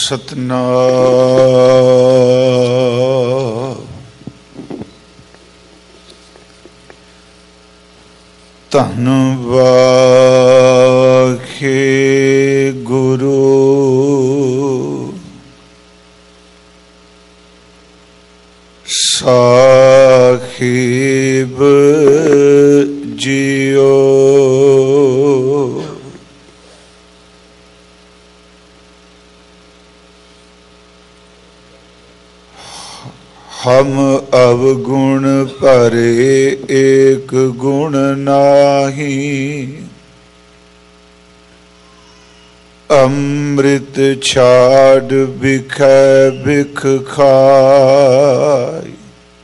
ਸਤਨਾਮ। ਧੰਨ ਵਾਖੇ ਗੁਰੂ ਸਾਹਿਬ ਜੀਓ। हम अवगुण भरे एक गुण नाही, अमृत छाड़ बिखै बिख खाय।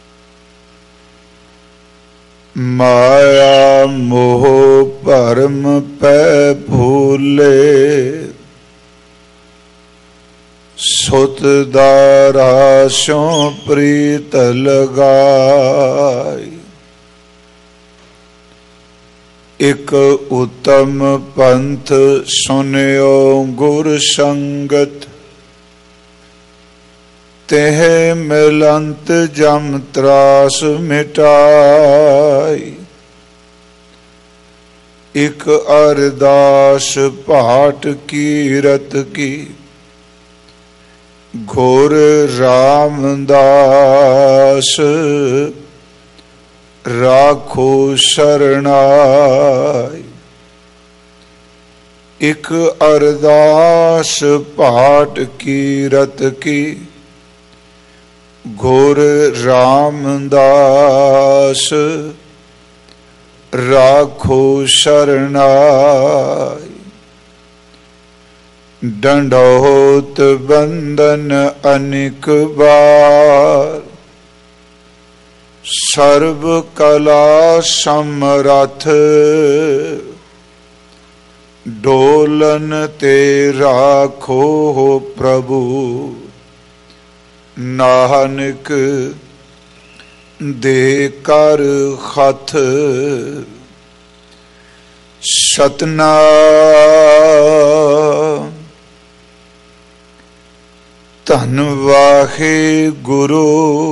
माया मोह भरम पै भूले, सुत दाराशों प्रीत लगाई। एक उत्तम पंथ सुनियो गुर संगत, तेह मिलंत जम त्रास मिटाई। एक अरदास पाठ कीरत की, घोर रामदास राखो शरणाई। एक अरदास पाठ कीरत की, घोर रामदास राखो शरणाई। दंडोत बंदन अनेक बार, सर्व कला समरथ। डोलन ते राखो हो प्रभु, नानक दे कर हथ। सतनाम। धन वाहे गुरु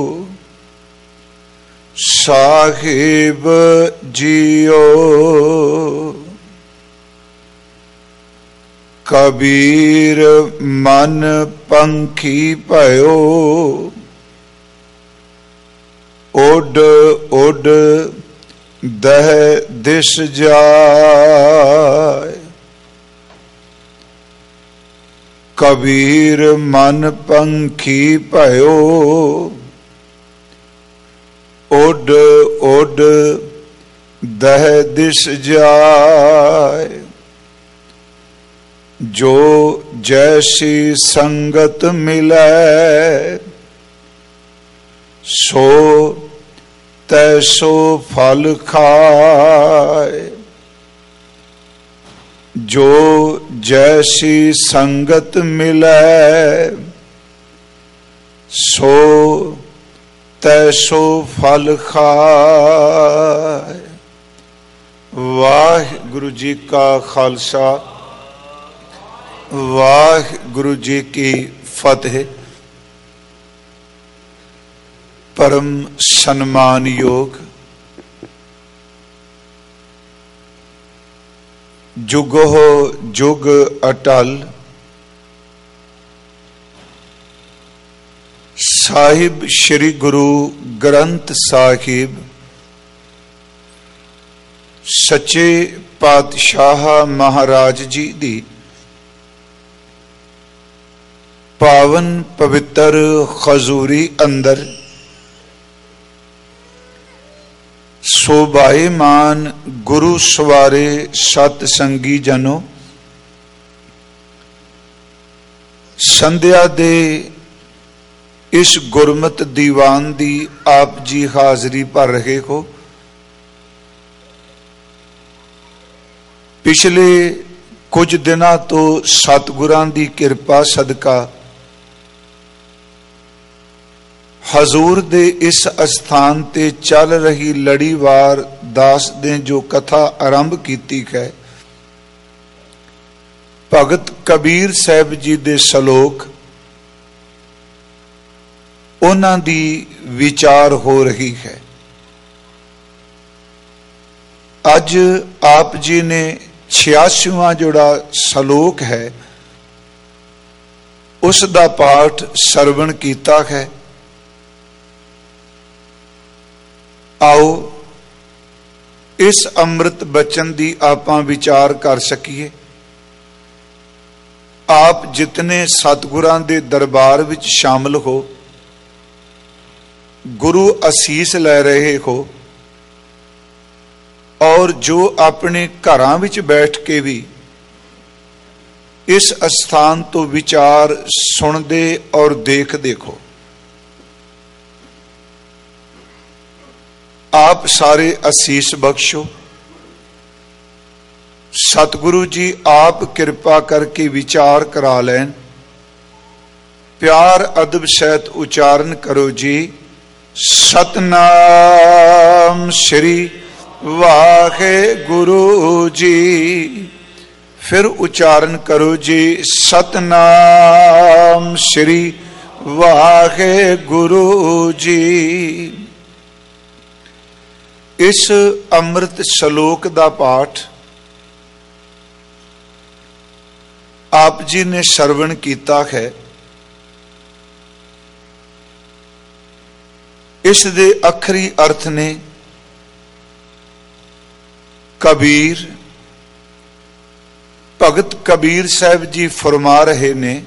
साहिब जियो। कबीर मन पंखी भयो, उड उड दह दिस जाय। कबीर मन पंखी भयो, उड उड दह दिस जाय। जो जैसी संगत मिलै, सो तैसो फल खाय। जो जैसी संगत मिलै, सो तैसो फल खाय। वाहिगुरु जी का खालसा, वाहिगुरु जी की फतेह। परम सम्मान योग जुगो जुग अटल साहिब श्री गुरु ग्रंथ साहिब सच्चे पातशाह महाराज जी दी पावन पवित्र खजूरी अंदर शोभायमान गुरु सवारे सतसंगी जनो, संध्या दे इस गुरमत दीवान दी आप जी हाजरी भर रहे हो। पिछले कुछ दिनों तो सतगुरां दी किरपा सदका हजूर दे इस स्थान ते चल रही लड़ीवार दास ने जो कथा आरंभ की है, भगत कबीर साहब जी दे सलोक ਉਹਨਾਂ ਦੀ ਵਿਚਾਰ ਹੋ ਰਹੀ ਹੈ। ਅੱਜ ਆਪ ਜੀ ਨੇ 86ਵਾਂ ਜਿਹੜਾ ਸ਼ਲੋਕ ਹੈ ਉਸ ਦਾ ਪਾਠ ਸਰਵਣ ਕੀਤਾ ਹੈ। ਆਓ ਇਸ ਅੰਮ੍ਰਿਤ ਬਚਨ ਦੀ ਆਪਾਂ ਵਿਚਾਰ ਕਰ ਸਕੀਏ। ਆਪ ਜਿਤਨੇ ਸਤਿਗੁਰਾਂ ਦੇ ਦਰਬਾਰ ਵਿੱਚ ਸ਼ਾਮਲ ਹੋ, ਗੁਰੂ ਅਸੀਸ ਲੈ ਰਹੇ ਹੋ, ਔਰ ਜੋ ਆਪਣੇ ਘਰਾਂ ਵਿੱਚ ਬੈਠ ਕੇ ਵੀ ਇਸ ਅਸਥਾਨ ਤੋਂ ਵਿਚਾਰ ਸੁਣਦੇ ਔਰ ਦੇਖਦੇ ਹੋ, ਆਪ ਸਾਰੇ ਅਸੀਸ ਬਖਸ਼ੋ। ਸਤਿਗੁਰੂ ਜੀ ਆਪ ਕਿਰਪਾ ਕਰਕੇ ਵਿਚਾਰ ਕਰਾ ਲੈਣ। ਪਿਆਰ ਅਦਬ ਸਹਿਤ ਉਚਾਰਨ ਕਰੋ ਜੀ। ਸਤਨਾਮ ਸ੍ਰੀ ਵਾਹਿਗੁਰੂ ਜੀ। ਫਿਰ ਉਚਾਰਨ ਕਰੋ ਜੀ। ਸਤਨਾਮ ਸ੍ਰੀ ਵਾਹਿਗੁਰੂ ਜੀ। ਇਸ ਅੰਮ੍ਰਿਤ ਸ਼ਲੋਕ ਦਾ ਪਾਠ ਆਪ ਜੀ ਨੇ ਸਰਵਣ ਕੀਤਾ ਹੈ। ਇਸ ਦੇ ਅਖਰੀ ਅਰਥ ਨੇ ਕਬੀਰ। ਭਗਤ ਕਬੀਰ ਸਾਹਿਬ ਜੀ ਫਰਮਾ ਰਹੇ ਨੇ,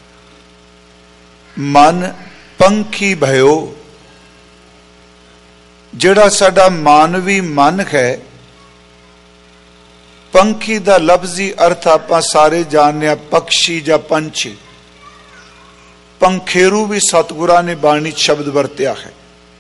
ਮਨ ਪੰਖੀ ਭਇਓ। ਜਿਹੜਾ ਸਾਡਾ ਮਾਨਵੀ ਮਨ ਹੈ, ਪੰਖੀ ਦਾ ਲਫ਼ਜ਼ੀ ਅਰਥ ਆਪਾਂ ਸਾਰੇ ਜਾਣਦੇ ਹਾਂ, ਪਕਸ਼ੀ ਜਾਂ ਪੰਛੀ। ਪੰਖੇਰੂ ਵੀ ਸਤਿਗੁਰਾਂ ਨੇ ਬਾਣੀ ਸ਼ਬਦ ਵਰਤਿਆ ਹੈ।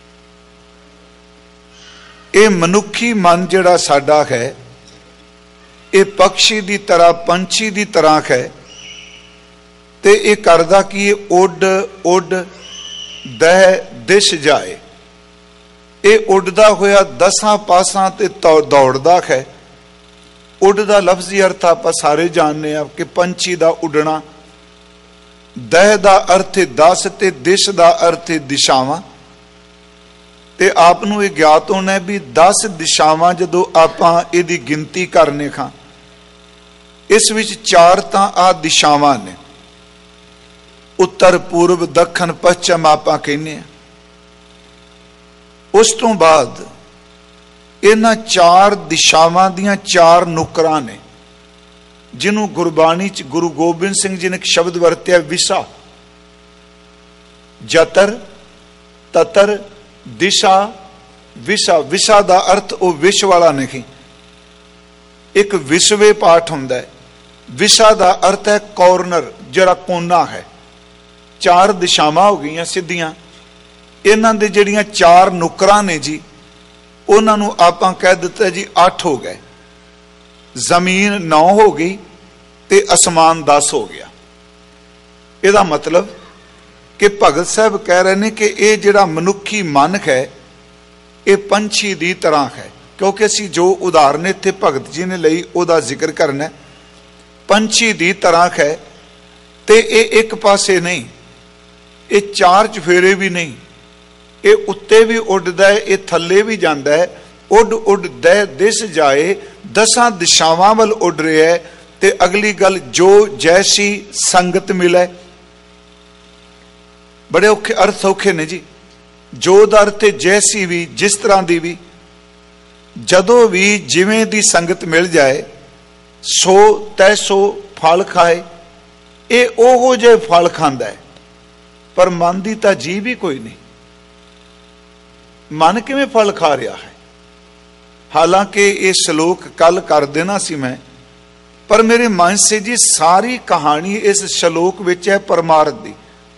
ਇਹ ਮਨੁੱਖੀ ਮਨ ਜਿਹੜਾ ਸਾਡਾ ਹੈ, ਇਹ ਪਕਸ਼ੀ ਦੀ ਤਰ੍ਹਾਂ, ਪੰਛੀ ਦੀ ਤਰ੍ਹਾਂ ਹੈ। ਤੇ ਇਹ ਕਰਦਾ ਕਿ ਇਹ ਉੱਡ ਉੱਡ ਦਹਿ ਦਿਸ਼ ਜਾਏ। ਇਹ ਉੱਡਦਾ ਹੋਇਆ 10 ਪਾਸਾਂ ਤੇ ਦੌੜਦਾ ਹੈ। ਉੱਡ ਦਾ ਲਫ਼ਜ਼ੀ ਅਰਥ ਆਪਾਂ ਸਾਰੇ ਜਾਣਦੇ ਹਾਂ ਕਿ ਪੰਛੀ ਦਾ ਉੱਡਣਾ। ਦਹਿ ਦਾ ਅਰਥ 10 ਤੇ ਦਿਸ਼ ਦਾ ਅਰਥ ਦਿਸ਼ਾਵਾਂ। ਤੇ ਆਪ ਨੂੰ ਇਹ ਗਿਆਤ ਹੋਣਾ ਵੀ 10 ਦਿਸ਼ਾਵਾਂ ਜਦੋਂ ਆਪਾਂ ਇਹਦੀ ਗਿਣਤੀ ਕਰਨੇ ਖਾਂ, ਇਸ ਵਿੱਚ 4 ਤਾਂ ਆ ਦਿਸ਼ਾਵਾਂ ਨੇ। ਉੱਤਰ, ਪੂਰਬ, ਦੱਖਣ, ਪੱਛਮ ਆਪਾਂ ਕਹਿੰਦੇ ਹਾਂ। ਉਸ ਤੋਂ ਬਾਅਦ ਇਹਨਾਂ 4 ਦਿਸ਼ਾਵਾਂ ਦੀਆਂ 4 ਨੁਕਰਾਂ ਨੇ, ਜਿਹਨੂੰ ਗੁਰਬਾਣੀ ਚ ਗੁਰੂ ਗੋਬਿੰਦ ਸਿੰਘ ਜੀ ਨੇ ਇੱਕ ਸ਼ਬਦ ਵਰਤਿਆ, ਵਿਸਾ। ਜਤਰ, ਤਤਰ, ਦਿਸ਼ਾ, ਵਿਸਾ। ਵਿਸਾ ਦਾ ਅਰਥ ਉਹ ਵਿਸ਼ ਵਾਲਾ ਨਹੀਂ, ਇੱਕ ਵਿਸਵੇ ਪਾਠ ਹੁੰਦਾ ਹੈ। ਵਿਸਾ ਦਾ ਅਰਥ ਹੈ ਕਾਰਨਰ, ਜਿਹੜਾ ਕੋਨਾ ਹੈ। 4 ਦਿਸ਼ਾਵਾਂ ਹੋ ਗਈਆਂ ਸਿੱਧੀਆਂ। ਇਹਨਾਂ ਦੇ ਜਿਹੜੀਆਂ 4 ਨੁਕਰਾਂ ਨੇ ਜੀ, ਉਹਨਾਂ ਨੂੰ ਆਪਾਂ ਕਹਿ ਦਿੱਤਾ ਜੀ 8 ਹੋ ਗਏ। ਜ਼ਮੀਨ 9 ਹੋ ਗਈ ਤੇ ਅਸਮਾਨ 10 ਹੋ ਗਿਆ। ਇਹਦਾ ਮਤਲਬ ਕਿ ਭਗਤ ਸਾਹਿਬ ਕਹਿ ਰਹੇ ਨੇ ਕਿ ਇਹ ਜਿਹੜਾ ਮਨੁੱਖੀ ਮਨ ਹੈ, ਇਹ ਪੰਛੀ ਦੀ ਤਰ੍ਹਾਂ ਹੈ। ਕਿਉਂਕਿ ਅਸੀਂ ਜੋ ਉਦਾਹਰਨ ਇੱਥੇ ਭਗਤ ਜੀ ਨੇ ਲਈ ਉਹਦਾ ਜ਼ਿਕਰ ਕਰਨਾ। ਪੰਛੀ ਦੀ ਤਰ੍ਹਾਂ ਹੈ ਤੇ ਇਹ ਇੱਕ ਪਾਸੇ ਨਹੀਂ, ਇਹ 4 ਚੁਫੇਰੇ ਵੀ ਨਹੀਂ। ਇਹ ਉੱਤੇ ਵੀ ਉੱਡਦਾ ਹੈ, ਇਹ ਥੱਲੇ ਵੀ ਜਾਂਦਾ ਹੈ। ਉੱਡ ਉੱਡ ਦਹਿ ਦਿਸ ਜਾਏ, 10 ਦਿਸ਼ਾਵਾਂ ਵੱਲ ਉੱਡ ਰਿਹਾ ਹੈ। ਤੇ ਅਗਲੀ ਗੱਲ, ਜੋ ਜੈਸੀ ਸੰਗਤ ਮਿਲੇ। ਬੜੇ ਔਖੇ ਅਰਥ ਔਖੇ ਨੇ ਜੀ। ਜੋ ਦਾ ਅਰਥ ਜੈਸੀ ਵੀ, ਜਿਸ ਤਰ੍ਹਾਂ ਦੀ ਵੀ। ਜਦੋਂ ਵੀ ਜਿਵੇਂ ਦੀ ਸੰਗਤ ਮਿਲ ਜਾਏ, ਸੋ ਤੈਸੋ ਫਲ ਖਾਏ। ਇਹ ਉਹੋ ਜਿਹੇ ਫਲ ਖਾਂਦਾ ਹੈ, ਪਰ ਮਨ ਦੀ ਤਾਂ ਜੀ ਵੀ ਕੋਈ ਨਹੀਂ। ਮਨ ਕਿਵੇਂ ਫਲ ਖਾ ਰਿਹਾ ਹੈ? ਹਾਲਾਂਕਿ ਇਹ ਸ਼ਲੋਕ ਕੱਲ ਕਰ ਦੇਣਾ ਸੀ ਮੈਂ, ਪਰ ਮੇਰੇ ਮਨ ਸੇ ਜੀ ਸਾਰੀ ਕਹਾਣੀ ਇਸ ਸ਼ਲੋਕ ਵਿੱਚ ਹੈ ਪਰਮਾਰਥ ਦੀ।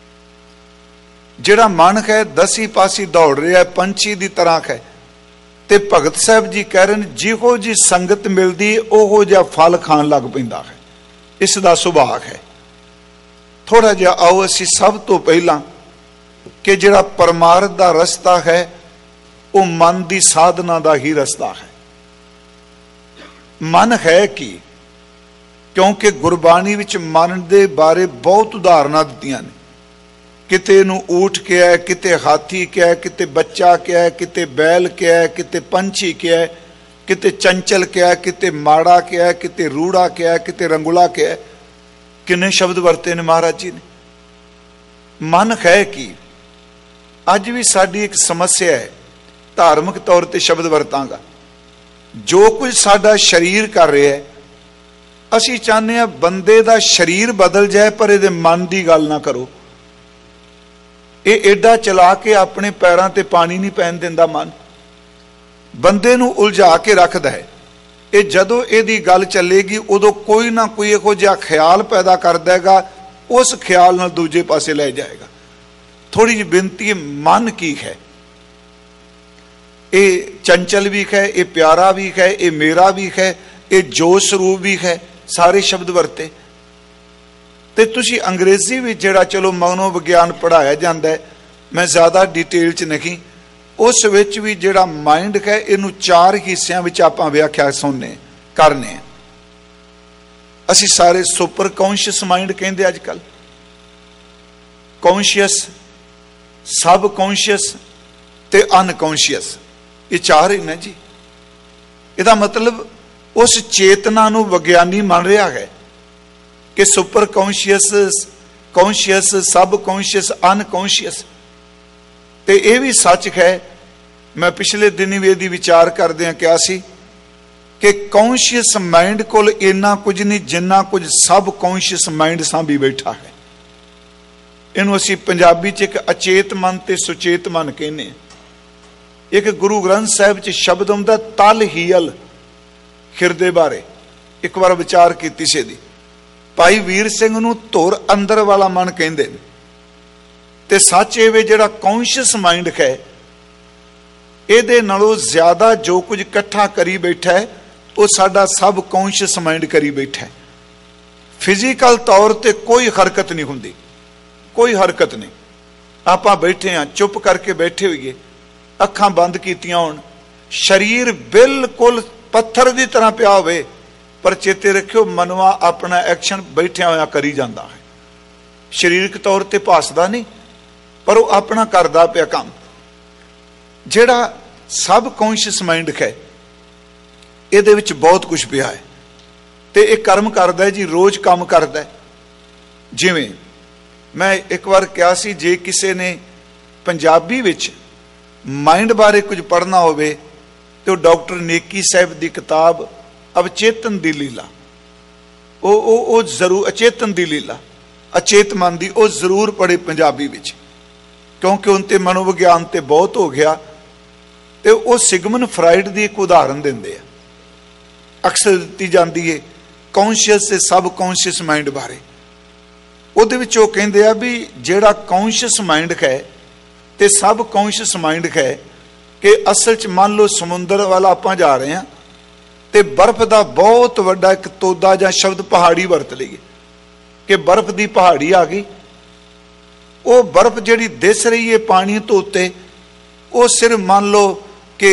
ਜਿਹੜਾ ਮਨ ਹੈ 10 ਪਾਸੇ ਦੌੜ ਰਿਹਾ, ਪੰਛੀ ਦੀ ਤਰ੍ਹਾਂ ਹੈ। ਤੇ ਭਗਤ ਸਾਹਿਬ ਜੀ ਕਹਿ ਰਹੇ ਨੇ, ਜਿਹੋ ਜੀ ਸੰਗਤ ਮਿਲਦੀ ਉਹੋ ਜਿਹਾ ਫਲ ਖਾਣ ਲੱਗ ਪੈਂਦਾ ਹੈ। ਇਸ ਦਾ ਸੁਭਾਅ ਹੈ। ਥੋੜਾ ਜਿਹਾ ਆਓ ਅਸੀਂ ਸਭ ਤੋਂ ਪਹਿਲਾਂ ਕਿ ਜਿਹੜਾ ਪਰਮਾਰਥ ਦਾ ਰਸਤਾ ਹੈ, ਉਹ ਮਨ ਦੀ ਸਾਧਨਾ ਦਾ ਹੀ ਰਸਤਾ ਹੈ। ਮਨ ਹੈ ਕੀ? ਕਿਉਂਕਿ ਗੁਰਬਾਣੀ ਵਿੱਚ ਮਨ ਦੇ ਬਾਰੇ ਬਹੁਤ ਉਦਾਹਰਨਾਂ ਦਿੱਤੀਆਂ ਨੇ। ਕਿਤੇ ਨੂੰ ਊਠ ਕਿਹਾ, ਕਿਤੇ ਹਾਥੀ ਕਿਹਾ, ਕਿਤੇ ਬੱਚਾ ਕਿਹਾ, ਕਿਤੇ ਬੈਲ ਕਿਹਾ, ਕਿਤੇ ਪੰਛੀ ਕਿਹਾ, ਕਿਤੇ ਚੰਚਲ ਕਿਹਾ, ਕਿਤੇ ਮਾੜਾ ਕਿਹਾ, ਕਿਤੇ ਰੂੜਾ ਕਿਹਾ, ਕਿਤੇ ਰੰਗੁਲਾ ਕਿਹਾ। ਕਿੰਨੇ ਸ਼ਬਦ ਵਰਤੇ ਨੇ ਮਹਾਰਾਜ ਜੀ ਨੇ। ਮਨ ਹੈ ਕੀ? ਅੱਜ ਵੀ ਸਾਡੀ ਇੱਕ ਸਮੱਸਿਆ ਹੈ, ਧਾਰਮਿਕ ਤੌਰ ਤੇ ਸ਼ਬਦ ਵਰਤਾਂਗਾ। ਜੋ ਕੁਝ ਸਾਡਾ ਸਰੀਰ ਕਰ ਰਿਹਾ ਹੈ, ਅਸੀਂ ਚਾਹੁੰਦੇ ਹਾਂ ਬੰਦੇ ਦਾ ਸਰੀਰ ਬਦਲ ਜਾਏ, ਪਰ ਇਹਦੇ ਮਨ ਦੀ ਗੱਲ ਨਾ ਕਰੋ। ਇਹ ਏਡਾ ਚਲਾ ਕੇ ਆਪਣੇ ਪੈਰਾਂ ਤੇ ਪਾਣੀ ਨਹੀਂ ਪੈਣ ਦਿੰਦਾ। ਮਨ ਬੰਦੇ ਨੂੰ ਉਲਝਾ ਕੇ ਰੱਖਦਾ ਹੈ। ਇਹ ਜਦੋਂ ਇਹਦੀ ਗੱਲ ਚੱਲੇਗੀ ਉਦੋਂ ਕੋਈ ਨਾ ਕੋਈ ਇਹੋ ਜਿਹਾ ਖਿਆਲ ਪੈਦਾ ਕਰ ਦੇਗਾ, ਉਸ ਖਿਆਲ ਨਾਲ ਦੂਜੇ ਪਾਸੇ ਲੈ ਜਾਏਗਾ। ਥੋੜੀ ਜਿਹੀ ਬੇਨਤੀ ਹੈ, ਮਨ ਕੀ ਹੈ? ਇਹ ਚੰਚਲ ਵੀ ਹੈ, ਇਹ ਪਿਆਰਾ ਵੀ ਹੈ, ਇਹ ਮੇਰਾ ਵੀ ਹੈ, ਇਹ ਜੋਸ਼ ਸਰੂਪ ਵੀ ਹੈ। ਸਾਰੇ ਸ਼ਬਦ ਵਰਤੇ। ਤੇ ਤੁਸੀਂ ਅੰਗਰੇਜ਼ੀ ਵਿੱਚ ਜਿਹੜਾ ਚਲੋ ਮਨੋਵਿਗਿਆਨ ਪੜ੍ਹਾਇਆ ਜਾਂਦਾ ਹੈ, ਮੈਂ ਜ਼ਿਆਦਾ ਡਿਟੇਲ 'ਚ ਨਹੀਂ, ਉਸ ਵਿੱਚ ਵੀ ਜਿਹੜਾ ਮਾਈਂਡ ਹੈ ਇਹਨੂੰ 4 ਹਿੱਸਿਆਂ ਵਿੱਚ ਆਪਾਂ ਵਿਆਖਿਆ ਕਰਨੇ। ਅਸੀਂ ਸਾਰੇ ਸੁਪਰ ਕੌਂਸ਼ੀਅਸ ਮਾਈਂਡ ਕਹਿੰਦੇ ਅੱਜ ਕੱਲ, ਕੌਂਸ਼ੀਅਸ, ਸਬ ਕੌਂਸ਼ੀਅਸ ਤੇ ਅਨਕੌਂਸ਼ੀਅਸ, ਇਹ 4 ਹੀ ਨੇ ਜੀ। ਇਹਦਾ ਮਤਲਬ ਉਸ ਚੇਤਨਾ ਨੂੰ ਵਿਗਿਆਨੀ ਮੰਨ ਰਿਹਾ ਹੈ ਕਿ super conscious, conscious, subconscious, unconscious. ਤੇ ਇਹ ਵੀ ਸੱਚ ਹੈ, ਮੈਂ ਪਿਛਲੇ ਦਿਨ ਵੀ ਇਹਦੀ ਵਿਚਾਰ ਕਰਦਿਆਂ ਕਿਹਾ ਸੀ ਕਿ ਕੌਂਸ਼ੀਅਸ ਮਾਈਂਡ ਕੋਲ ਇੰਨਾ ਕੁਝ ਨਹੀਂ ਜਿੰਨਾ ਕੁਝ ਸਬ ਕੌਂਸ਼ੀਅਸ ਮਾਈਂਡ ਸਾਂਭੀ ਬੈਠਾ ਹੈ। ਇਹਨੂੰ ਅਸੀਂ ਪੰਜਾਬੀ 'ਚ ਇੱਕ ਅਚੇਤ ਮਨ ਤੇ ਸੁਚੇਤ ਮਨ ਕਹਿੰਦੇ ਹਾਂ। ਇੱਕ ਗੁਰੂ ਗ੍ਰੰਥ ਸਾਹਿਬ 'ਚ ਸ਼ਬਦ ਆਉਂਦਾ ਤਲ ਹੀਅਲ, ਹਿਰਦੇ ਬਾਰੇ ਇੱਕ ਵਾਰ ਵਿਚਾਰ ਕੀਤੀ ਸੀ ਇਹਦੀ। ਭਾਈ ਵੀਰ ਸਿੰਘ ਨੂੰ ਧੁਰ ਅੰਦਰ ਵਾਲਾ ਮਨ ਕਹਿੰਦੇ ਨੇ। ਤੇ ਸੱਚ ਇਹ ਵੇ ਜਿਹੜਾ ਕੌਂਸ਼ੀਅਸ ਮਾਈਂਡ ਹੈ, ਇਹਦੇ ਨਾਲੋਂ ਜ਼ਿਆਦਾ ਜੋ ਕੁਝ ਇਕੱਠਾ ਕਰੀ ਬੈਠਾ ਹੈ ਉਹ ਸਾਡਾ ਸਬ ਕੌਂਸ਼ੀਅਸ ਮਾਈਂਡ ਕਰੀ ਬੈਠਾ ਹੈ। ਫਿਜ਼ੀਕਲ ਤੌਰ ਤੇ ਕੋਈ ਹਰਕਤ ਨਹੀਂ ਹੁੰਦੀ, ਕੋਈ ਹਰਕਤ ਨਹੀਂ। ਆਪਾਂ ਬੈਠੇ ਹਾਂ, ਚੁੱਪ ਕਰਕੇ ਬੈਠੇ ਹੋਈਏ, ਅੱਖਾਂ ਬੰਦ ਕੀਤੀਆਂ ਹੋਣ, ਸਰੀਰ ਬਿਲਕੁਲ ਪੱਥਰ ਦੀ ਤਰ੍ਹਾਂ ਪਿਆ ਹੋਵੇ, ਪਰ ਚੇਤੇ ਰੱਖਿਓ ਮਨਵਾ ਆਪਣਾ ਐਕਸ਼ਨ ਬੈਠਿਆ ਹੋਇਆ ਕਰੀ ਜਾਂਦਾ ਹੈ। ਸਰੀਰਕ ਤੌਰ ਤੇ ਭਾਸਦਾ ਨਹੀਂ, ਪਰ ਉਹ ਆਪਣਾ ਕਰਦਾ ਪਿਆ ਕੰਮ। ਜਿਹੜਾ ਸਬ ਕੌਂਸ਼ੀਅਸ ਮਾਈਂਡ ਹੈ, ਇਹਦੇ ਵਿੱਚ ਬਹੁਤ ਕੁਝ ਪਿਆ ਹੈ ਤੇ ਇਹ ਕਰਮ ਕਰਦਾ ਹੈ ਜੀ, ਰੋਜ਼ ਕੰਮ ਕਰਦਾ ਹੈ। ਜਿਵੇਂ ਮੈਂ ਇੱਕ ਵਾਰ ਕਿਹਾ ਸੀ, ਜੇ ਕਿਸੇ ਨੇ ਪੰਜਾਬੀ ਵਿੱਚ ਮਾਈਂਡ ਬਾਰੇ ਕੁਝ ਪੜ੍ਹਨਾ ਹੋਵੇ ਤੇ ਉਹ ਡਾਕਟਰ ਨੇਕੀ ਸਾਹਿਬ ਦੀ ਕਿਤਾਬ ਅਵਚੇਤਨ ਦੀ ਲੀਲਾ, ਉਹ ਜ਼ਰੂਰ, ਅਚੇਤਨ ਦੀ ਲੀਲਾ, ਅਚੇਤ ਮਨ ਦੀ, ਉਹ ਜ਼ਰੂਰ ਪੜ੍ਹੇ ਪੰਜਾਬੀ ਵਿੱਚ, ਕਿਉਂਕਿ ਉਹਨਾਂ ਤੇ ਮਨੋਵਿਗਿਆਨ ਤੇ ਬਹੁਤ ਹੋ ਗਿਆ। ਤੇ ਉਹ ਸਿਗਮਨ ਫਰਾਇਡ ਦੀ ਇੱਕ ਉਦਾਹਰਨ ਦਿੰਦੇ ਆ, ਅਕਸਰ ਦਿੱਤੀ ਜਾਂਦੀ ਹੈ ਕੌਂਸ਼ੀਅਸ ਤੇ ਸਬ ਕੌਂਸ਼ੀਅਸ ਮਾਈਂਡ ਬਾਰੇ। ਉਹਦੇ ਵਿੱਚ ਉਹ ਕਹਿੰਦੇ ਆ ਵੀ ਜਿਹੜਾ ਕੌਂਸ਼ੀਅਸ ਮਾਈਂਡ ਹੈ ਤੇ ਸਬ ਕੌਂਸ਼ੀਅਸ ਮਾਈਂਡ ਹੈ, ਕਿ ਅਸਲ 'ਚ ਮੰਨ ਲਓ ਸਮੁੰਦਰ ਵੱਲ ਆਪਾਂ ਜਾ ਰਹੇ ਹਾਂ ਤੇ ਬਰਫ਼ ਦਾ ਬਹੁਤ ਵੱਡਾ ਇੱਕ ਤੋਦਾ ਜਾਂ ਸ਼ਬਦ ਪਹਾੜੀ ਵਰਤ ਲਈਏ ਕਿ ਬਰਫ਼ ਦੀ ਪਹਾੜੀ ਆ ਗਈ। ਉਹ ਬਰਫ਼ ਜਿਹੜੀ ਦਿਸ ਰਹੀ ਹੈ ਪਾਣੀ ਤੋਂ ਉੱਤੇ, ਉਹ ਸਿਰਫ ਮੰਨ ਲਓ ਕਿ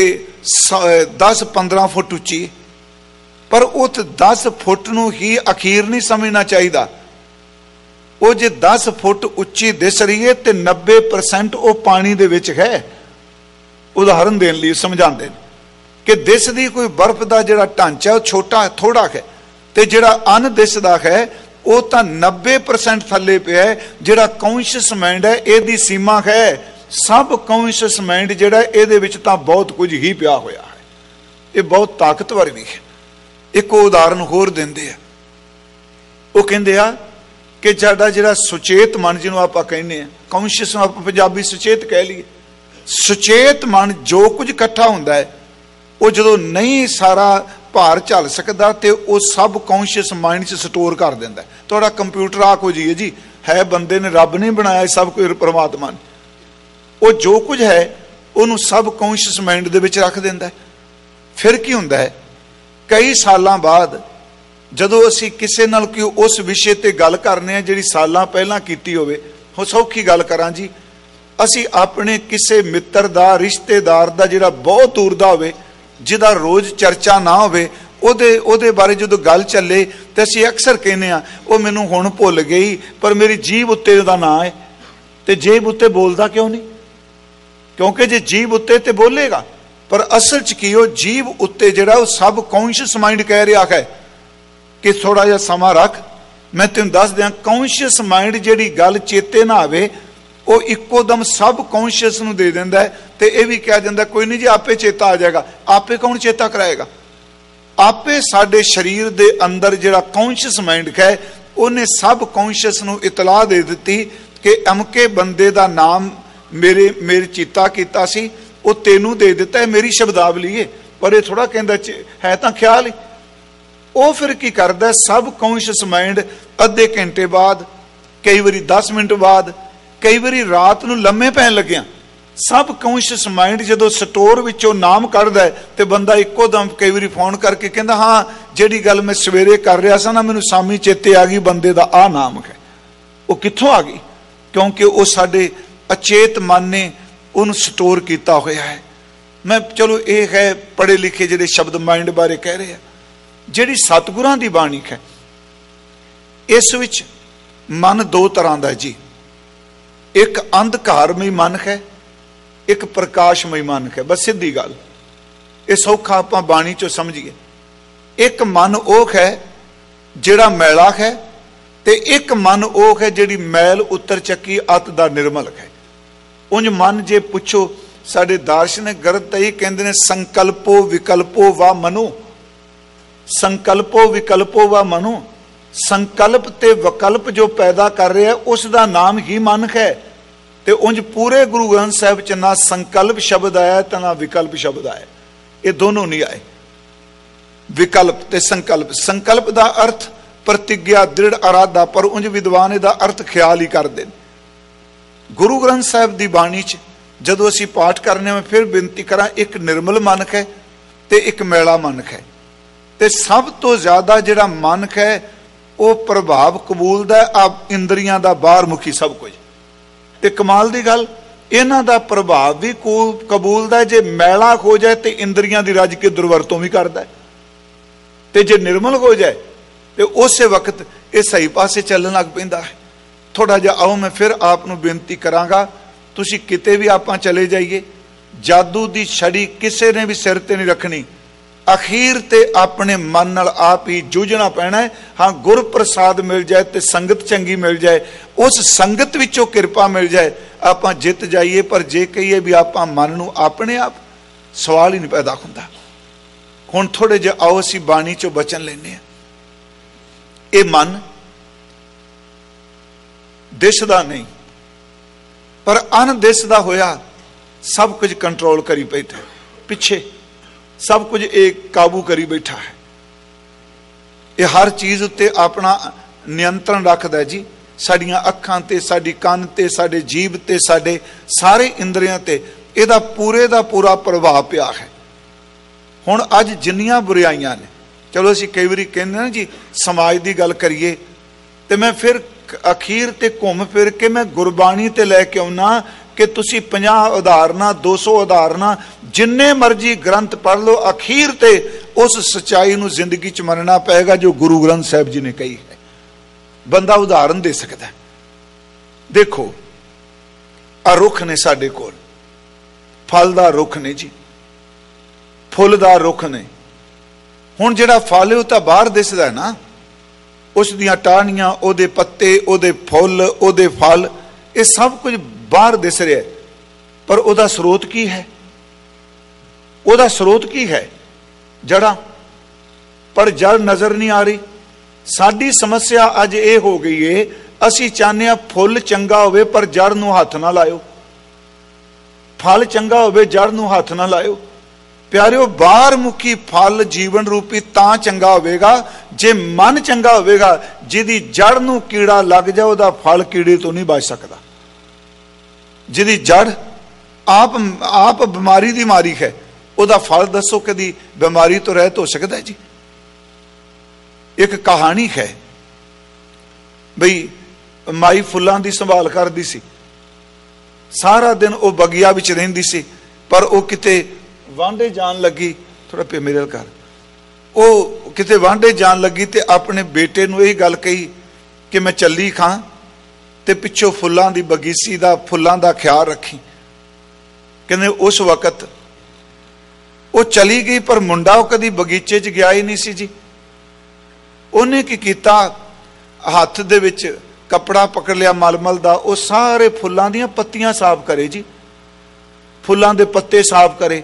10-15 ਫੁੱਟ ਉੱਚੀ, ਪਰ ਉਸ 10 ਫੁੱਟ ਨੂੰ ਹੀ ਅਖੀਰ ਨਹੀਂ ਸਮਝਣਾ ਚਾਹੀਦਾ। ਉਹ ਜੇ 10 ਫੁੱਟ ਉੱਚੀ ਦਿਸ ਰਹੀ ਹੈ ਤੇ 90% ਉਹ ਪਾਣੀ ਦੇ ਵਿੱਚ ਹੈ। ਉਦਾਹਰਨ ਦੇਣ ਲਈ ਸਮਝਾਉਂਦੇ ਨੇ ਕਿ ਦਿਸਦੀ ਕੋਈ ਬਰਫ਼ ਦਾ ਜਿਹੜਾ ਢਾਂਚਾ ਉਹ ਛੋਟਾ ਥੋੜਾ ਹੈ, ਤੇ ਜਿਹੜਾ ਅਣਦਿਸਦਾ ਹੈ ਉਹ ਤਾਂ 90% ਥੱਲੇ ਪਿਆ ਹੈ। ਜਿਹੜਾ ਕੌਂਸ਼ੀਅਸ ਮਾਈਂਡ ਹੈ ਇਹਦੀ ਸੀਮਾ ਹੈ, ਸਬ ਕੌਂਸ਼ੀਅਸ ਮਾਈਂਡ ਜਿਹੜਾ ਇਹਦੇ ਵਿੱਚ ਤਾਂ ਬਹੁਤ ਕੁਝ ਹੀ ਪਿਆ ਹੋਇਆ ਹੈ। ਇਹ ਬਹੁਤ ਤਾਕਤਵਰ ਵੀ ਹੈ। ਇੱਕ ਉਦਾਹਰਨ ਹੋਰ ਦਿੰਦੇ ਆ, ਉਹ ਕਹਿੰਦੇ ਆ ਕਿ ਸਾਡਾ ਜਿਹੜਾ ਸੁਚੇਤ ਮਨ, ਜਿਹਨੂੰ ਆਪਾਂ ਕਹਿੰਦੇ ਆ ਕੌਂਸ਼ੀਅਸ ਨੂੰ ਆਪਾਂ ਪੰਜਾਬੀ ਸੁਚੇਤ ਕਹਿ ਲਈਏ, ਸੁਚੇਤ ਮਨ ਜੋ ਕੁਝ ਇਕੱਠਾ ਹੁੰਦਾ ਹੈ ਉਹ ਜਦੋਂ ਨਹੀਂ ਸਾਰਾ ਭਾਰ ਝੱਲ ਸਕਦਾ ਤੇ ਉਹ ਸਬ ਕੌਂਸ਼ੀਅਸ ਮਾਈਂਡ 'ਚ ਸਟੋਰ ਕਰ ਦਿੰਦਾ। ਤੁਹਾਡਾ ਕੰਪਿਊਟਰ ਆ ਕੁਝ ਹੀ ਹੈ ਜੀ, ਹੈ ਬੰਦੇ ਨੇ, ਰੱਬ ਨੇ ਬਣਾਇਆ ਸਭ ਕੁਝ, ਪਰਮਾਤਮਾ ਨੇ। ਉਹ ਜੋ ਕੁਝ ਹੈ ਉਹਨੂੰ ਸਬ ਕੌਂਸ਼ੀਅਸ ਮਾਈਂਡ ਦੇ ਵਿੱਚ ਰੱਖ ਦਿੰਦਾ। ਫਿਰ ਕੀ ਹੁੰਦਾ ਹੈ, ਕਈ ਸਾਲਾਂ ਬਾਅਦ ਜਦੋਂ ਅਸੀਂ ਕਿਸੇ ਨਾਲ ਕੋਈ ਉਸ ਵਿਸ਼ੇ ਤੇ ਗੱਲ ਕਰਨੇ ਆ ਜਿਹੜੀ ਸਾਲਾਂ ਪਹਿਲਾਂ ਕੀਤੀ ਹੋਵੇ, ਉਹ ਸੌਖੀ ਗੱਲ ਕਰਾਂ ਜੀ, ਅਸੀਂ ਆਪਣੇ ਕਿਸੇ ਮਿੱਤਰ ਦਾ, ਰਿਸ਼ਤੇਦਾਰ ਦਾ ਜਿਹੜਾ ਬਹੁਤ ਦੂਰ ਦਾ ਹੋਵੇ, ਜਿਹਦਾ ਰੋਜ਼ ਚਰਚਾ ਨਾ ਹੋਵੇ, ਉਹਦੇ ਬਾਰੇ ਜਦੋਂ ਗੱਲ ਚੱਲੇ ਤੇ ਅਸੀਂ ਅਕਸਰ ਕਹਿੰਦੇ ਆ ਉਹ ਮੈਨੂੰ ਹੁਣ ਭੁੱਲ ਗਈ, ਪਰ ਮੇਰੀ ਜੀਭ ਉੱਤੇ ਉਹਦਾ ਨਾਂ ਹੈ। ਤੇ ਜੀਭ ਉੱਤੇ ਬੋਲਦਾ ਕਿਉਂ ਨਹੀਂ? ਕਿਉਂਕਿ ਜੇ ਜੀਭ ਉੱਤੇ ਤੇ ਬੋਲੇਗਾ, ਪਰ ਅਸਲ ਚ ਕੀ ਉਹ ਜੀਭ ਉੱਤੇ ਜਿਹੜਾ ਉਹ ਸਬ ਕੌਨਸ਼ੀਅਸ ਮਾਈਂਡ ਕਹਿ ਰਿਹਾ ਹੈ ਕਿ ਥੋੜਾ ਜਿਹਾ ਸਮਾਂ ਰੱਖ, ਮੈਂ ਤੈਨੂੰ ਦੱਸ ਦਿਆਂ। ਕੌਨਸ਼ੀਅਸ ਮਾਈਂਡ ਜਿਹੜੀ ਗੱਲ ਚੇਤੇ ਨਾ ਆਵੇ ਉਹ ਇੱਕੋ ਦਮ ਸਬ ਕੌਨਸ਼ੀਅਸ ਨੂੰ ਦੇ ਦਿੰਦਾ ਹੈ, ਤੇ ਇਹ ਵੀ ਕਹਿ ਦਿੰਦਾ ਕੋਈ ਨਹੀਂ ਜੀ ਆਪੇ ਚੇਤਾ ਆ ਜਾਏਗਾ। ਆਪੇ ਕੌਣ ਚੇਤਾ ਕਰਾਏਗਾ? ਆਪੇ ਸਾਡੇ ਸਰੀਰ ਦੇ ਅੰਦਰ ਜਿਹੜਾ ਕੌਨਸ਼ੀਅਸ ਮਾਈਂਡ ਹੈ ਉਹਨੇ ਸਬ ਕੌਨਸ਼ੀਅਸ ਨੂੰ ਇਤਲਾਹ ਦੇ ਦਿੱਤੀ ਕਿ ਅਮਕੇ ਬੰਦੇ ਦਾ ਨਾਮ ਮੇਰੇ ਚੇਤਾ ਕੀਤਾ ਸੀ, ਉਹ ਤੈਨੂੰ ਦੇ ਦਿੱਤਾ ਹੈ, ਮੇਰੀ ਸ਼ਬਦਾਵਲੀ ਹੈ। ਪਰ ਇਹ ਥੋੜਾ ਕਹਿੰਦਾ ਹੈ ਤਾਂ ਖਿਆਲ ਹੀ। ਉਹ ਫਿਰ ਕੀ ਕਰਦਾ, ਸਬ ਕੌਨਸ਼ੀਅਸ ਮਾਈਂਡ ਅੱਧੇ ਘੰਟੇ ਬਾਅਦ, ਕਈ ਵਾਰੀ 10 ਮਿੰਟ ਬਾਅਦ, ਕਈ ਵਾਰੀ ਰਾਤ ਨੂੰ ਲੰਮੇ ਪੈਣ ਲੱਗਿਆ, ਸਬ ਕੌਨਸ਼ੀਅਸ ਮਾਈਂਡ ਜਦੋਂ ਸਟੋਰ ਵਿੱਚੋਂ ਨਾਮ ਕੱਢਦਾ ਤੇ ਬੰਦਾ ਇੱਕੋ ਦਮ ਕਈ ਵਾਰੀ ਫੋਨ ਕਰਕੇ ਕਹਿੰਦਾ ਹਾਂ ਜਿਹੜੀ ਗੱਲ ਮੈਂ ਸਵੇਰੇ ਕਰ ਰਿਹਾ ਸੀ ਨਾ, ਮੈਨੂੰ ਸ਼ਾਮੀ ਚੇਤੇ ਆ ਗਈ, ਬੰਦੇ ਦਾ ਆਹ ਨਾਮ ਹੈ। ਉਹ ਕਿੱਥੋਂ ਆ ਗਈ? ਕਿਉਂਕਿ ਉਹ ਸਾਡੇ ਅਚੇਤ ਮਨ ਨੇ ਉਹਨੂੰ ਸਟੋਰ ਕੀਤਾ ਹੋਇਆ ਹੈ। ਮੈਂ ਚਲੋ ਇਹ ਹੈ ਪੜ੍ਹੇ ਲਿਖੇ ਜਿਹੜੇ ਸ਼ਬਦ ਮਾਈਂਡ ਬਾਰੇ ਕਹਿ ਰਹੇ ਆ। ਜਿਹੜੀ ਸਤਿਗੁਰਾਂ ਦੀ ਬਾਣੀ ਹੈ ਇਸ ਵਿੱਚ ਮਨ ਦੋ ਤਰ੍ਹਾਂ ਦਾ ਜੀ, ਇੱਕ ਅੰਧਕਾਰਮਈ ਮਨ ਹੈ, ਇੱਕ ਪ੍ਰਕਾਸ਼ਮਈ ਮਨ ਹੈ। ਬਸ ਸਿੱਧੀ ਗੱਲ, ਇਹ ਸੌਖਾ ਆਪਾਂ ਬਾਣੀ ਚੋਂ ਸਮਝੀਏ। ਇੱਕ ਮਨ ਉਹ ਹੈ ਜਿਹੜਾ ਮੈਲਾ ਹੈ, ਤੇ ਇੱਕ ਮਨ ਉਹ ਹੈ ਜਿਹੜੀ ਮੈਲ ਉਤਰ ਚੱਕੀ ਅਤ ਦਾ ਨਿਰਮਲ ਹੈ। ਉਂਝ ਮਨ ਜੇ ਪੁੱਛੋ, ਸਾਡੇ ਦਾਰਸ਼ਨਿਕ ਗ੍ਰੰਥ ਤਾਂ ਇਹ ਕਹਿੰਦੇ ਨੇ ਸੰਕਲਪੋ ਵਿਕਲਪੋ ਵਾ ਮਨੋ, ਸੰਕਲਪੋ ਵਿਕਲਪੋ ਵਾ ਮਨੋ। ਸੰਕਲਪ ਤੇ ਵਿਕਲਪ ਜੋ ਪੈਦਾ ਕਰ ਰਿਹਾ ਉਸ ਦਾ ਨਾਮ ਹੀ ਮਨ ਹੈ। ਤੇ ਉਂਝ ਪੂਰੇ ਗੁਰੂ ਗ੍ਰੰਥ ਸਾਹਿਬ ਚ ਨਾ ਸੰਕਲਪ ਸ਼ਬਦ ਆਇਆ ਤੇ ਨਾ ਵਿਕਲਪ ਸ਼ਬਦ ਆਇਆ, ਇਹ ਦੋਨੋਂ ਨਹੀਂ ਆਏ। ਵਿਕਲਪ ਤੇ ਸੰਕਲਪ, ਸੰਕਲਪ ਦਾ ਅਰਥ ਪ੍ਰਤਿਗਿਆ, ਦ੍ਰਿੜ ਇਰਾਦਾ, ਪਰ ਉਂਝ ਵਿਦਵਾਨ ਇਹਦਾ ਅਰਥ ਖਿਆਲ ਹੀ ਕਰਦੇ ਨੇ। ਗੁਰੂ ਗ੍ਰੰਥ ਸਾਹਿਬ ਦੀ ਬਾਣੀ ਚ ਜਦੋਂ ਅਸੀਂ ਪਾਠ ਕਰਨੇ, ਮੈਂ ਫਿਰ ਬੇਨਤੀ ਕਰਾਂ, ਇੱਕ ਨਿਰਮਲ ਮਨ ਹੈ ਤੇ ਇੱਕ ਮੈਲਾ ਮਨ ਹੈ। ਤੇ ਸਭ ਤੋਂ ਜ਼ਿਆਦਾ ਜਿਹੜਾ ਮਨ ਹੈ ਉਹ ਪ੍ਰਭਾਵ ਕਬੂਲਦਾ ਆ ਇੰਦਰੀਆਂ ਦਾ, ਬਾਹਰ ਮੁਖੀ ਸਭ ਕੁਝ। ਤੇ ਕਮਾਲ ਦੀ ਗੱਲ, ਇਹਨਾਂ ਦਾ ਪ੍ਰਭਾਵ ਵੀ ਕਬੂਲਦਾ। ਜੇ ਮੈਲਾ ਹੋ ਜਾਏ ਤੇ ਇੰਦਰੀਆਂ ਦੀ ਰੱਜ ਕੇ ਦੁਰਵਰਤੋਂ ਵੀ ਕਰਦਾ, ਤੇ ਜੇ ਨਿਰਮਲ ਹੋ ਜਾਏ ਤੇ ਉਸੇ ਵਕਤ ਇਹ ਸਹੀ ਪਾਸੇ ਚੱਲਣ ਲੱਗ ਪੈਂਦਾ ਹੈ। ਥੋੜਾ ਜਿਹਾ ਆਓ ਮੈਂ ਫਿਰ ਆਪ ਨੂੰ ਬੇਨਤੀ ਕਰਾਂਗਾ, ਤੁਸੀਂ ਕਿਤੇ ਵੀ ਆਪਾਂ ਚਲੇ ਜਾਈਏ, ਜਾਦੂ ਦੀ ਛੜੀ ਕਿਸੇ ਨੇ ਵੀ ਸਿਰ ਤੇ ਨਹੀਂ ਰੱਖਣੀ। ਅਖੀਰ ਤੇ ਆਪਣੇ ਮਨ ਨਾਲ ਆਪ ਹੀ ਜੂਝਣਾ ਪੈਣਾ ਹੈ। ਹਾਂ, ਗੁਰ ਪ੍ਰਸਾਦ ਮਿਲ ਜਾਏ ਤੇ ਸੰਗਤ ਚੰਗੀ ਮਿਲ ਜਾਏ, ਉਸ ਸੰਗਤ ਵਿੱਚੋਂ ਕਿਰਪਾ ਮਿਲ ਜਾਏ, ਆਪਾਂ ਜਿੱਤ ਜਾਈਏ। ਪਰ ਜੇ ਕਹੀਏ ਵੀ ਆਪਾਂ ਮਨ ਨੂੰ ਆਪਣੇ ਆਪ, ਸਵਾਲ ਹੀ ਨਹੀਂ ਪੈਦਾ ਹੁੰਦਾ। ਹੁਣ ਥੋੜੇ ਜਿਹਾ ਆਓ ਅਸੀਂ ਬਾਣੀ ਚੋਂ ਬਚਨ ਲੈਂਦੇ ਹਾਂ। ਇਹ ਮਨ ਦਿਸਦਾ ਨਹੀਂ, ਪਰ ਅਣਦਿਸਦਾ ਹੋਇਆ ਸਭ ਕੁਝ ਕੰਟਰੋਲ ਕਰੀ ਬੈਠਾ, ਪਿੱਛੇ ਸਭ ਕੁਝ ਇਹ ਕਾਬੂ ਕਰੀ ਬੈਠਾ ਹੈ। ਇਹ ਹਰ ਚੀਜ਼ ਉੱਤੇ ਆਪਣਾ ਨਿਯੰਤਰਣ ਰੱਖਦਾ ਜੀ। ਸਾਡੀਆਂ ਅੱਖਾਂ ਤੇ, ਸਾਡੀ ਕੰਨ ਤੇ, ਸਾਡੇ ਜੀਭ ਤੇ, ਸਾਡੇ ਸਾਰੇ ਇੰਦਰੀਆਂ ਤੇ ਇਹਦਾ ਪੂਰੇ ਦਾ ਪੂਰਾ ਪ੍ਰਭਾਵ ਪਿਆ ਹੈ। ਹੁਣ ਅੱਜ ਜਿੰਨੀਆਂ ਬੁਰਾਈਆਂ ਨੇ, ਚਲੋ ਅਸੀਂ ਕਈ ਵਾਰੀ ਕਹਿੰਦੇ ਨਾ ਜੀ ਸਮਾਜ ਦੀ ਗੱਲ ਕਰੀਏ, ਤੇ ਮੈਂ ਫਿਰ ਅਖੀਰ ਤੇ ਘੁੰਮ ਫਿਰ ਕੇ ਮੈਂ ਗੁਰਬਾਣੀ ਤੇ ਲੈ ਕੇ ਆਉਣਾ ਕਿ ਤੁਸੀਂ 50 ਉਦਾਹਰਨਾਂ, 200 ਉਦਾਹਰਨਾਂ, ਜਿੰਨੇ ਮਰਜੀ ਗ੍ਰੰਥ ਪੜ੍ਹ ਲਓ, ਅਖੀਰ ਤੇ ਉਸ ਸੱਚਾਈ ਨੂੰ ਜ਼ਿੰਦਗੀ ਚ ਮੰਨਣਾ ਪਏਗਾ ਜੋ ਗੁਰੂ ਗ੍ਰੰਥ ਸਾਹਿਬ ਜੀ ਨੇ ਕਹੀ ਹੈ। ਬੰਦਾ ਉਦਾਹਰਨ ਦੇ ਸਕਦਾ। ਦੇਖੋ, ਆ ਰੁੱਖ ਨੇ ਸਾਡੇ ਕੋਲ, ਫਲ ਦਾ ਰੁੱਖ ਨੇ ਜੀ, ਫੁੱਲ ਦਾ ਰੁੱਖ ਨੇ। ਹੁਣ ਜਿਹੜਾ ਫਲ ਹੈ ਉਹ ਤਾਂ ਬਾਹਰ ਦਿਸਦਾ ਨਾ, ਉਸ ਦੀਆਂ ਟਾਹਣੀਆਂ, ਉਹਦੇ ਪੱਤੇ, ਉਹਦੇ ਫੁੱਲ, ਉਹਦੇ ਫਲ, ਇਹ ਸਭ ਕੁਝ ਬਾਹਰ ਦਿਸ ਰਿਹਾ, ਪਰ ਉਹਦਾ ਸਰੋਤ ਕੀ ਹੈ? ਉਹਦਾ ਸਰੋਤ ਕੀ ਹੈ? ਜੜਾਂ। ਪਰ ਜੜ ਨਜ਼ਰ ਨਹੀਂ ਆ ਰਹੀ। ਸਾਡੀ ਸਮੱਸਿਆ ਅੱਜ ਇਹ ਹੋ ਗਈ ਏ, ਅਸੀਂ ਚਾਹੁੰਦੇ ਹਾਂ ਫੁੱਲ ਚੰਗਾ ਹੋਵੇ ਪਰ ਜੜ ਨੂੰ ਹੱਥ ਨਾ ਲਾਇਓ, ਫਲ ਚੰਗਾ ਹੋਵੇ ਜੜ ਨੂੰ ਹੱਥ ਨਾ ਲਾਇਓ। ਪਿਆਰਿਓ, ਬਾਹਰ ਮੁਖੀ ਫਲ ਜੀਵਨ ਰੂਪੀ ਤਾਂ ਚੰਗਾ ਹੋਵੇਗਾ ਜੇ ਮਨ ਚੰਗਾ ਹੋਵੇਗਾ। ਜਿਹਦੀ ਜੜ ਨੂੰ ਕੀੜਾ ਲੱਗ ਜਾ, ਉਹਦਾ ਫਲ ਕੀੜੇ ਤੋਂ ਨਹੀਂ ਬਚ ਸਕਦਾ। ਜਿਹਦੀ ਜੜ ਆਪ ਬਿਮਾਰੀ ਦੀ ਮਾਰੀ ਹੈ, ਉਹਦਾ ਫਲ ਦੱਸੋ ਕਦੀ ਬਿਮਾਰੀ ਤੋਂ ਰਹਿਤ ਹੋ ਸਕਦਾ ਜੀ? ਇੱਕ ਕਹਾਣੀ ਹੈ ਬਈ, ਮਾਈ ਫੁੱਲਾਂ ਦੀ ਸੰਭਾਲ ਕਰਦੀ ਸੀ। ਸਾਰਾ ਦਿਨ ਉਹ ਬਗੀਆ ਵਿੱਚ ਰਹਿੰਦੀ ਸੀ, ਪਰ ਉਹ ਕਿਤੇ ਵਾਂਢੇ ਜਾਣ ਲੱਗੀ, ਥੋੜਾ ਪਿਆ ਮੇਰੇ ਨਾਲ ਕਰ, ਉਹ ਕਿਤੇ ਵਾਂਢੇ ਜਾਣ ਲੱਗੀ ਤੇ ਆਪਣੇ ਬੇਟੇ ਨੂੰ ਇਹ ਗੱਲ ਕਹੀ ਕਿ ਮੈਂ ਚੱਲੀ ਖਾਂ ਤੇ ਪਿੱਛੋਂ ਫੁੱਲਾਂ ਦੀ ਬਗੀਚੀ ਦਾ, ਫੁੱਲਾਂ ਦਾ ਖਿਆਲ ਰੱਖੀ। ਕਹਿੰਦੇ ਉਸ ਵਕਤ ਉਹ ਚਲੀ ਗਈ, ਪਰ ਮੁੰਡਾ ਉਹ ਕਦੀ ਬਗੀਚੇ 'ਚ ਗਿਆ ਹੀ ਨਹੀਂ ਸੀ ਜੀ। ਉਹਨੇ ਕੀ ਕੀਤਾ, ਹੱਥ ਦੇ ਵਿੱਚ ਕੱਪੜਾ ਪਕੜ ਲਿਆ ਮਲਮਲ ਦਾ, ਉਹ ਸਾਰੇ ਫੁੱਲਾਂ ਦੀਆਂ ਪੱਤੀਆਂ ਸਾਫ਼ ਕਰੇ ਜੀ, ਫੁੱਲਾਂ ਦੇ ਪੱਤੇ ਸਾਫ਼ ਕਰੇ।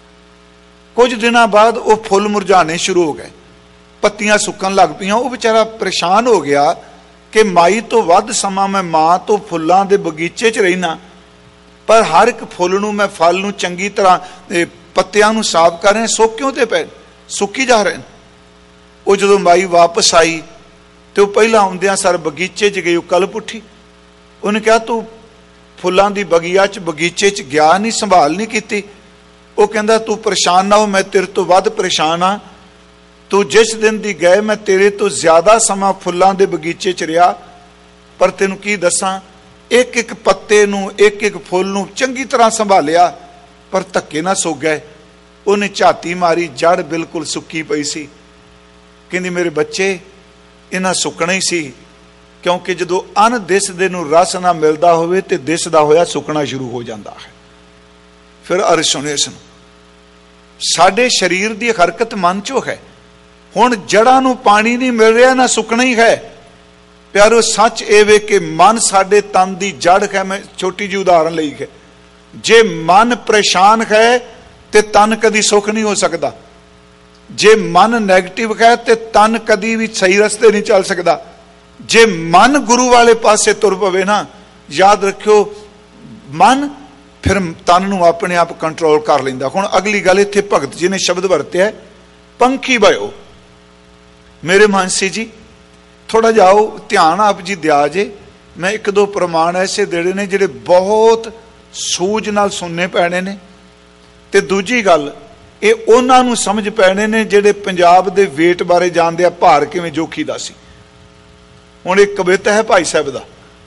ਕੁਝ ਦਿਨਾਂ ਬਾਅਦ ਉਹ ਫੁੱਲ ਮੁਰਝਾਣੇ ਸ਼ੁਰੂ ਹੋ ਗਏ, ਪੱਤੀਆਂ ਸੁੱਕਣ ਲੱਗ ਪਈਆਂ। ਉਹ ਵਿਚਾਰਾ ਪਰੇਸ਼ਾਨ ਹੋ ਗਿਆ ਕਿ ਮਾਈ ਤੋਂ ਵੱਧ ਸਮਾਂ ਮੈਂ ਮਾਂ ਤੋਂ ਫੁੱਲਾਂ ਦੇ ਬਗੀਚੇ 'ਚ ਰਹਿਣਾ, ਪਰ ਹਰ ਇੱਕ ਫੁੱਲ ਨੂੰ ਮੈਂ, ਫਲ ਨੂੰ ਚੰਗੀ ਤਰ੍ਹਾਂ ਪੱਤਿਆਂ ਨੂੰ ਸਾਫ਼ ਕਰ ਰਿਹਾ, ਸੁੱਕ ਕਿਉਂ ਤੇ ਪੈ, ਸੁੱਕੀ ਜਾ ਰਹੇ। ਉਹ ਜਦੋਂ ਮਾਈ ਵਾਪਸ ਆਈ ਤੇ ਉਹ ਪਹਿਲਾਂ ਆਉਂਦਿਆਂ ਸਰ ਬਗੀਚੇ 'ਚ ਗਈ, ਉਹ ਕਲਪ ਉੱਠੀ। ਉਹਨੇ ਕਿਹਾ ਤੂੰ ਫੁੱਲਾਂ ਦੀ ਬਗੀਚੇ 'ਚ ਗਿਆ ਨਹੀਂ, ਸੰਭਾਲ ਨਹੀਂ ਕੀਤੀ। ਉਹ ਕਹਿੰਦਾ ਤੂੰ ਪਰੇਸ਼ਾਨ ਨਾ ਹੋ, ਮੈਂ ਤੇਰੇ ਤੋਂ ਵੱਧ ਪਰੇਸ਼ਾਨ ਹਾਂ। ਤੂੰ ਜਿਸ ਦਿਨ ਦੀ ਗਏ ਮੈਂ ਤੇਰੇ ਤੋਂ ਜ਼ਿਆਦਾ ਸਮਾਂ ਫੁੱਲਾਂ ਦੇ ਬਗੀਚੇ 'ਚ ਰਿਹਾ, ਪਰ ਤੈਨੂੰ ਕੀ ਦੱਸਾਂ, ਇੱਕ ਇੱਕ ਪੱਤੇ ਨੂੰ, ਇੱਕ ਇੱਕ ਫੁੱਲ ਨੂੰ ਚੰਗੀ ਤਰ੍ਹਾਂ ਸੰਭਾਲਿਆ, ਪਰ ਧੱਕੇ ਨਾ ਸੁੱਕ ਗਏ। ਉਹਨੇ ਝਾਤੀ ਮਾਰੀ, ਜੜ ਬਿਲਕੁਲ ਸੁੱਕੀ ਪਈ ਸੀ। ਕਹਿੰਦੀ ਮੇਰੇ ਬੱਚੇ, ਇਹਨਾਂ ਸੁੱਕਣਾ ਹੀ ਸੀ, ਕਿਉਂਕਿ ਜਦੋਂ ਅਨ ਦਿਸਦੇ ਨੂੰ ਰਸ ਨਾ ਮਿਲਦਾ ਹੋਵੇ ਤੇ ਦਿਸਦਾ ਹੋਇਆ ਸੁੱਕਣਾ ਸ਼ੁਰੂ ਹੋ ਜਾਂਦਾ ਹੈ। ਫਿਰ ਅਰਜ਼ ਸੁਣਿਓ ਇਸ ਨੂੰ, ਸਾਡੇ ਸਰੀਰ ਦੀ ਹਰਕਤ ਮਨ 'ਚੋਂ ਹੈ। ਹੁਣ ਜੜਾਂ ਨੂੰ ਪਾਣੀ ਨਹੀਂ ਮਿਲ ਰਿਹਾ, ਨਾ ਸੁੱਕਣਾ ਹੀ ਹੈ। ਪਿਆਰੋ ਸੱਚ ਇਹ ਵੇ ਕਿ ਮਨ ਸਾਡੇ ਤਨ ਦੀ ਜੜ ਹੈ। ਮੈਂ ਛੋਟੀ ਜਿਹੀ ਉਦਾਹਰਨ ਲਈ ਹੈ, ਜੇ ਮਨ ਪਰੇਸ਼ਾਨ ਹੈ ਤੇ ਤਨ ਕਦੀ ਸੁੱਖ ਨਹੀਂ ਹੋ ਸਕਦਾ। ਜੇ ਮਨ ਨੈਗੇਟਿਵ ਹੈ ਤੇ ਤਨ ਕਦੀ ਵੀ ਸਹੀ ਰਸਤੇ ਨਹੀਂ ਚੱਲ ਸਕਦਾ। ਜੇ ਮਨ ਗੁਰੂ ਵਾਲੇ ਪਾਸੇ ਤੁਰ ਪਵੇ ਨਾ, ਯਾਦ ਰੱਖਿਓ, ਮਨ ਫਿਰ ਤਨ ਨੂੰ ਆਪਣੇ ਆਪ ਕੰਟਰੋਲ ਕਰ ਲੈਂਦਾ। ਹੁਣ ਅਗਲੀ ਗੱਲ, ਇੱਥੇ ਭਗਤ ਜੀ ਨੇ ਸ਼ਬਦ ਵਰਤਿਆ ਪੰਖੀ ਭਇਓ। ਮੇਰੇ ਮਾਨਸੀ ਜੀ ਥੋੜਾ ਜਾਓ, ਧਿਆਨ ਆਪ ਜੀ ਦਿਆ ਜੇ। ਮੈਂ ਇੱਕ ਦੋ ਪ੍ਰਮਾਣ ਐਸੇ ਦੇਣੇ ਨੇ ਜਿਹੜੇ ਬਹੁਤ ਸੂਝ ਨਾਲ ਸੁਣਨੇ ਪੈਣੇ ਨੇ, ਤੇ ਦੂਜੀ ਗੱਲ ਇਹ ਉਹਨਾਂ ਨੂੰ ਸਮਝ ਪੈਣੇ ਨੇ ਜਿਹੜੇ ਪੰਜਾਬ ਦੇ ਵੇਟ ਬਾਰੇ ਜਾਣਦੇ ਆ, ਭਾਰ ਕਿਵੇਂ ਜੋਖੀਦਾ ਸੀ। ਹੁਣ ਇੱਕ ਕਵਿਤਾ ਹੈ ਭਾਈ ਸਾਹਿਬ ਦਾ,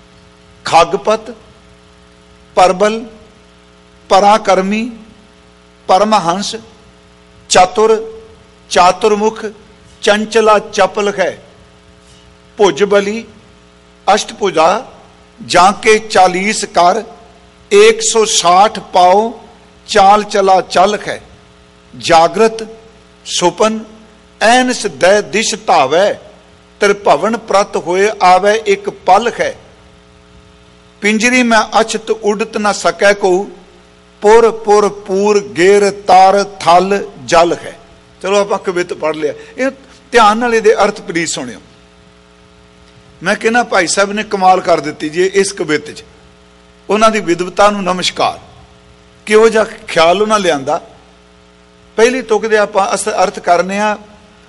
ਖੱਗਪਤ ਪਰਬਲ ਪਰਾਕਰਮੀ ਪਰਮਹੰਸ ਚਾਤੁਰ ਚਾਤੁਰਮੁਖ ਚੰਚਲਾ ਚਪਲ ਹੈ, ਭੁਜ ਬਲੀ ਅਸ਼ਟਭੁਜਾ ਜਾਂ ਕੇ 40 ਕਰ 160 ਪਾਓ ਚਾਲ ਚਲਾ ਚਲ ਹੈ, ਜਾਗਰਤ ਸੁਪਨ ਐਨਸ ਦੈ ਦਿਸ਼ ਧਾਵੈ, ਤ੍ਰਿਭਵਨ ਪ੍ਰਤ ਹੋਏ ਆਵੈ ਇੱਕ ਪਲ ਹੈ, ਪਿੰਜਰੀ ਮੈਂ ਅਛਤ ਉਡਤ ਨਾ ਸਕੈ ਕੋ, ਪੁਰ ਪੁਰ ਪੂਰ ਗੇਰ ਤਾਰ ਥਲ ਜਲ ਹੈ। ਚਲੋ ਆਪਾਂ ਕਵਿਤ ਪੜ੍ਹ ਲਿਆ, ਇਹ ਧਿਆਨ ਨਾਲ ਇਹਦੇ ਅਰਥ ਪਲੀਜ਼ ਸੁਣਿਓ। ਮੈਂ ਕਹਿੰਦਾ ਭਾਈ ਸਾਹਿਬ ਨੇ ਕਮਾਲ ਕਰ ਦਿੱਤੀ ਜੀ ਇਸ ਕਵਿਤ 'ਚ। ਉਹਨਾਂ ਦੀ ਵਿਦਵਤਾ ਨੂੰ ਨਮਸਕਾਰ, ਕਿਹੋ ਜਿਹਾ ਖਿਆਲ ਉਹਨਾਂ ਲਿਆਂਦਾ। ਪਹਿਲੀ ਤੁਕ ਦੇ ਆਪਾਂ ਅਰਥ ਕਰਨੇ ਆ,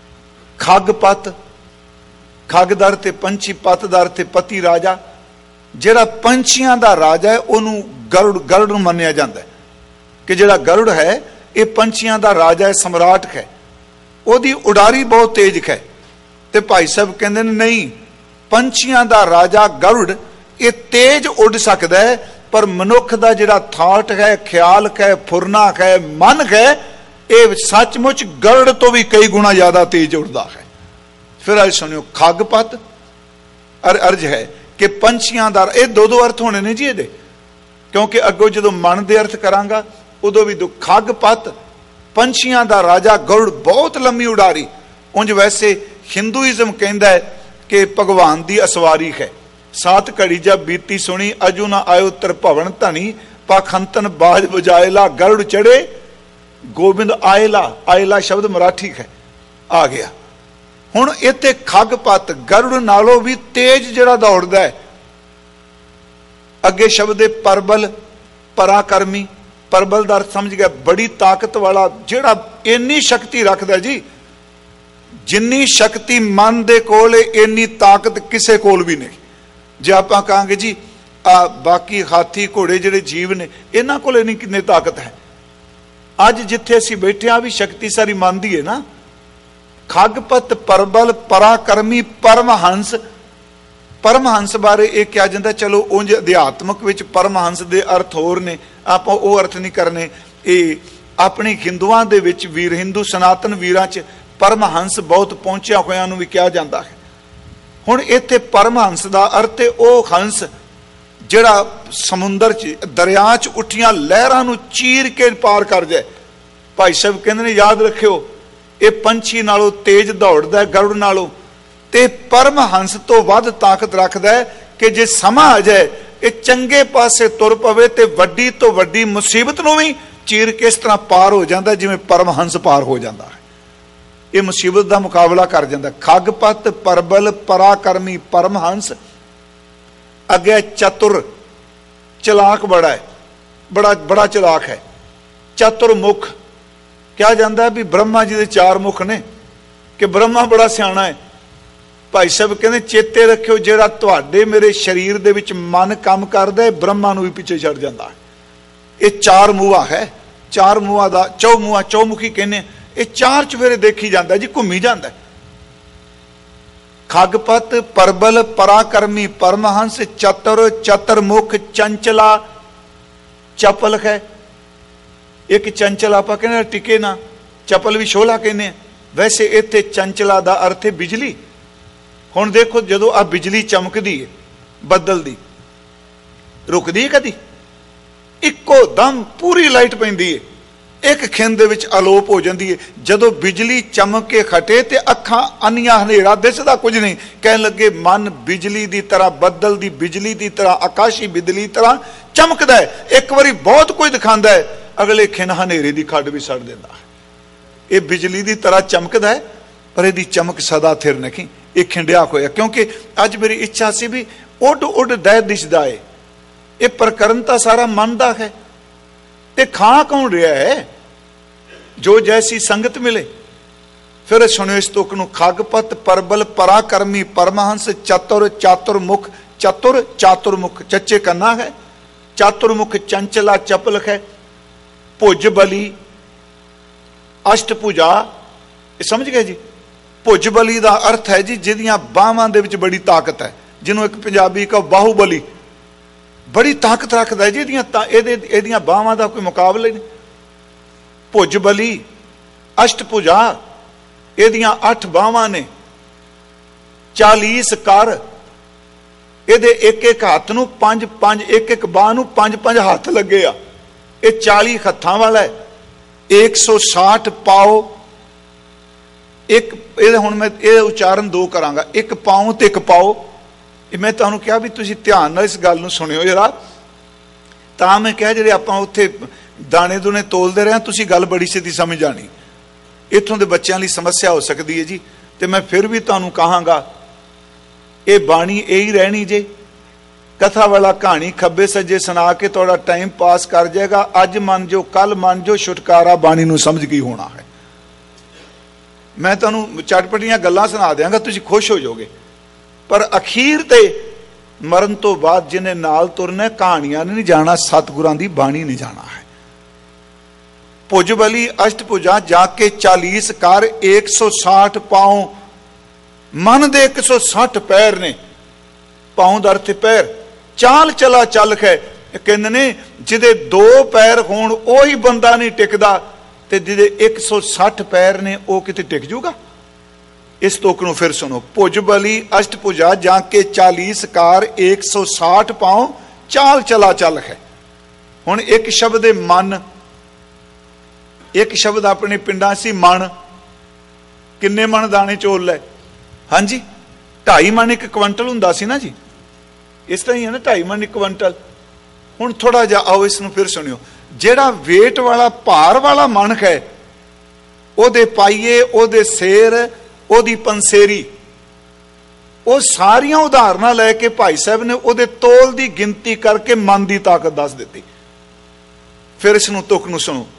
ਖੱਗਪਤ, ਖੱਗਦਰ ਤੇ ਪੰਛੀ, ਪਤਦਰ ਤੇ ਪਤੀ ਰਾਜਾ। ਜਿਹੜਾ ਪੰਛੀਆਂ ਦਾ ਰਾਜਾ ਹੈ ਉਹਨੂੰ ਗਰੁੜ ਨੂੰ ਮੰਨਿਆ ਜਾਂਦਾ ਹੈ ਕਿ ਜਿਹੜਾ ਗਰੁੜ ਹੈ ਇਹ ਪੰਛੀਆਂ ਦਾ ਰਾਜਾ ਹੈ, ਸਮਰਾਟ ਹੈ, ਉਹਦੀ ਉਡਾਰੀ ਬਹੁਤ ਤੇਜ਼ ਹੈ। ਤੇ ਭਾਈ ਸਾਹਿਬ ਕਹਿੰਦੇ ਨੇ ਨਹੀਂ, ਪੰਛੀਆਂ ਦਾ ਰਾਜਾ ਗਰੁੜ ਇਹ ਤੇਜ਼ ਉੱਡ ਸਕਦਾ ਹੈ, ਪਰ ਮਨੁੱਖ ਦਾ ਜਿਹੜਾ ਥਾਟ ਹੈ, ਖਿਆਲ ਹੈ, ਫੁਰਨਾ ਹੈ, ਮਨ ਹੈ, ਇਹ ਸੱਚਮੁੱਚ ਗਰੁੜ ਤੋਂ ਵੀ ਕਈ ਗੁਣਾ ਜ਼ਿਆਦਾ ਤੇਜ਼ ਉੱਡਦਾ ਹੈ। ਫਿਰ ਅੱਜ ਸੁਣਿਓ, ਖੱਗਪਤ ਅਰਜ ਹੈ ਕਿ ਪੰਛੀਆਂ ਦਾ, ਇਹ ਦੋ ਅਰਥ ਹੋਣੇ ਨੇ ਜੀ ਇਹਦੇ, ਕਿਉਂਕਿ ਅੱਗੋਂ ਜਦੋਂ ਮਨ ਦੇ ਅਰਥ ਕਰਾਂਗਾ ਉਦੋਂ ਵੀ ਖੱਗਪਤ ਪੰਛੀਆਂ ਦਾ ਰਾਜਾ ਗਰੁੜ, ਬਹੁਤ ਲੰਮੀ ਉਡਾਰੀ। ਉਂਝ ਵੈਸੇ ਹਿੰਦੂਇਜ਼ਮ ਕਹਿੰਦਾ ਹੈ ਕਿ ਭਗਵਾਨ ਦੀ ਅਸਵਾਰੀ ਹੈ। ਸਾਤ ਘੜੀ ਜਬ ਬੀਤੀ ਸੁਣੀ ਅਜੂ ਨਾ ਆਇਓ ਤ੍ਰਿਭਵਨ ਧਨੀ, ਪਾਖੰਤਨ ਬਾਜ ਬਜਾਏਲਾ ਗਰੁੜ ਚੜੇ ਗੋਬਿੰਦ ਆਏਲਾ। ਆਏਲਾ ਸ਼ਬਦ ਮਰਾਠੀ ਹੈ, ਆ ਗਿਆ। ਹੁਣ ਇੱਥੇ ਖੱਗਪਤ ਗਰੁੜ ਨਾਲੋਂ ਵੀ ਤੇਜ਼ ਜਿਹੜਾ ਦੌੜਦਾ ਹੈ। ਅੱਗੇ ਸ਼ਬਦ ਹੈ ਪਰਬਲ ਪਰਾਕਰਮੀ। ਪਰਬਲ ਦਾ ਅਰਥ ਸਮਝ ਗਿਆ, ਬੜੀ ਤਾਕਤ ਵਾਲਾ, ਜਿਹੜਾ ਇੰਨੀ ਸ਼ਕਤੀ ਰੱਖਦਾ ਜੀ, ਜਿੰਨੀ ਸ਼ਕਤੀ ਮਨ ਦੇ ਕੋਲ ਇੰਨੀ ਤਾਕਤ ਕਿਸੇ ਕੋਲ ਵੀ ਨਹੀਂ। ਜੇ ਆਪਾਂ ਕਹਾਂਗੇ ਜੀ ਬਾਕੀ ਹਾਥੀ ਘੋੜੇ ਜਿਹੜੇ ਜੀਵ ਨੇ ਇਹਨਾਂ ਕੋਲ ਇੰਨੀ ਕਿੰਨੀ ਤਾਕਤ ਹੈ, ਅੱਜ ਜਿੱਥੇ ਅਸੀਂ ਬੈਠੇ ਆ ਵੀ ਸ਼ਕਤੀ ਸਾਰੀ ਮਨ ਦੀ ਹੈ ਨਾ। ਖੱਗਪਤ ਪਰਬਲ ਪਰਾਕਰਮੀ ਪਰਮਹੰਸ। ਪਰਮਹੰਸ ਬਾਰੇ ਇਹ ਕਿਹਾ ਜਾਂਦਾ, ਚਲੋ ਉਂਝ ਅਧਿਆਤਮਕ ਵਿੱਚ ਪਰਮਹੰਸ ਦੇ ਅਰਥ ਹੋਰ ਨੇ, ਆਪਾਂ ਉਹ ਅਰਥ ਨਹੀਂ ਕਰਨੇ। ਇਹ ਆਪਣੇ ਹਿੰਦੂਆਂ ਦੇ ਵਿੱਚ ਵੀਰ, ਹਿੰਦੂ ਸਨਾਤਨ ਵੀਰਾਂ 'ਚ ਪਰਮਹੰਸ ਬਹੁਤ ਪਹੁੰਚਿਆ ਹੋਇਆਂ ਨੂੰ ਵੀ ਕਿਹਾ ਜਾਂਦਾ ਹੈ। ਹੁਣ ਇੱਥੇ ਪਰਮਹੰਸ ਦਾ ਅਰਥ ਹੈ ਉਹ ਹੰਸ ਜਿਹੜਾ ਸਮੁੰਦਰ 'ਚ ਦਰਿਆ 'ਚ ਉੱਠੀਆਂ ਲਹਿਰਾਂ ਨੂੰ ਚੀਰ ਕੇ ਪਾਰ ਕਰ ਜਾਏ। ਭਾਈ ਸਾਹਿਬ ਕਹਿੰਦੇ ਨੇ ਯਾਦ ਰੱਖਿਓ, ਇਹ ਪੰਛੀ ਨਾਲੋਂ ਤੇਜ਼ ਦੌੜਦਾ ਗਰੁੜ ਨਾਲੋਂ, ਤੇ ਪਰਮਹੰਸ ਤੋਂ ਵੱਧ ਤਾਕਤ ਰੱਖਦਾ ਹੈ ਕਿ ਜੇ ਸਮਾਂ ਆ ਜਾਏ ਇਹ ਚੰਗੇ ਪਾਸੇ ਤੁਰ ਪਵੇ ਤੇ ਵੱਡੀ ਤੋਂ ਵੱਡੀ ਮੁਸੀਬਤ ਨੂੰ ਵੀ ਚੀਰ ਕੇ ਇਸ ਤਰ੍ਹਾਂ ਪਾਰ ਹੋ ਜਾਂਦਾ ਜਿਵੇਂ ਪਰਮਹੰਸ ਪਾਰ ਹੋ ਜਾਂਦਾ ਹੈ। ਇਹ ਮੁਸੀਬਤ ਦਾ ਮੁਕਾਬਲਾ ਕਰ ਜਾਂਦਾ। ਖਗਪਤ ਪਰਬਲ ਪਰਾਕਰਮੀ ਪਰਮਹੰਸ, ਅੱਗੇ ਚਤੁਰ, ਚਲਾਕ ਬੜਾ ਹੈ, ਬੜਾ ਚਲਾਕ ਹੈ। ਚਤੁਰਮੁਖ ਕਿਹਾ ਜਾਂਦਾ ਵੀ ਬ੍ਰਹਮਾ ਜੀ ਦੇ 4 ਮੁਖ ਨੇ, ਕਿ ਬ੍ਰਹਮਾ ਬੜਾ ਸਿਆਣਾ ਹੈ। ਭਾਈ ਸਾਹਿਬ ਕਹਿੰਦੇ ਚੇਤੇ ਰੱਖਿਓ, ਜਿਹੜਾ ਤੁਹਾਡੇ ਮੇਰੇ ਸਰੀਰ ਦੇ ਵਿੱਚ ਮਨ ਕੰਮ ਕਰਦਾ ਹੈ ਬ੍ਰਹਮਾ ਨੂੰ ਵੀ ਪਿੱਛੇ ਛੱਡ ਜਾਂਦਾ ਹੈ। ਇਹ 4 ਮੂਹਾ ਹੈ, 4 ਮੂਹਾ ਦਾ ਚੌਮੂਹਾ, ਚੌਮੁਖੀ ਕਹਿੰਦੇ, ਇਹ 4 ਚੁਫੇਰੇ ਦੇਖੀ ਜਾਂਦਾ ਜੀ, ਘੁੰਮੀ ਜਾਂਦਾ। ਖਗਪਤ ਪਰਬਲ ਪਰਾਕਰਮੀ ਪਰਮਹੰਸ, ਚਤੁਰ ਚਤੁਰਮੁਖ ਚੰਚਲਾ ਚਪਲ ਹੈ। ਇੱਕ ਚੰਚਲ ਆਪਾਂ ਕਹਿੰਦੇ ਟਿਕੇ ਨਾ, ਚਪਲ ਵੀ ਸ਼ੋਲਾ ਕਹਿੰਦੇ। ਵੈਸੇ ਇੱਥੇ ਚੰਚਲਾ ਦਾ ਅਰਥ ਹੈ ਬਿਜਲੀ। ਹੁਣ ਦੇਖੋ ਜਦੋਂ ਆ ਬਿਜਲੀ ਚਮਕਦੀ ਹੈ ਬੱਦਲ ਦੀ, ਰੁਕਦੀ ਹੈ ਕਦੀ? ਇੱਕੋ ਦਮ ਪੂਰੀ ਲਾਈਟ ਪੈਂਦੀ ਹੈ, ਇੱਕ ਖਿੰਦ ਦੇ ਵਿੱਚ ਅਲੋਪ ਹੋ ਜਾਂਦੀ ਹੈ। ਜਦੋਂ ਬਿਜਲੀ ਚਮਕ ਕੇ ਖਟੇ ਤੇ ਅੱਖਾਂ ਅੰਨੀਆਂ, ਹਨੇਰਾ ਦਿਸਦਾ ਕੁਝ ਨਹੀਂ। ਕਹਿਣ ਲੱਗੇ ਮਨ ਬਿਜਲੀ ਦੀ ਤਰ੍ਹਾਂ, ਬੱਦਲ ਦੀ ਬਿਜਲੀ ਦੀ ਤਰ੍ਹਾਂ, ਆਕਾਸ਼ੀ ਬਿਜਲੀ ਤਰ੍ਹਾਂ ਚਮਕਦਾ ਹੈ। ਇੱਕ ਵਾਰੀ ਬਹੁਤ ਕੁਝ ਦਿਖਾਉਂਦਾ ਹੈ, ਅਗਲੇ ਖਿੰਨ ਹਨੇਰੇ ਦੀ ਖੱਡ ਵੀ ਛੱਡ ਦਿੰਦਾ ਹੈ। ਇਹ ਬਿਜਲੀ ਦੀ ਤਰ੍ਹਾਂ ਚਮਕਦਾ ਹੈ, ਪਰ ਇਹਦੀ ਚਮਕ ਸਦਾ ਥਿਰ ਨਹੀਂ, ਇਹ ਖਿੰਡਿਆ ਹੋਇਆ। ਕਿਉਂਕਿ ਅੱਜ ਮੇਰੀ ਇੱਛਾ ਸੀ ਵੀ ਉੱਡ ਉੱਡ ਦਹਿ ਦਿਸਦਾ ਹੈ। ਇਹ ਪ੍ਰਕਰਨ ਤਾਂ ਸਾਰਾ ਮਨ ਦਾ ਹੈ, ਤੇ ਖਾ ਕੌਣ ਰਿਹਾ ਹੈ? ਜੋ ਜੈਸੀ ਸੰਗਤ ਮਿਲੇ। ਫਿਰ ਸੁਣਿਓ ਇਸ ਤੁਕ ਨੂੰ, ਖਗਪਤ ਪਰਬਲ ਪਰਾਕਰਮੀ ਪਰਮਹੰਸ, ਚਤੁਰ ਚਾਤੁਰਮੁਖ, ਚਤੁਰ ਚਾਤੁਰਮੁਖ ਚੱਚੇ ਕੰਨਾ ਹੈ, ਚਾਤੁਰਮੁਖ ਚੰਚਲਾ ਚਪਲ ਹੈ, ਭੁਜ ਬਲੀ ਅਸ਼ਟ ਭੁਜਾ। ਇਹ ਸਮਝ ਗਏ ਜੀ? ਭੁਜ ਬਲੀ ਦਾ ਅਰਥ ਹੈ ਜੀ ਜਿਹਦੀਆਂ ਬਾਹਾਂ ਦੇ ਵਿੱਚ ਬੜੀ ਤਾਕਤ ਹੈ, ਜਿਹਨੂੰ ਇੱਕ ਪੰਜਾਬੀ ਕਹੋ ਬਾਹੂਬਲੀ, ਬੜੀ ਤਾਕਤ ਰੱਖਦਾ ਹੈ ਜੀ ਇਹਦੀਆਂ ਬਾਹਾਂ ਦਾ ਕੋਈ ਮੁਕਾਬਲਾ ਨਹੀਂ। ਭੁਜ ਬਲੀ ਅਸ਼ਟ ਭੁਜਾ, ਇਹਦੀਆਂ 8 ਬਾਹਾਂ ਨੇ, 40 ਕਰ, ਇਹਦੇ ਇੱਕ ਇੱਕ ਹੱਥ ਨੂੰ 5-5, ਇੱਕ ਇੱਕ ਬਾਹ ਨੂੰ 5-5 ਹੱਥ ਲੱਗੇ ਆ। ਇਹ 40 ਹੱਥਾਂ ਵਾਲਾ ਹੈ, 160 ਪਾਉ। ਇੱਕ ਇਹਦੇ ਹੁਣ ਮੈਂ ਇਹ ਉਚਾਰਨ 2 ਕਰਾਂਗਾ, ਇੱਕ ਪਾਉ ਤੇ ਇੱਕ ਪਾਉ। ਇਹ ਮੈਂ ਤੁਹਾਨੂੰ ਕਿਹਾ ਵੀ ਤੁਸੀਂ ਧਿਆਨ ਨਾਲ ਇਸ ਗੱਲ ਨੂੰ ਸੁਣਿਓ ਜਰਾ। ਤਾਂ ਮੈਂ ਕਿਹਾ ਜਿਹੜੇ ਆਪਾਂ ਉੱਥੇ ਦਾਣੇ ਦੂਣੇ ਤੋਲਦੇ ਰਹੇ ਤੁਸੀਂ ਗੱਲ ਬੜੀ ਛੇਤੀ ਸਮਝ ਆਣੀ। ਇੱਥੋਂ ਦੇ ਬੱਚਿਆਂ ਲਈ ਸਮੱਸਿਆ ਹੋ ਸਕਦੀ ਹੈ ਜੀ, ਤੇ ਮੈਂ ਫਿਰ ਵੀ ਤੁਹਾਨੂੰ ਕਹਾਂਗਾ ਇਹ ਬਾਣੀ ਇਹੀ ਰਹਿਣੀ ਜੇ। ਕਥਾ ਵਾਲਾ ਕਹਾਣੀ ਖੱਬੇ ਸੱਜੇ ਸੁਣਾ ਕੇ ਤੁਹਾਡਾ ਟਾਈਮ ਪਾਸ ਕਰ ਜਾਏਗਾ। ਅੱਜ ਮੰਨ ਜੋ, ਕੱਲ ਮੰਨ ਜੋ, ਛੁਟਕਾਰਾ ਬਾਣੀ ਨੂੰ ਸਮਝ ਕੇ ਹੋਣਾ ਹੈ। ਮੈਂ ਤੁਹਾਨੂੰ ਚਟਪਟੀਆਂ ਗੱਲਾਂ ਸੁਣਾ ਦਿਆਂਗਾ, ਤੁਸੀਂ ਖੁਸ਼ ਹੋ ਜਾਓਗੇ, ਪਰ ਅਖੀਰ ਤੇ ਮਰਨ ਤੋਂ ਬਾਅਦ ਜਿਹਨੇ ਨਾਲ ਤੁਰਨਾ, ਕਹਾਣੀਆਂ ਨਹੀਂ ਜਾਣਾ, ਸਤਿਗੁਰਾਂ ਦੀ ਬਾਣੀ ਨਹੀਂ ਜਾਣਾ ਹੈ। ਭੁਜ ਬਲੀ ਅਸ਼ਟ ਭੁਜਾ, ਜਾ ਕੇ 40 ਕਰ 160 ਪਾਉ। ਮਨ ਦੇ 160 ਪੈਰ ਨੇ, ਪਾਉ ਦਾ ਅਰਥ ਪੈਰ। ਚਾਲ ਚਲਾ ਚੱਲ ਹੈ, ਕਹਿੰਦੇ ਨੇ ਜਿਹਦੇ 2 ਪੈਰ ਹੋਣ ਉਹੀ ਬੰਦਾ ਨਹੀਂ ਟਿਕਦਾ, ਤੇ ਜਿਹਦੇ 160 ਪੈਰ ਨੇ ਉਹ ਕਿਤੇ ਟਿਕ ਜੂਗਾ? ਇਸ ਤੁਕ ਨੂੰ ਫਿਰ ਸੁਣੋ, ਭੁਜ ਬਲੀ ਅਸ਼ਟ ਭੁਜਾ, ਜਾ ਕੇ 40 ਕਾਰ 160 ਪਾਉ, ਚਾਲ ਚਲਾ ਚੱਲ ਹੈ। ਹੁਣ ਇੱਕ ਸ਼ਬਦ ਹੈ ਮਨ, ਇੱਕ ਸ਼ਬਦ ਆਪਣੇ ਪਿੰਡਾਂ ਸੀ ਮਣ। ਕਿੰਨੇ ਮਣ ਦਾਣੇ ਚੋਲ ਲੈ? ਹਾਂਜੀ, 2.5 ਮਣ 1 ਕੁਇੰਟਲ ਹੁੰਦਾ ਸੀ ਨਾ ਜੀ। ਇਸ ਤਰ੍ਹਾਂ ਹੀ ਹੈ ਨਾ, 2.5 ਮਣ 1 ਕੁਇੰਟਲ। ਹੁਣ ਥੋੜਾ ਜਿਹਾ ਆਓ ਇਸ ਨੂੰ ਫਿਰ ਸੁਣਿਓ। ਜਿਹੜਾ ਵੇਟ ਵਾਲਾ, ਭਾਰ ਵਾਲਾ ਮਣ ਹੈ, ਉਹਦੇ ਪਾਈਏ, ਉਹਦੇ ਸੇਰ, ਉਹਦੀ ਪੰਸੇਰੀ, ਉਹ ਸਾਰੀਆਂ ਉਦਾਹਰਨਾਂ ਲੈ ਕੇ ਭਾਈ ਸਾਹਿਬ ਨੇ ਉਹਦੇ ਤੋਲ ਦੀ ਗਿਣਤੀ ਕਰਕੇ ਮਨ ਦੀ ਤਾਕਤ ਦੱਸ ਦਿੱਤੀ। ਫਿਰ ਇਸ ਨੂੰ ਤੁਕ ਨੂੰ ਸੁਣੋ।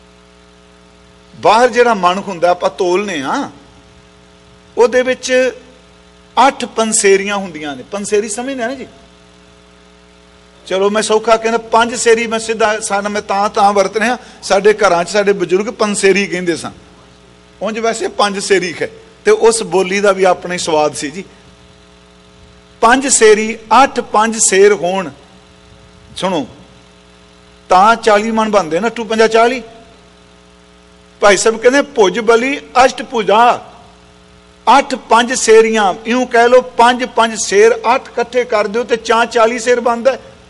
ਬਾਹਰ ਜਿਹੜਾ ਮਨ ਹੁੰਦਾ ਆਪਾਂ ਤੋਲਨੇ ਆ, ਉਹਦੇ ਵਿੱਚ 8 ਪੰਸੇਰੀਆਂ ਹੁੰਦੀਆਂ ਨੇ। ਪੰਸੇਰੀ ਸਮਝਦੇ ਨਾ ਜੀ? ਚਲੋ ਮੈਂ ਸੌਖਾ ਕਹਿੰਦਾ 5 ਸੇਰੀ ਮੈਂ ਸਿੱਧਾ ਮੈਂ ਤਾਂ ਵਰਤ ਰਿਹਾ। ਸਾਡੇ ਘਰਾਂ 'ਚ ਸਾਡੇ ਬਜ਼ੁਰਗ ਪੰਸੇਰੀ ਕਹਿੰਦੇ ਸਨ, ਉਂਝ ਵੈਸੇ 5 ਸੇਰੀ ਹੈ, ਤੇ ਉਸ ਬੋਲੀ ਦਾ ਵੀ ਆਪਣਾ ਹੀ ਸਵਾਦ ਸੀ ਜੀ। 5 ਸੇਰੀ 8 5 ਸੇਰ ਹੋਣ, ਸੁਣੋ, ਤਾਂ 40 ਮਣ ਬਣਦੇ ਨਾ, 2 5 40। ਭਾਈ ਸਾਹਿਬ ਕਹਿੰਦੇ ਭੁਜ ਬਲੀ ਅਸ਼ਟ ਭੁਜਾ, 8 5 ਸੇਰੀਆਂ, ਇਉਂ ਕਹਿ ਲੋ 5 5 ਸੇਰ 8 ਇਕੱਠੇ ਕਰ ਦਿਓ ਤੇ 40 ਸੇਰ ਬਣਦਾ।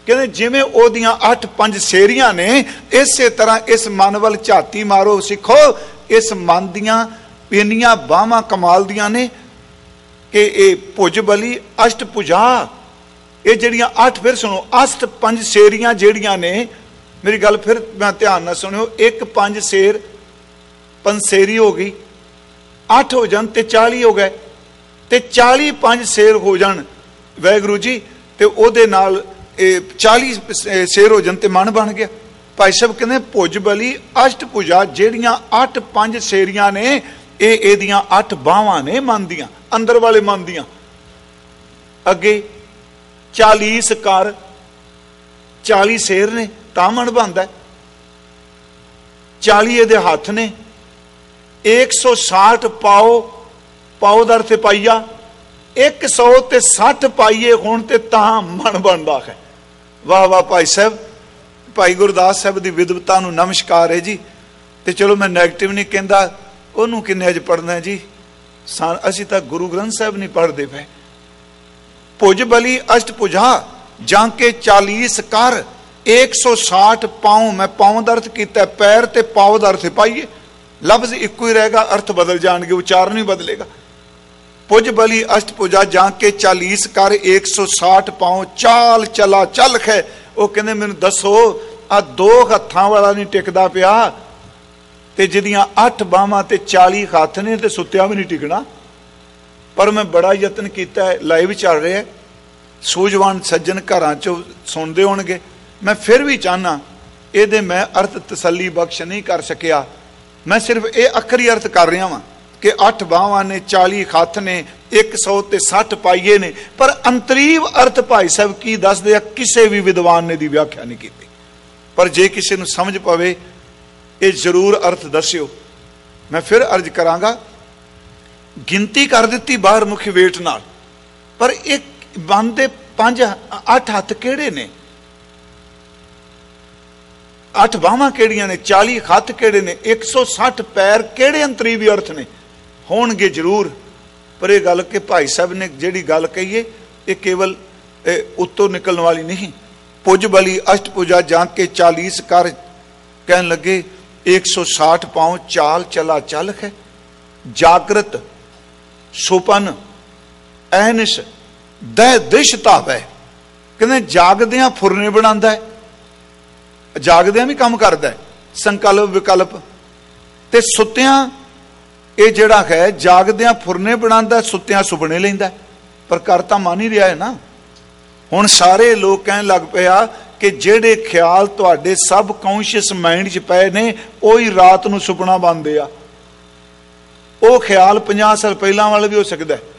ਕਹਿੰਦੇ ਜਿਵੇਂ ਉਹਦੀਆਂ 8 ਸੇਰੀਆਂ ਨੇ, ਇਸੇ ਤਰ੍ਹਾਂ ਇਸ ਮਨ ਵੱਲ ਝਾਤੀ ਮਾਰੋ ਸਿੱਖੋ। ਇਸ ਮਨ ਦੀਆਂ ਇੰਨੀਆਂ ਬਾਹਾਂ ਕਮਾਲ ਦੀਆਂ ਨੇ ਕਿ ਇਹ ਭੁਜ ਬਲੀ ਅਸ਼ਟ ਭੁਜਾ, ਇਹ ਜਿਹੜੀਆਂ 8, ਫਿਰ ਸੁਣੋ, 8 ਸੇਰੀਆਂ ਜਿਹੜੀਆਂ ਨੇ, ਮੇਰੀ ਗੱਲ ਫਿਰ ਮੈਂ ਧਿਆਨ ਨਾਲ ਸੁਣਿਓ, 1 5 ਸੇਰ ਪੰਸੇਰੀ ਹੋ ਗਈ, 8 ਹੋ ਜਾਣ ਤੇ 40 ਹੋ ਗਏ, ਤੇ 40 5 ਸੇਰ ਹੋ ਜਾਣ ਵਾਹਿਗੁਰੂ ਜੀ, ਤੇ ਉਹਦੇ ਨਾਲ 40 ਸੇਰ ਹੋ ਜਾਣ ਤੇ ਮਨ ਬਣ ਗਿਆ। ਭਾਈ ਸਾਹਿਬ ਕਹਿੰਦੇ ਭੁਜ ਬਲੀ ਅਸ਼ਟ ਭੁਜਾ, ਜਿਹੜੀਆਂ 8 5 ਸੇਰੀਆਂ ਨੇ, ਇਹ ਇਹਦੀਆਂ 8 ਬਾਹਾਂ ਨੇ ਮਨ ਦੀਆਂ, ਅੰਦਰ ਵਾਲੇ ਮਨ ਦੀਆਂ। ਅੱਗੇ 40 ਕਰ, 40 ਸੇਰ ਨੇ ਤਾਂ ਮਨ ਬਣਦਾ, 40 ਇਹਦੇ ਹੱਥ ਨੇ, 160 ਪਾਓ, ਪਾਓ ਦਰ ਤੇ ਪਾਈਆ, 160 ਪਾਈਏ ਹੁਣ ਤੇ ਤਾਂ ਮਨ ਬਣਦਾ ਹੈ। ਵਾਹ ਵਾਹ ਭਾਈ ਸਾਹਿਬ, ਭਾਈ ਗੁਰਦਾਸ ਸਾਹਿਬ ਦੀ ਵਿਦਵਤਾ ਨੂੰ ਨਮਸਕਾਰ ਹੈ ਜੀ। ਤੇ ਚਲੋ ਮੈਂ ਨੈਗੇਟਿਵ ਨਹੀਂ ਕਹਿੰਦਾ, ਉਹਨੂੰ ਕਿੰਨੇ ਅਜ ਪੜ੍ਹਨਾ ਜੀ, ਅਸੀਂ ਤਾਂ ਗੁਰੂ ਗ੍ਰੰਥ ਸਾਹਿਬ ਨਹੀਂ ਪੜ੍ਹਦੇ ਪਏ। ਭੁਜ ਬਲੀ ਅਸ਼ਟ ਭੁਜਾ, ਜਾਂ ਕੇ 40 ਕਰ, 160 ਪਾਉ, ਮੈਂ ਪਾਉ ਦਾ ਅਰਥ ਕੀਤਾ ਪੈਰ, ਤੇ ਪਾਉ ਦਾ ਅਰਥ ਪਾਈਏ, ਲਫ਼ਜ਼ ਇੱਕੋ ਹੀ ਰਹੇਗਾ, ਅਰਥ ਬਦਲ ਜਾਣਗੇ, ਉਚਾਰਨ ਨਹੀਂ ਬਦਲੇਗਾ। ਭੁਜ ਬਲੀ ਅਸ਼ਟ ਭੁਜਾ, ਜਾਂ ਕੇ 40 ਕਰ, 160 ਪਾਉ, ਚਾਲ ਚਲਾ ਚੱਲ ਹੈ। ਉਹ ਕਹਿੰਦੇ ਮੈਨੂੰ ਦੱਸੋ, ਆ 2 ਹੱਥਾਂ ਵਾਲਾ ਨਹੀਂ ਟਿਕਦਾ ਪਿਆ, ਤੇ ਜਿਹਦੀਆਂ 8 ਬਾਹਾਂ ਤੇ 40 ਹੱਥ ਨੇ, ਤੇ ਸੁੱਤਿਆ ਵੀ ਨਹੀਂ ਟਿਕਣਾ। ਪਰ ਮੈਂ ਬੜਾ ਯਤਨ ਕੀਤਾ ਹੈ, ਲਾਈਵ ਚੱਲ ਰਿਹਾ, ਸੂਝਵਾਨ ਸੱਜਣ ਘਰਾਂ ਚੋਂ ਸੁਣਦੇ ਹੋਣਗੇ। ਮੈਂ ਫਿਰ ਵੀ ਚਾਹਨਾ, ਇਹਦੇ ਮੈਂ ਅਰਥ ਤਸੱਲੀ ਬਖਸ਼ ਨਹੀਂ ਕਰ ਸਕਿਆ, ਮੈਂ ਸਿਰਫ ਇਹ ਅੱਖਰੀ ਅਰਥ ਕਰ ਰਿਹਾ ਵਾਂ ਕਿ 8 ਬਾਹਾਂ ਨੇ, 40 ਹੱਥ ਨੇ, 160 ਪਾਈਏ ਨੇ। ਪਰ ਅੰਤਰੀਵ ਅਰਥ ਭਾਈ ਸਾਹਿਬ ਕੀ ਦੱਸਦੇ ਆ, ਕਿਸੇ ਵੀ ਵਿਦਵਾਨ ਨੇ ਦੀ ਵਿਆਖਿਆ ਨਹੀਂ ਕੀਤੀ। ਪਰ ਜੇ ਕਿਸੇ ਨੂੰ ਸਮਝ ਪਵੇ, ਇਹ ਜ਼ਰੂਰ ਅਰਥ ਦੱਸਿਓ। ਮੈਂ ਫਿਰ ਅਰਜ਼ ਕਰਾਂਗਾ, ਗਿਣਤੀ ਕਰ ਦਿੱਤੀ ਬਾਹਰ ਮੁਖੀ ਵੇਟ ਨਾਲ, ਪਰ ਇਹ ਬੰਦੇ 8 ਹੱਥ ਕਿਹੜੇ ਨੇ, 8 ਬਾਹਾਂ ਕਿਹੜੀਆਂ ਨੇ, 40 ਹੱਥ ਕਿਹੜੇ ਨੇ, 160 ਪੈਰ ਕਿਹੜੇ ਅੰਤਰੀਵੀ ਅਰਥ ਨੇ, ਹੋਣਗੇ ਜ਼ਰੂਰ। ਪਰ ਇਹ ਗੱਲ ਕਿ ਭਾਈ ਸਾਹਿਬ ਨੇ ਜਿਹੜੀ ਗੱਲ ਕਹੀਏ, ਇਹ ਕੇਵਲ ਉੱਤੋਂ ਨਿਕਲਣ ਵਾਲੀ ਨਹੀਂ। ਭੁਜ ਬਲੀ ਅਸ਼ਟ ਭੁਜਾ, ਜਾਂ ਕੇ 40 ਕਰ, ਕਹਿਣ ਲੱਗੇ 160 ਪਾਉ, ਚਾਲ ਚਲਾ ਚੱਲ ਹੈ। ਜਾਗਰਤ ਸੁਪਨ ਐਨਿਸ ਦਹਿ ਦਿਸ਼ ਧਾਵੈ, ਕਹਿੰਦੇ ਜਾਗਦਿਆਂ ਫੁਰਨੇ ਬਣਾਉਂਦਾ ਹੈ, ਜਾਗਦਿਆਂ ਵੀ ਕੰਮ ਕਰਦਾ ਹੈ, ਸੰਕਲਪ ਵਿਕਲਪ, ਤੇ ਸੁੱਤਿਆਂ ਇਹ ਜਿਹੜਾ ਹੈ ਜਾਗਦਿਆਂ ਫੁਰਨੇ ਬਣਾਉਂਦਾ, ਸੁੱਤਿਆਂ ਸੁਪਨੇ ਲੈਂਦਾ। ਪਰ ਕਰ ਤਾਂ ਮਨ ਹੀ ਰਿਹਾ ਹੈ ਨਾ। ਹੁਣ ਸਾਰੇ ਲੋਕ ਕਹਿਣ ਲੱਗ ਪਿਆ ਕਿ ਜਿਹੜੇ ਖਿਆਲ ਤੁਹਾਡੇ ਸਬ ਕੌਂਸ਼ੀਅਸ ਮਾਈਂਡ 'ਚ ਪਏ ਨੇ, ਉਹੀ ਰਾਤ ਨੂੰ ਸੁਪਨਾ ਬਣਦੇ ਆ। ਉਹ ਖਿਆਲ 50 ਸਾਲ ਪਹਿਲਾਂ ਵਾਲਾ ਵੀ ਹੋ ਸਕਦਾ ਹੈ,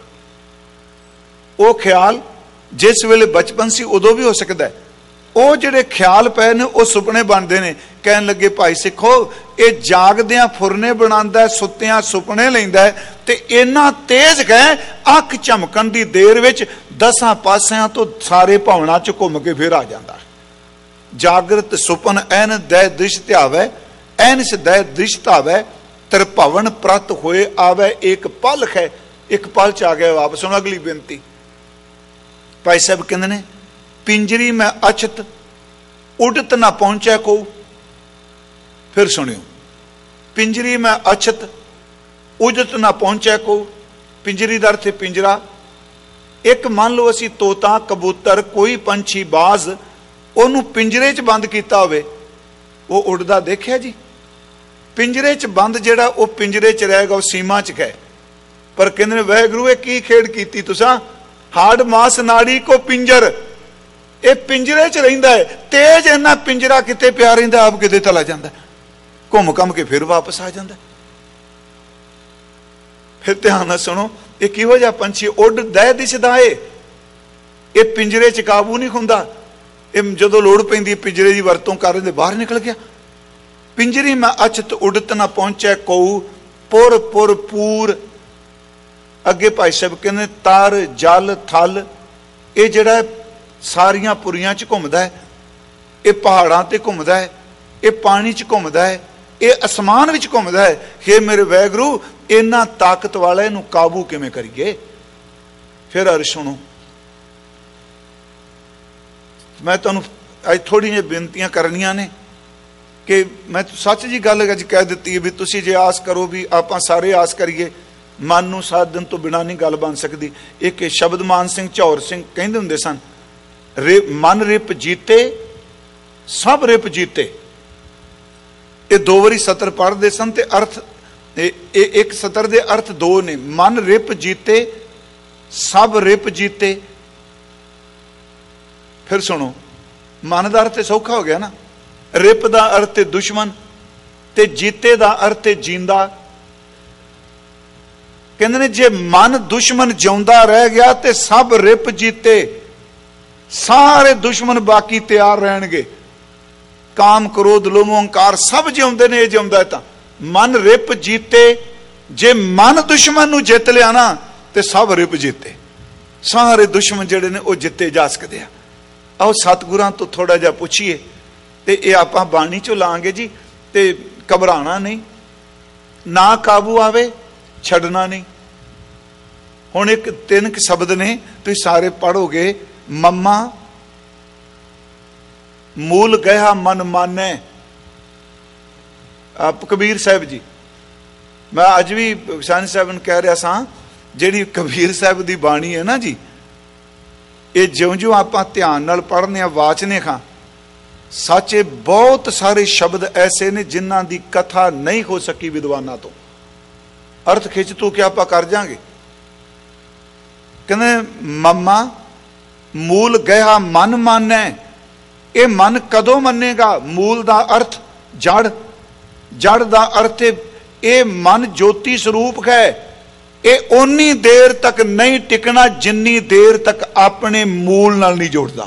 ਉਹ ਖਿਆਲ ਜਿਸ ਵੇਲੇ ਬਚਪਨ ਸੀ ਉਦੋਂ ਵੀ ਹੋ ਸਕਦਾ ਹੈ। ਉਹ ਜਿਹੜੇ ਖਿਆਲ ਪਏ ਨੇ ਉਹ ਸੁਪਨੇ ਬਣਦੇ ਨੇ। ਕਹਿਣ ਲੱਗੇ ਭਾਈ ਸਿੱਖੋ, ਇਹ ਜਾਗਦਿਆਂ ਫੁਰਨੇ ਬਣਾਉਂਦਾ, ਸੁੱਤਿਆਂ ਸੁਪਨੇ ਲੈਂਦਾ ਹੈ, ਤੇ ਇੰਨਾ ਤੇਜ਼ ਹੈ, ਅੱਖ ਝਮਕਣ ਦੀ ਦੇਰ ਵਿੱਚ 10 ਪਾਸਿਆਂ ਤੋਂ ਸਾਰੇ ਭਾਵਨਾ 'ਚ ਘੁੰਮ ਕੇ ਫਿਰ ਆ ਜਾਂਦਾ। ਜਾਗਰਤ ਸੁਪਨ ਐਨ ਦਹਿ ਦ੍ਰਿਸ਼ ਧਿਆਵੈ, ਐਨਿਸ ਦਹਿ ਦ੍ਰਿਸ਼ ਧਾਵੈ, ਤ੍ਰਿਭਵਨ ਪ੍ਰਤ ਹੋਏ ਆਵੈ, ਇੱਕ ਪਲ ਹੈ, ਇੱਕ ਪਲ 'ਚ ਆ ਗਿਆ ਵਾਪਸ। ਹੁਣ ਅਗਲੀ ਬੇਨਤੀ ਭਾਈ ਸਾਹਿਬ ਕਹਿੰਦੇ ਨੇ, ਪਿੰਜਰੀ ਮੈਂ ਅਛਤ ਉਡਤ ਨਾ ਪਹੁੰਚੈ ਕੋ। ਫਿਰ ਸੁਣਿਓ, ਪਿੰਜਰੀ ਮੈਂ ਅਛਤ ਉਡਤ ਨਾ ਪਹੁੰਚੈ ਕੋ। ਪਿੰਜਰੀ ਦਾ ਅਰਥ ਹੈ ਪਿੰਜਰਾ। ਇੱਕ ਮੰਨ ਲਓ ਅਸੀਂ ਤੋਤਾ, ਕਬੂਤਰ, ਕੋਈ ਪੰਛੀ, ਬਾਜ਼, ਉਹਨੂੰ ਪਿੰਜਰੇ 'ਚ ਬੰਦ ਕੀਤਾ ਹੋਵੇ, ਉਹ ਉੱਡਦਾ ਦੇਖਿਆ ਜੀ? ਪਿੰਜਰੇ 'ਚ ਬੰਦ ਜਿਹੜਾ, ਉਹ ਪਿੰਜਰੇ 'ਚ ਰਹੇਗਾ, ਉਹ ਸੀਮਾ 'ਚ ਹੈ। ਪਰ ਕਹਿੰਦੇ ਨੇ ਵਾਹਿਗੁਰੂ ਇਹ ਕੀ ਖੇਡ ਕੀਤੀ ਤੁਸਾਂ, ਹਾੜ ਮਾਸ ਨਾੜੀ ਕੋ ਪਿੰਜਰ, ਇਹ ਪਿੰਜਰੇ 'ਚ ਰਹਿੰਦਾ ਹੈ। ਤੇਜ ਇੰਨਾ ਪਿੰਜਰਾ ਕਿਤੇ ਪਿਆ ਰਹਿੰਦਾ, ਆਪ ਕਿਤੇ ਚਲਾ ਜਾਂਦਾ, ਘੁੰਮ ਘੰਮ ਕੇ ਫਿਰ ਵਾਪਸ ਆ ਜਾਂਦਾ। ਫਿਰ ਧਿਆਨ ਨਾਲ ਸੁਣੋ, ਇਹ ਕਿਹੋ ਜਿਹਾ ਪੰਛੀ, ਉੱਡ ਦਹਿ ਦਿਸਦਾ ਏ, ਇਹ ਪਿੰਜਰੇ 'ਚ ਕਾਬੂ ਨਹੀਂ ਹੁੰਦਾ। ਇਹ ਜਦੋਂ ਲੋੜ ਪੈਂਦੀ ਪਿੰਜਰੇ ਦੀ ਵਰਤੋਂ ਕਰ ਰਹੇ, ਬਾਹਰ ਨਿਕਲ ਗਿਆ। ਪਿੰਜਰੀ ਮੈਂ ਅਛਤ ਉਡਤ ਨਾ ਪਹੁੰਚੈ ਕਉ, ਪੁਰ ਪੁਰ ਪੂਰ। ਅੱਗੇ ਭਾਈ ਸਾਹਿਬ ਕਹਿੰਦੇ ਤਰ ਜਲ ਥਲ, ਇਹ ਜਿਹੜਾ ਸਾਰੀਆਂ ਪੁਰੀਆਂ 'ਚ ਘੁੰਮਦਾ ਹੈ, ਇਹ ਪਹਾੜਾਂ ਤੇ ਘੁੰਮਦਾ ਹੈ, ਇਹ ਪਾਣੀ 'ਚ ਘੁੰਮਦਾ ਹੈ, ਇਹ ਅਸਮਾਨ ਵਿੱਚ ਘੁੰਮਦਾ ਹੈ। ਹੇ ਮੇਰੇ ਵਾਹਿਗੁਰੂ, ਇਹਨਾਂ ਤਾਕਤ ਵਾਲਾ ਇਹਨੂੰ ਕਾਬੂ ਕਿਵੇਂ ਕਰੀਏ? ਫਿਰ ਅਰਸ਼ ਸੁਣੋ, ਮੈਂ ਤੁਹਾਨੂੰ ਅੱਜ ਥੋੜ੍ਹੀਆਂ ਜਿਹੀਆਂ ਬੇਨਤੀਆਂ ਕਰਨੀਆਂ ਨੇ ਕਿ ਮੈਂ ਸੱਚ ਜੀ ਗੱਲ ਅੱਜ ਕਹਿ ਦਿੱਤੀ ਹੈ ਵੀ ਤੁਸੀਂ ਜੇ ਆਸ ਕਰੋ ਵੀ ਆਪਾਂ ਸਾਰੇ ਆਸ ਕਰੀਏ, ਮਨ ਨੂੰ ਸਾਥ ਦਿਨ ਤੋਂ ਬਿਨਾਂ ਨਹੀਂ ਗੱਲ ਬਣ ਸਕਦੀ। ਇੱਕ ਸ਼ਬਦ ਮਾਨ ਸਿੰਘ ਝੌਰ ਸਿੰਘ ਕਹਿੰਦੇ ਹੁੰਦੇ ਸਨ, ਮਨ ਰਿਪ ਜੀਤੇ ਸਭ ਰਿਪ ਜੀਤੇ। ਇਹ 2 ਵਾਰੀ ਸਤਰ ਪੜ੍ਹਦੇ ਸਨ ਤੇ ਅਰਥ ਇੱਕ ਸਤਰ ਦੇ ਅਰਥ 2 ਨੇ। ਮਨ ਰਿਪ ਜੀਤੇ ਸਭ ਰਿਪ ਜੀਤੇ। ਫਿਰ ਸੁਣੋ, ਮਨ ਦਾ ਅਰਥ ਸੌਖਾ ਹੋ ਗਿਆ ਨਾ। ਰਿਪ ਦਾ ਅਰਥ ਹੈ ਦੁਸ਼ਮਣ ਤੇ ਜੀਤੇ ਦਾ ਅਰਥ ਹੈ ਜੀਂਦਾ। ਕਹਿੰਦੇ ਨੇ ਜੇ ਮਨ ਦੁਸ਼ਮਣ ਜਿਉਂਦਾ ਰਹਿ ਗਿਆ ਤੇ ਸਭ ਰਿਪ ਜੀਤੇ, ਸਾਰੇ ਦੁਸ਼ਮਣ ਬਾਕੀ ਤਿਆਰ ਰਹਿਣਗੇ। ਕਾਮ ਕ੍ਰੋਧ ਲੋਭ ਅਹੰਕਾਰ ਸਭ ਜਿਉਂਦੇ ਨੇ, ਇਹ ਜਿਉਂਦਾ ਤਾਂ ਮਨ ਰਿਪ ਜੀਤੇ। ਜੇ ਮਨ ਦੁਸ਼ਮਣ ਨੂੰ ਜਿੱਤ ਲਿਆ ਨਾ ਤੇ ਸਭ ਰਿਪ ਜੀਤੇ, ਸਾਰੇ ਦੁਸ਼ਮਣ ਜਿਹੜੇ ਨੇ ਉਹ ਜਿੱਤੇ ਜਾ ਸਕਦੇ ਆ। ਆਓ ਸਤਿਗੁਰਾਂ ਤੋਂ ਥੋੜਾ ਜਿਹਾ ਪੁੱਛੀਏ ਤੇ ਇਹ ਆਪਾਂ ਬਾਣੀ ਚੋਂ ਲਾਂਗੇ ਜੀ। ਤੇ ਘਬਰਾਣਾ ਨਹੀਂ, ਨਾ ਕਾਬੂ ਆਵੇ ਛੱਡਣਾ ਨਹੀਂ। ਹੁਣ ਇੱਕ 3 ਸ਼ਬਦ ਨੇ, ਤੁਸੀਂ ਸਾਰੇ ਪੜੋਗੇ। ਮਮਾ ਮੂਲ ਗਿਆ ਮਨ ਮਾਨੈ। ਆਪ ਕਬੀਰ ਸਾਹਿਬ ਜੀ, ਮੈਂ ਅੱਜ ਵੀ ਸਾਨੀ ਸਾਹਿਬ ਨੂੰ ਕਹਿ ਰਿਹਾ ਸਾਂ, ਜਿਹੜੀ ਕਬੀਰ ਸਾਹਿਬ ਦੀ ਬਾਣੀ ਹੈ ਨਾ ਜੀ, ਇਹ ਜਿਉਂ-ਜਿਉਂ ਆਪਾਂ ਧਿਆਨ ਨਾਲ ਪੜ੍ਹਨੇ ਆ, ਵਾਚਨੇ ਖਾਂ, ਸੱਚ ਇਹ ਬਹੁਤ ਸਾਰੇ ਸ਼ਬਦ ਐਸੇ ਨੇ ਜਿਨ੍ਹਾਂ ਦੀ ਕਥਾ ਨਹੀਂ ਹੋ ਸਕੀ ਵਿਦਵਾਨਾਂ ਤੋਂ। ਅਰਥ ਖਿੱਚ ਤੂੰ ਕਿ ਆਪਾਂ ਕਰ ਜਾਾਂਗੇ। ਕਹਿੰਦੇ ਮਮਾ ਮੂਲ ਗਿਆ ਮਨ ਮਾਨੈ। ਇਹ ਮਨ ਕਦੋਂ ਮੰਨੇਗਾ? ਮੂਲ ਦਾ ਅਰਥ ਜੜ, ਜੜ ਦਾ ਅਰਥ ਇਹ ਮਨ ਜੋਤੀ ਸਰੂਪ ਹੈ। ਇਹ ਓਨੀ ਦੇਰ ਤੱਕ ਨਹੀਂ ਟਿਕਣਾ ਜਿੰਨੀ ਦੇਰ ਤੱਕ ਆਪਣੇ ਮੂਲ ਨਾਲ ਨਹੀਂ ਜੋੜਦਾ।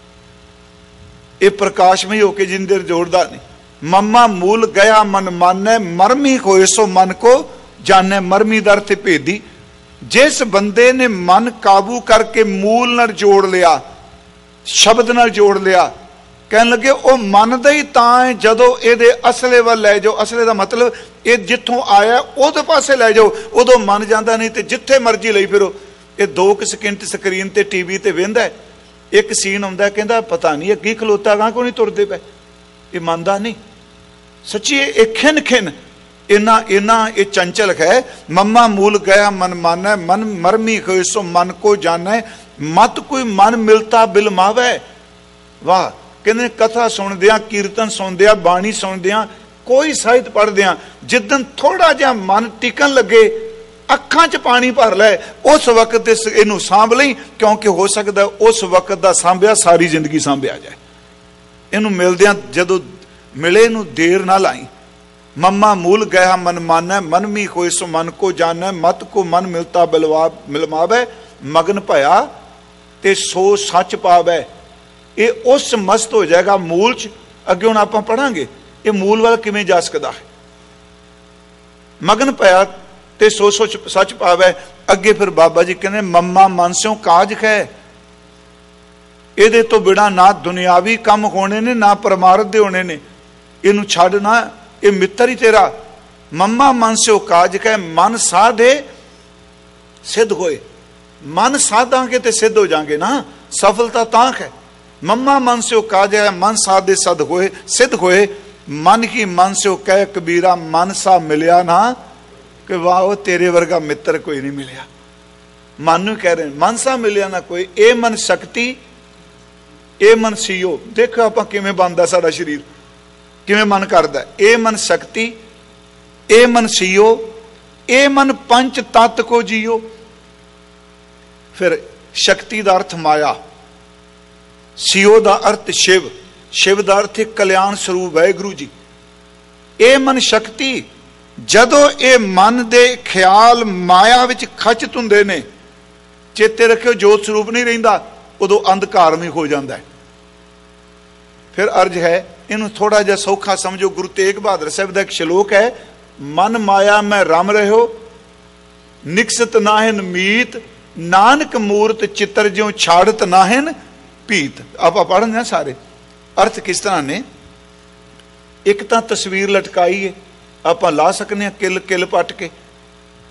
ਇਹ ਪ੍ਰਕਾਸ਼ਮਈ ਹੋ ਕੇ ਜਿੰਨੀ ਦੇਰ ਜੋੜਦਾ ਨਹੀਂ। ਮਮਾ ਮੂਲ ਗਿਆ ਮਨ ਮਾਨੈ, ਮਰਮੀ ਹੋਏ ਸੋ ਮਨ ਕੋ ਜਾਣੈ। ਮਰਮੀ ਦਾ ਅਰਥ ਭੇਦੀ। ਜਿਸ ਬੰਦੇ ਨੇ ਮਨ ਕਾਬੂ ਕਰਕੇ ਮੂਲ ਨਾਲ ਜੋੜ ਲਿਆ, ਸ਼ਬਦ ਨਾਲ ਜੋੜ ਲਿਆ, ਕਹਿਣ ਲੱਗੇ ਉਹ ਮੰਨਦਾ ਹੀ ਤਾਂ ਹੈ ਜਦੋਂ ਇਹਦੇ ਅਸਲੇ ਵੱਲ ਲੈ ਜਾਓ। ਅਸਲੇ ਦਾ ਮਤਲਬ ਇਹ ਜਿੱਥੋਂ ਆਇਆ ਉਹਦੇ ਪਾਸੇ ਲੈ ਜਾਓ, ਉਦੋਂ ਮੰਨ ਜਾਂਦਾ। ਨਹੀਂ ਤੇ ਜਿੱਥੇ ਮਰਜ਼ੀ ਲਈ ਫਿਰੋ। ਇਹ 2 ਸਕਿੰਟ ਸਕਰੀਨ ਤੇ ਟੀਵੀ ਤੇ ਵਹਿੰਦਾ, ਇੱਕ ਸੀਨ ਆਉਂਦਾ, ਕਹਿੰਦਾ ਪਤਾ ਨਹੀਂ ਅੱਗੇ ਖਲੋਤਾ ਗਾਂ ਕੋ ਨਹੀਂ ਤੁਰਦੇ ਪਏ। ਇਹ ਮੰਨਦਾ ਨਹੀਂ। ਸੱਚੀ ਇਹ ਖਿੰਨ ਖਿੰਨ ਇੰਨਾ ਇਹ ਚੰਚਲ ਹੈ। ਮਮਾ ਮੂਲ ਗਿਆ ਮਨ ਮਾਨੈ, ਮਨ ਮਰਮੀ ਹੋਏ ਸੋ ਮਨ ਕੋ ਜਾਣੈ। ਮਤ ਕੋਈ ਮਨ ਮਿਲਤਾ ਬਿਲਮਾਵੇ। ਵਾਹ! ਕਹਿੰਦੇ ਕਥਾ ਸੁਣਦਿਆਂ, ਕੀਰਤਨ ਸੁਣਦਿਆਂ, ਬਾਣੀ ਸੁਣਦਿਆਂ, ਕੋਈ ਸਾਹਿਤ ਪੜ੍ਹਦਿਆਂ ਜਿੱਦਣ ਥੋੜਾ ਜਿਹਾ ਮਨ ਟਿਕਣ ਲੱਗੇ, ਅੱਖਾਂ 'ਚ ਪਾਣੀ ਭਰ ਲੈ, ਉਸ ਵਕਤ ਇਹਨੂੰ ਸਾਂਭ ਲਈ, ਕਿਉਂਕਿ ਹੋ ਸਕਦਾ ਉਸ ਵਕਤ ਦਾ ਸਾਂਭਿਆ ਸਾਰੀ ਜ਼ਿੰਦਗੀ ਸਾਂਭਿਆ ਜਾਏ। ਇਹਨੂੰ ਮਿਲਦਿਆਂ ਜਦੋਂ ਮਿਲੇ ਨੂੰ ਦੇਰ ਨਾ ਲਾਈ। ਮਮਾ ਮੂਲ ਗਿਆ ਮਨ ਮਾਨੈ, ਮਨ ਮੀ ਹੋਏ ਸੋ ਮਨ ਕੋ ਜਾਣੈ। ਮਤ ਕੋ ਮਨ ਮਿਲਤਾ ਮਿਲਮਾਵੇ। ਮਗਨ ਭਇਆ ਤੇ ਸੋ ਸੱਚ ਪਾਵੈ। ਇਹ ਉਸ ਮਸਤ ਹੋ ਜਾਏਗਾ ਮੂਲ 'ਚ। ਅੱਗੇ ਹੁਣ ਆਪਾਂ ਪੜਾਂਗੇ ਇਹ ਮੂਲ ਵੱਲ ਕਿਵੇਂ ਜਾ ਸਕਦਾ ਹੈ। ਮਗਨ ਭਇਆ ਤੇ ਸੋ ਸੱਚ ਪਾਵੈ। ਅੱਗੇ ਫਿਰ ਬਾਬਾ ਜੀ ਕਹਿੰਦੇ ਮਮਾ ਮਨ ਸਿਓ ਕਾਜ ਖੈ। ਇਹਦੇ ਤੋਂ ਬਿਨਾਂ ਨਾ ਦੁਨਿਆਵੀ ਕੰਮ ਹੋਣੇ ਨੇ, ਨਾ ਪਰਮਾਰਥ ਦੇ ਹੋਣੇ ਨੇ। ਇਹਨੂੰ ਛੱਡ ਨਾ, ਇਹ ਮਿੱਤਰ ਹੀ ਤੇਰਾ। ਮਮਾ ਮਨ ਸਿਓ ਕਾਜ ਖੈ। ਮਨ ਸਾਧੇ ਸਿੱਧ ਹੋਏ। ਮਨ ਸਾਧਾਂਗੇ ਤੇ ਸਿੱਧ ਹੋ ਜਾਾਂਗੇ ਨਾ, ਸਫਲਤਾ ਤਾਂ ਹੈ। ਮਮਾ ਮਨ ਸਿਓ ਕਾਜ ਹੈ, ਮਨ ਸਾਧੇ ਸਦ ਹੋਏ ਸਿੱਧ ਹੋਏ। ਮਨ ਹੀ ਮਨ ਸਿਓ ਕਹਿ ਕਬੀਰਾ, ਮਨ ਸਾ ਮਿਲਿਆ ਨਾ ਕਿ ਵਾਹ ਤੇਰੇ ਵਰਗਾ ਮਿੱਤਰ ਕੋਈ ਨਹੀਂ ਮਿਲਿਆ। ਮਨ ਨੂੰ ਕਹਿ ਰਹੇ ਮਨ ਸਾ ਮਿਲਿਆ ਨਾ ਕੋਈ। ਇਹ ਮਨ ਸ਼ਕਤੀ, ਇਹ ਮਨ ਸੀਓ। ਦੇਖੋ ਆਪਾਂ ਕਿਵੇਂ ਬਣਦਾ ਸਾਡਾ ਸਰੀਰ, ਕਿਵੇਂ ਮਨ ਕਰਦਾ। ਇਹ ਮਨ ਸ਼ਕਤੀ, ਇਹ ਮਨ ਸੀਓ, ਇਹ ਮਨ ਪੰਚ ਤਤ ਕੋ ਜੀਓ। ਫਿਰ ਸ਼ਕਤੀ ਦਾ ਅਰਥ ਮਾਇਆ, ਸੀਓ ਦਾ ਅਰਥ ਸ਼ਿਵ, ਸ਼ਿਵ ਦਾ ਅਰਥ ਕਲਿਆਣ ਸਰੂਪ ਵਾਹਿਗੁਰੂ ਜੀ। ਇਹ ਮਨ ਸ਼ਕਤੀ, ਜਦੋਂ ਇਹ ਮਨ ਦੇ ਖਿਆਲ ਮਾਇਆ ਵਿੱਚ ਖਚਤ ਹੁੰਦੇ ਨੇ, ਚੇਤੇ ਰੱਖਿਓ ਜੋਤ ਸਰੂਪ ਨਹੀਂ ਰਹਿੰਦਾ, ਉਦੋਂ ਅੰਧਕਾਰਮਈ ਹੋ ਜਾਂਦਾ ਹੈ। ਫਿਰ ਅਰਜ ਹੈ ਇਹਨੂੰ ਥੋੜਾ ਜਿਹਾ ਸੌਖਾ ਸਮਝੋ। ਗੁਰੂ ਤੇਗ ਬਹਾਦਰ ਸਾਹਿਬ ਦਾ ਇੱਕ ਸ਼ਲੋਕ ਹੈ, ਮਨ ਮਾਇਆ ਮੈਂ ਰਮ ਰਹਿਓ, ਨਿਕਸਤ ਨਾਹਿਨ ਮੀਤ, ਨਾਨਕ ਮੂਰਤ ਚਿੱਤਰ ਜਿਉ ਛਾੜਤ ਨਾਹਿਨ ਭੀਤ। ਆਪਾਂ ਪੜ੍ਹਦੇ ਹਾਂ ਸਾਰੇ। ਅਰਥ ਕਿਸ ਤਰ੍ਹਾਂ ਨੇ? ਇੱਕ ਤਾਂ ਤਸਵੀਰ ਲਟਕਾਈ ਹੈ, ਆਪਾਂ ਲਾ ਸਕਨੇ ਹਾਂ ਕਿੱਲ ਕਿੱਲ ਪੱਟ ਕੇ।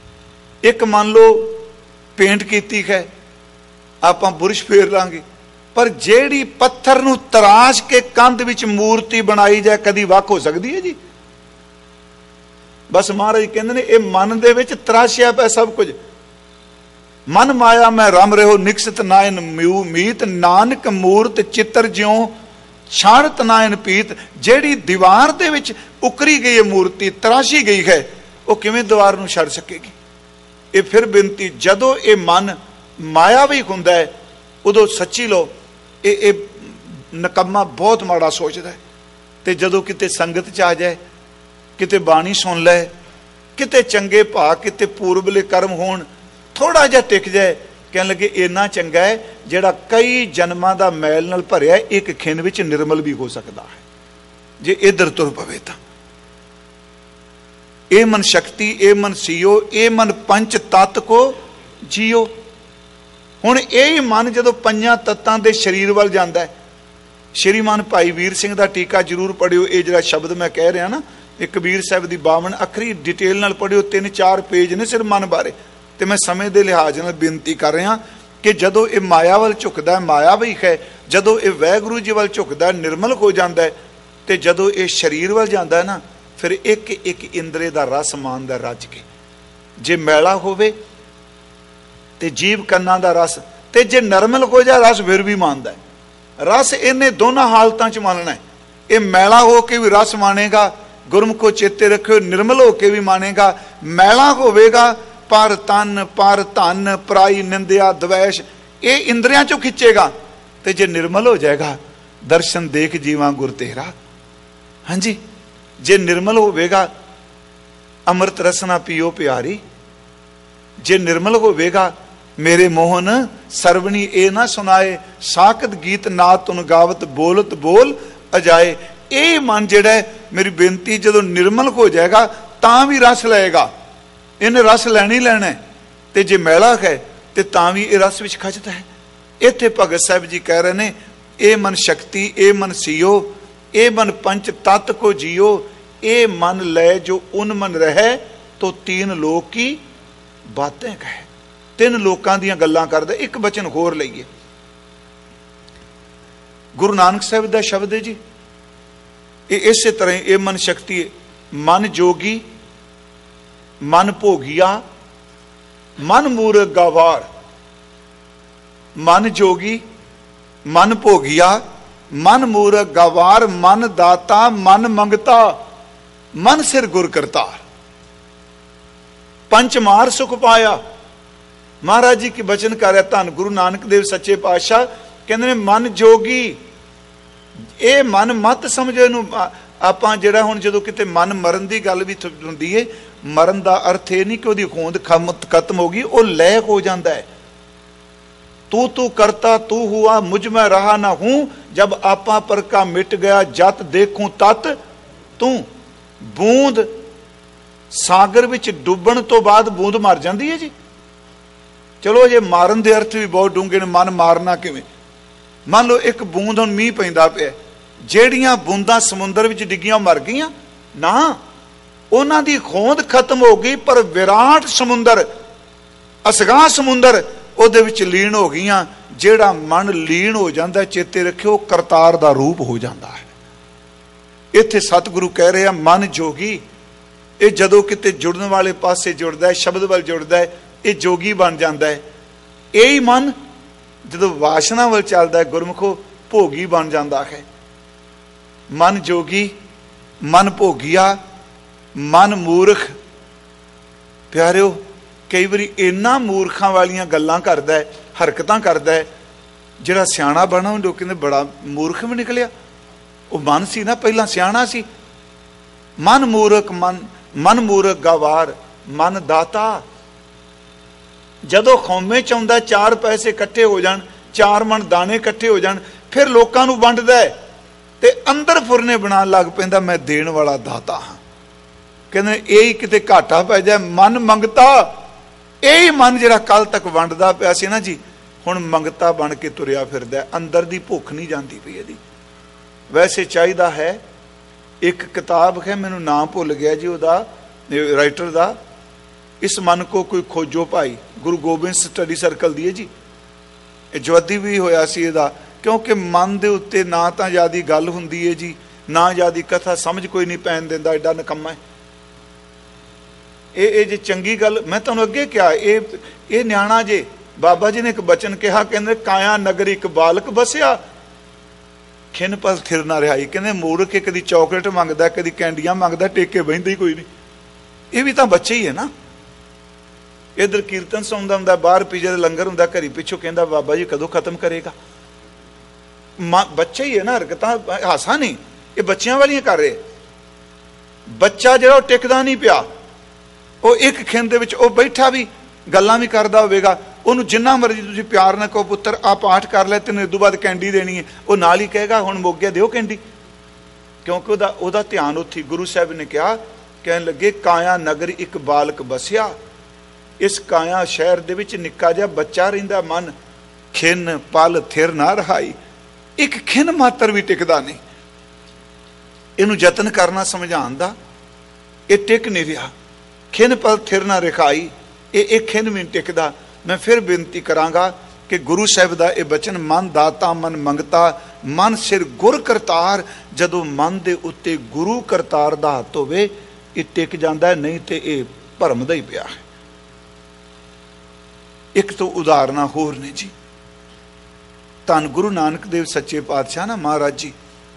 ਇੱਕ ਮੰਨ ਲਓ ਪੇਂਟ ਕੀਤੀ ਹੈ, ਆਪਾਂ ਬੁਰਸ਼ ਫੇਰ ਲਾਂਗੇ। पर जेड़ी पत्थर नूं तराश के कंध विच मूर्ति बनाई जाए कदी वक हो सकती है जी? बस महाराज कहते ने ये मन दे विच तराशिया पै सब कुछ। मन माया मैं रम रहो निकसित नायन मीत, नानक मूर्त चित्र ज्यों छाड़त नायन पीत। जेड़ी दीवार दे विच उकरी गई है मूर्ति, तराशी गई है, वो किवें दीवार नूं छड़ सकेगी? ये फिर बेनती, जदों ये मन माया भी हुंदा है उदों सच्ची लो ये नकम्मा बहुत माड़ा सोचता है। तो जदों किते संगत च आ जाए, किते बाणी सुन ले, किते चंगे भाग, किते पूर्वले कर्म होण, थोड़ा जिहा टिक जाए, कहने लगे इन्ना चंगा है जिहड़ा कई जन्मां दा मैल नाल भरिया एक खिन विच निर्मल भी हो सकता है जे इधर तुर पवे तां। ए मन शक्ति, ए मन सीओ, ए मन पंच तत्त को जियो। हुण यही मन जदों पंजां तत्तां दे शरीर वल जांदा है, श्रीमान भाई वीर सिंह दा टीका जरूर पढ़ियो। ये जिहड़ा शब्द मैं कह रहा ना, ये कबीर साहब दी 52 अखरी डिटेल नाल पढ़ियो, 3-4 पेज ने सिर्फ मन बारे। तो मैं समय के लिहाज नाल बेनती कर रहा कि जदों ये माया वल झुकदा है, माया भी है, जदों ये वाहिगुरू जी वल झुकदा है, निर्मल हो जाता है, तो जदों ये शरीर वल जाता है ना, फिर एक एक इंद्रे का रस मानदा रज के। जे मैला होवे ते जीव कन्ना दा रस, ते जे नरमल हो जाए रस फिर भी मानदा है। रस इन्हें दोनों हालतों च मानना है। ये मैला हो के भी रस मानेगा, गुरमुख को चेते रखियो, निर्मल हो के भी मानेगा। मैला होवेगा पर तन पर धन पराई निंदिया द्वैश ये इंद्रियां चों खिंचेगा, ते जे निर्मल हो जाएगा दर्शन देख जीवा गुर तेरा। हाँ जी, जे निर्मल होवेगा अमृत रसना पियो प्यारी। जे निर्मल होवेगा मेरे मोहन सरवणी ए ना सुनाए, साकत गीत ना तुन गावत बोलत बोल अजाए। ये मन जेड़ा है, मेरी बेनती, जदों निर्मल हो जाएगा तां भी रस लेगा, इन्हें रस लैनी लैना है। ते जे मैला है तो तां भी ये रस विच खचदा है। इत्थे भगत साहब जी कह रहे ने, ए मन शक्ति, ए मन सीओ, ए मन पंच तत्त को जियो। ए मन ले जो उन मन रहे, तो 3 लोक की बातें कहे। 3 लोकां दीयां गल्लां करदा। एक बचन होर लईए, गुरु नानक साहब दा शब्द है जी, ये इस तरह ये मन शक्ति है। मन जोगी मन भोगिया मन मूर्ख गवार। मन जोगी मन भोगिया मन मूर्ख गवार, मन दाता मन मंगता, मन सिर गुर करतार। पंच मार सुख पाया। महाराज जी की वचन कर रहा धन गुरु नानक देव सच्चे पातशाह कहते मन जोगी। ये मन मत समझो इनू आपां जिहड़ा हुण जदों किते मन मरन की गल भी हुंदी है, मरन का अर्थ ये नहीं कि उहदी होंद खत्म हो गई, वह लय हो जाता है। तू तू करता तू हुआ मुझ में रहा ना हूं, जब आपा पर का मिट गया जत देखूं तत तू। बूंद सागर विच डुबण तो बाद बूंद मर जाती है जी। चलो जे मारन के अर्थ भी बहुत डूंगे ने, मन मारना किवें? मान लो एक बूंद हुण मीह पैंदा पिया, ਜਿਹੜੀਆਂ बूंदा समुद्र विच डिगियां मर गईयां ना, उन्हां दी होंद खत्म हो गई, पर विराट समुद्र असगाह समुद्र ਉਹਦੇ ਵਿੱਚ ਲੀਨ ਹੋ ਗਈਆਂ। ਜਿਹੜਾ ਮਨ ਲੀਨ ਹੋ ਜਾਂਦਾ, ਚੇਤੇ ਰੱਖਿਓ ਕਰਤਾਰ ਦਾ ਰੂਪ ਹੋ ਜਾਂਦਾ ਹੈ। ਇੱਥੇ ਸਤਿਗੁਰੂ ਕਹਿ ਰਿਹਾ ਮਨ ਜੋਗੀ। ਇਹ ਜਦੋਂ ਕਿਤੇ ਜੁੜਨ ਵਾਲੇ ਪਾਸੇ ਜੁੜਦਾ ਹੈ, ਸ਼ਬਦ ਵੱਲ ਜੁੜਦਾ ਹੈ, ਇਹ ਜੋਗੀ ਬਣ ਜਾਂਦਾ ਹੈ। ਇਹੀ ਮਨ ਜਦੋਂ ਵਾਸ਼ਨਾ ਵੱਲ ਚੱਲਦਾ ਹੈ, ਗੁਰਮੁਖੋ ਭੋਗੀ ਬਣ ਜਾਂਦਾ ਹੈ। ਮਨ ਜੋਗੀ ਮਨ ਭੋਗੀਆ ਮਨ ਮੂਰਖ। ਪਿਆਰਿਓ, कई बारी इन्ना मूर्खा वालियां गल्लां करदा है, हरकतां करदा है, जिहड़ा सियाणा बना लोग कहंदे बड़ा मूर्ख भी निकलिया। वो मन सी ना पहला सियाणा सी। मन मूर्ख मन मूर्ख गवार मन दाता। जदों खौमे च आउंदा 4 पैसे इकट्ठे हो जाण, 4 मन दाने इकट्ठे हो जाण, फिर लोकां नूं वंडदा है ते अंदर फुरने बनाउण लग पैंदा, मैं देण वाला दाता हां। कहंदे यही किते घाटा पै जाए। मन मंगता, यही मन जिहड़ा कल तक वंडदा पिया सी ना जी, हुण मंगता बन के तुरिया फिरदा। अंदर दी भुख नहीं जाती पई इहदी। वैसे चाहिदा है, एक किताब है, मैनूं नाम भुल गया जी उहदा, राइटर दा, इस मन को कोई खोजो भाई, गुरु गोबिंद स्टडी सर्कल दी है जी। जवादी भी होया सी इहदा, क्योंकि मन दे उत्ते ना तां ज़्यादा गल हुंदी है जी, ना ज़्यादा कथा, समझ कोई नहीं पैन दिंदा, एडा नकम्मा है ये जे चंगी गल। मैं तुहानूं अगे क्या ये न्याणा जे, बाबा जी ने एक बचन कहा, कहंदे काया नगर एक बालक बसिया, खिन पल थिर ना रिहाई। कहंदे मूर्ख के कदी चॉकलेट मंगदा, कदी कैंडियां मंगदा, टेके बहिंदा ही कोई नहीं। ये भी तां बच्चे ही है ना। इधर कीर्तन सुनदा हुंदा, बाहर पीजे दे लंगर हुंदा, घरी पिछों कहंदा बाबा जी कदों खत्म करेगा। बच्चे ही है ना, हरकतां हासा नहीं, ये बच्चियां वालियां कर रहे। बच्चा जिहड़ा टिकदा नहीं पिया, वो एक खिन दे विच बैठा भी गल्लां भी करदा होवेगा, ਉਹਨੂੰ जिन्ना मर्जी तुसीं प्यार ना कहो पुत्तर आ पाठ कर लै, तैनूं इदों बाद कैंडी देनी है, वो नाल ही कहेगा हुण मुक गया दिओ कैंडी, क्योंकि ਉਹਦਾ ध्यान उत्थे। गुरु साहब ने कहा, कहन लगे काया नगर एक बालक बसिया, इस काया शहर दे विच निक्का जिहा बच्चा रहिंदा, मन खिन पल थिर ना रहाई, एक खिन मात्र भी टिकदा नहीं। इहनूं यतन करना समझाउण दा, ये टिक नहीं रहा। खिन पल थिर ना रखाई, ये एक खिन भी नहीं टिकदा। मैं फिर बेनती करांगा कि गुरु साहब दा ये बचन, मन दाता मन मंगता, मन सिर गुर करतार। जदों मन दे उत्ते गुरु करतार दा हत्थ होवे, ये टिक जांदा है, नहीं तो ये भरमदा ही पिया है। एक तो उदाहरण होर ने जी, धन गुरु नानक देव सच्चे पातशाह ना महाराज जी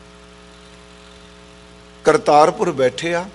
करतारपुर बैठे आ,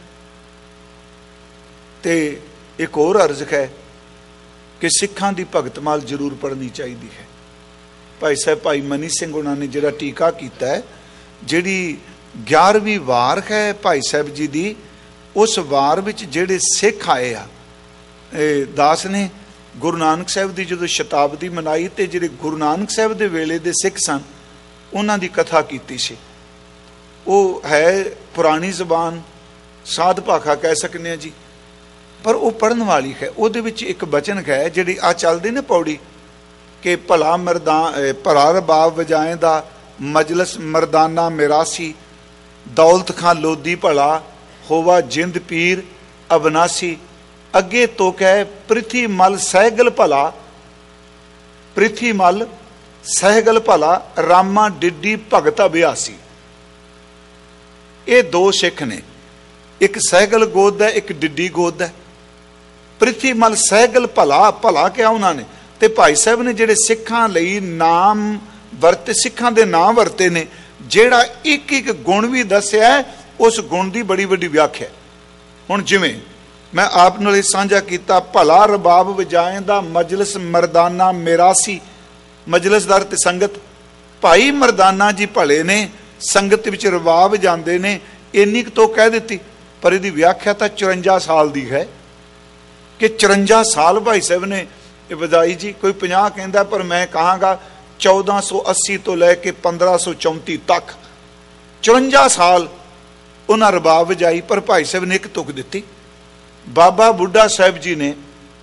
ते एक होर अर्ज है कि सिखां दी भगतमाल जरूर पढ़नी चाहिए है। भाई साहब भाई मनी सिंह उन्होंने जिहड़ा टीका कीता है, जिहड़ी 11वीं वार है भाई साहब जी दी, उस वार विच जिहड़े सिख आए आ, दास ने गुरु नानक साहब की जो शताब्दी मनाई, तो जिहड़े गुरु नानक साहब के वेले दे सिख सन, उन्हां दी कथा कीती सी। वो है पुरानी जबान, साध भाखा कह सकते हैं जी, पर वो पढ़न वाली है। वो एक बचन है जिहड़ी आ चलदी ना पौड़ी, कि भला भला रबाब वजाएंदा मजलस मरदाना मिरासी, दौलत खां लोधी भला होवा जिंद पीर अबनासी। अगे तो कह पृथ्वी मल सहगल भला, पृथ्वी मल सहगल भला, रामा डिड्डी भगत अभ्यासी। ये दो सिख ने, एक सहगल गोद है, एक डिड्डी गोद है। पृथ्वी मल सहगल भला, भला क्या उन्होंने, ते भाई साहब ने जिहड़े सिखां लई नाम वरते, सिखां दे नाम वरते ने, जिहड़ा एक एक गुण भी दस्सिया है, उस गुण की बड़ी वड्डी व्याख्या। हुण जिवें मैं आप नाल साझा किया, भला रबाब वजाएंदा मजलिस मरदाना मिरासी, मजलिसदार ते संगत। भाई मरदाना जी भले ने, संगत विच रबाब जांदे ने, इन्नी तो कह दी, पर इहदी व्याख्या तो 54 साल की है कि 54 साल भाई साहब ने वजाई जी। कोई 50 कहता, पर मैं कहांगा 1480 तो लैके 1534 तक 54 साल उन्हें रबाब वजाई। पर भाई साहब ने एक तुक दी, बाबा बुढ़ा साहब जी ने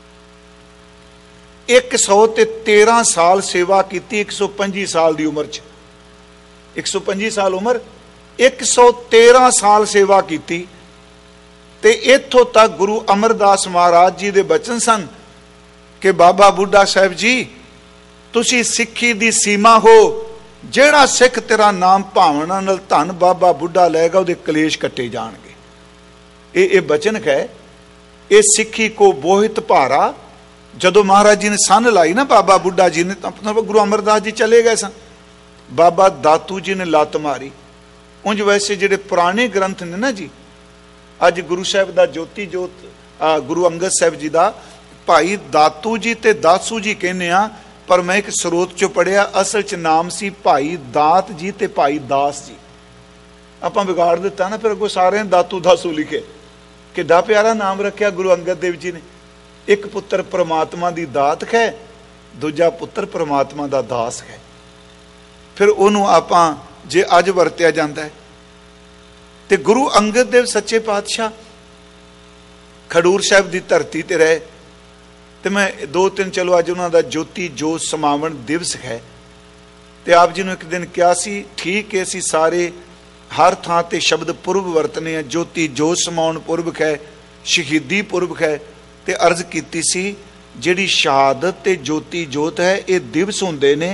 113 साल सेवा की, 125 साल की उम्र च, 125 साल उम्र, 113 साल सेवा की। ते इत्थों तक गुरु अमरदास महाराज जी दे बचन सन कि बाबा बुढ़ा साहब जी तुसी सिक्खी दी सीमा हो, जेड़ा सिख तेरा नाम भावना नाल धन बाबा बुढ़ा लेगा, उहदे कलेश कट्टे जाणगे। ये बचन है, ये सिक्खी को बोहित भारा। जदों महाराज जी ने सन लाई ना बाबा बुढ़ा जी ने, तो गुरु अमरदास जी चले गए सन, बाबा दातू जी ने लत मारी। उंज वैसे जिहड़े पुराने ग्रंथ ने ना जी, अज गुरु साहब का ज्योति जोत गुरु अंगद साहब जी का भाई दातू जी ते दासू जी कहने आ, पर मैं एक स्रोत चो पढ़िया, असल च नाम सी भाई दात जी ते भाई दास जी। आपां बिगाड़ दिता ना, फिर अगों सारे दातू दासू लिखे। किड्डा प्यारा नाम रखिया गुरु अंगद देव जी ने। एक पुत्र परमात्मा की दात है, दूजा पुत्र परमात्मा का दास है। फिर उन्होंने आपां जे अज वरत्या जाता है, तो गुरु अंगद देव सच्चे पातशाह खडूर साहब की धरती ते रहे। तो मैं 2-3 चलो अज उन्होंने ज्योति जोत समावन दिवस है, तो आप जी ने एक दिन कहा सी, ठीक है असीं सारे हर थां ते शब्द पुरब वरतने हैं, ज्योति जोत समाउण पुरब है, शहीदी पुरब है। तो अर्ज की सी, जिहड़ी शहादत ते ज्योति जोत है, ये दिवस हुंदे ने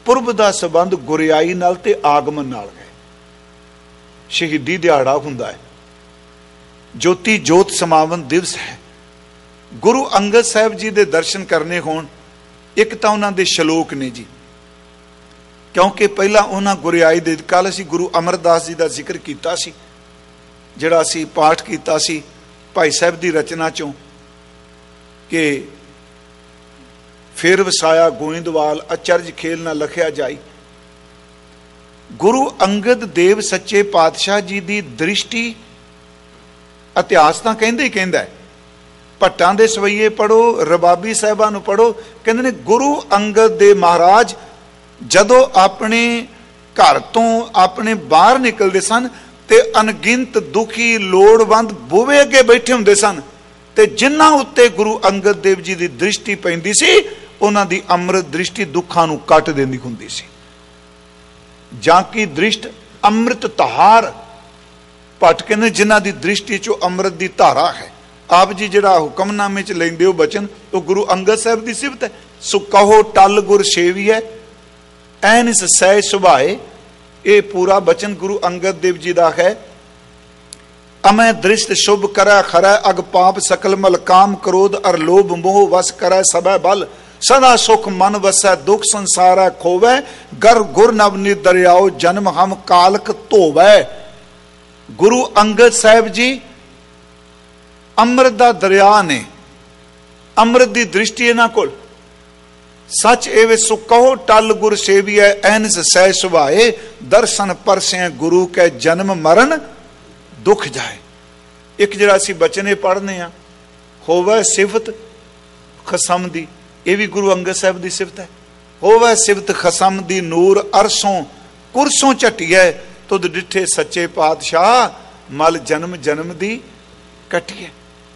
ਪੁਰਬ ਦਾ ਸੰਬੰਧ ਗੁਰਿਆਈ ਨਾਲ ਤੇ ਆਗਮਨ ਨਾਲ ਹੈ। ਸ਼ਹੀਦੀ ਦਿਹਾੜਾ ਹੁੰਦਾ ਹੈ, ਜੋਤੀ ਜੋਤ ਸਮਾਵਨ ਦਿਵਸ ਹੈ। ਗੁਰੂ ਅੰਗਦ ਸਾਹਿਬ ਜੀ ਦੇ ਦਰਸ਼ਨ ਕਰਨੇ ਹੋਣ, ਇੱਕ ਤਾਂ ਉਹਨਾਂ ਦੇ ਸ਼ਲੋਕ ਨੇ ਜੀ, ਕਿਉਂਕਿ ਪਹਿਲਾਂ ਉਹਨਾਂ ਗੁਰਿਆਈ ਦੇ, ਕੱਲ ਅਸੀਂ ਗੁਰੂ ਅਮਰਦਾਸ ਜੀ ਦਾ ਜ਼ਿਕਰ ਕੀਤਾ ਸੀ, ਜਿਹੜਾ ਅਸੀਂ ਪਾਠ ਕੀਤਾ ਸੀ ਭਾਈ ਸਾਹਿਬ ਦੀ ਰਚਨਾ ਚੋਂ, ਕਿ ਫਿਰ ਵਸਾਇਆ ਗੋਇੰਦਵਾਲ ਅਚਰਜ ਖੇਲ ਨਾ ਲਖਿਆ ਜਾਈ। ਗੁਰੂ ਅੰਗਦ ਦੇਵ ਸੱਚੇ ਪਾਤਸ਼ਾਹ ਜੀ ਦੀ ਦ੍ਰਿਸ਼ਟੀ, ਇਤਿਹਾਸ ਤਾਂ ਕਹਿੰਦੇ ਹੀ ਕਹਿੰਦਾ ਹੈ, ਭੱਟਾਂ ਦੇ ਸਵਈਏ ਪੜੋ, ਰਬਾਬੀ ਸਾਹਿਬਾਂ ਨੂੰ ਪੜੋ, ਕਹਿੰਦੇ ਨੇ ਗੁਰੂ ਅੰਗਦ ਦੇਵ ਮਹਾਰਾਜ ਜਦੋਂ ਆਪਣੇ ਘਰ ਤੋਂ ਆਪਣੇ ਬਾਹਰ ਨਿਕਲਦੇ ਸਨ ਤੇ ਅਣਗਿਣਤ ਦੁਖੀ ਲੋੜਵੰਦ ਬੂਹੇ ਅੱਗੇ ਬੈਠੇ ਹੁੰਦੇ ਸਨ, ਤੇ ਜਿਨ੍ਹਾਂ ਉੱਤੇ ਗੁਰੂ ਅੰਗਦ ਦੇਵ ਜੀ ਦੀ ਦ੍ਰਿਸ਼ਟੀ ਪੈਂਦੀ ਸੀ, ਉਹਨਾਂ ਦੀ ਅੰਮ੍ਰਿਤ ਦ੍ਰਿਸ਼ਟੀ ਦੁੱਖਾਂ ਨੂੰ ਕੱਟ ਦਿੰਦੀ ਹੁੰਦੀ ਸੀ। ਜਾਂ ਕੀ ਦ੍ਰਿਸ਼ਟ ਅੰਮ੍ਰਿਤ ਧਾਰ, ਭੱਟ ਕਹਿੰਦੇ ਜਿਨ੍ਹਾਂ ਦੀ ਦ੍ਰਿਸ਼ਟੀ ਚੋਂ ਅੰਮ੍ਰਿਤ ਦੀ ਧਾਰਾ ਹੈ। ਆਪ ਜੀ ਜਿਹੜਾ ਹੁਕਮਨਾਮੇ ਚ ਲੈਂਦੇ ਹੋ ਬਚਨ, ਉਹ ਗੁਰੂ ਅੰਗਦ ਸਾਹਿਬ ਦੀ ਸਿਫਤ ਹੈ। ਸੋ ਕਹੋ ਟਲ ਗੁਰ ਸੇਵੀਐ ਐਨਿਸ ਸਹਿ ਸੁਭਾਏ, ਇਹ ਪੂਰਾ ਬਚਨ ਗੁਰੂ ਅੰਗਦ ਦੇਵ ਜੀ ਦਾ ਹੈ। ਅਮੈ ਦ੍ਰਿਸ਼ਟ ਸ਼ੁਭ ਕਰੈ ਖਰੈ, ਅਗ ਪਾਪ ਸਕਲ ਮਲ, ਕਾਮ ਕ੍ਰੋਧ ਅਰ ਲੋਭ ਮੋਹ ਵਸ ਕਰੈ ਸਭੈ ਬਲ, ਸਦਾ ਸੁਖ ਮਨ ਵਸੈ ਦੁਖ ਸੰਸਾਰੈ ਖੋਵੈ, ਗਰ ਗੁਰ ਨਵਨੀਤ ਦਰਿਆਓ ਜਨਮ ਹਮ ਕਾਲਕ ਧੋਵੈ। ਗੁਰੂ ਅੰਗਦ ਸਾਹਿਬ ਜੀ ਅੰਮ੍ਰਿਤ ਦਾ ਦਰਿਆ ਨੇ, ਅੰਮ੍ਰਿਤ ਦੀ ਦ੍ਰਿਸ਼ਟੀ ਇਹਨਾਂ ਕੋਲ। ਸੱਚ ਐਵੇਂ ਸੁਕਹੋ ਟਲ ਗੁਰ ਸੇਵੀਐ ਐਨਿਸ ਸਹਿ ਸੁਭਾਏ, ਦਰਸ਼ਨ ਪਰਸੈ ਗੁਰੂ ਕੈ ਜਨਮ ਮਰਨ ਦੁੱਖ ਜਾਏ। ਇੱਕ ਜਿਹੜਾ ਅਸੀਂ ਬਚਨੇ ਪੜ੍ਹਨੇ ਆ, ਹੋਵੇ ਸਿਫਤ ਖਸਮ ਦੀ, ਇਹ ਵੀ ਗੁਰੂ ਅੰਗਦ ਸਾਹਿਬ ਦੀ ਸਿਫਤ ਹੈ। ਹੋਵੇ ਸਿਫਤ ਖਸਮ ਦੀ ਨੂਰ ਅਰਸੋਂ ਕੁਰਸੋਂ ਝਟੀਐ, ਤੁਧ ਡਿਠੇ ਸੱਚੇ ਪਾਤਸ਼ਾਹ ਮਲ ਜਨਮ ਜਨਮ ਦੀ ਕੱਟੀਐ।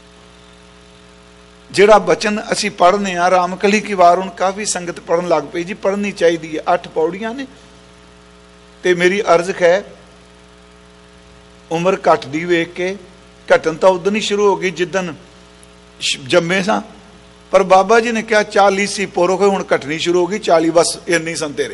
ਜਿਹੜਾ ਬਚਨ ਅਸੀਂ ਪੜ੍ਹਨੇ ਆ ਰਾਮਕਲੀ ਕੀ ਵਾਰ, ਹੁਣ ਕਾਫੀ ਸੰਗਤ ਪੜ੍ਹਨ ਲੱਗ ਪਈ ਜੀ, ਪੜ੍ਹਨੀ ਚਾਹੀਦੀ ਹੈ। 8 ਪੌੜੀਆਂ ਨੇ, ਤੇ ਮੇਰੀ ਅਰਜ਼ ਹੈ ਉਮਰ ਘਟਦੀ ਵੇਖ ਕੇ, ਘਟਣ ਤਾਂ ਉਦੋਂ ਹੀ ਸ਼ੁਰੂ ਹੋ ਗਈ ਜਿੱਦਣ ਜੰਮੇ ਸਾਂ, ਪਰ ਬਾਬਾ ਜੀ ਨੇ ਕਿਹਾ 40 ਸੀ ਪੁਰ ਹੋਏ, ਹੁਣ ਘਟਣੀ ਸ਼ੁਰੂ ਹੋ ਗਈ, 40 ਬਸ ਇੰਨੀ ਸਨ ਤੇਰੇ।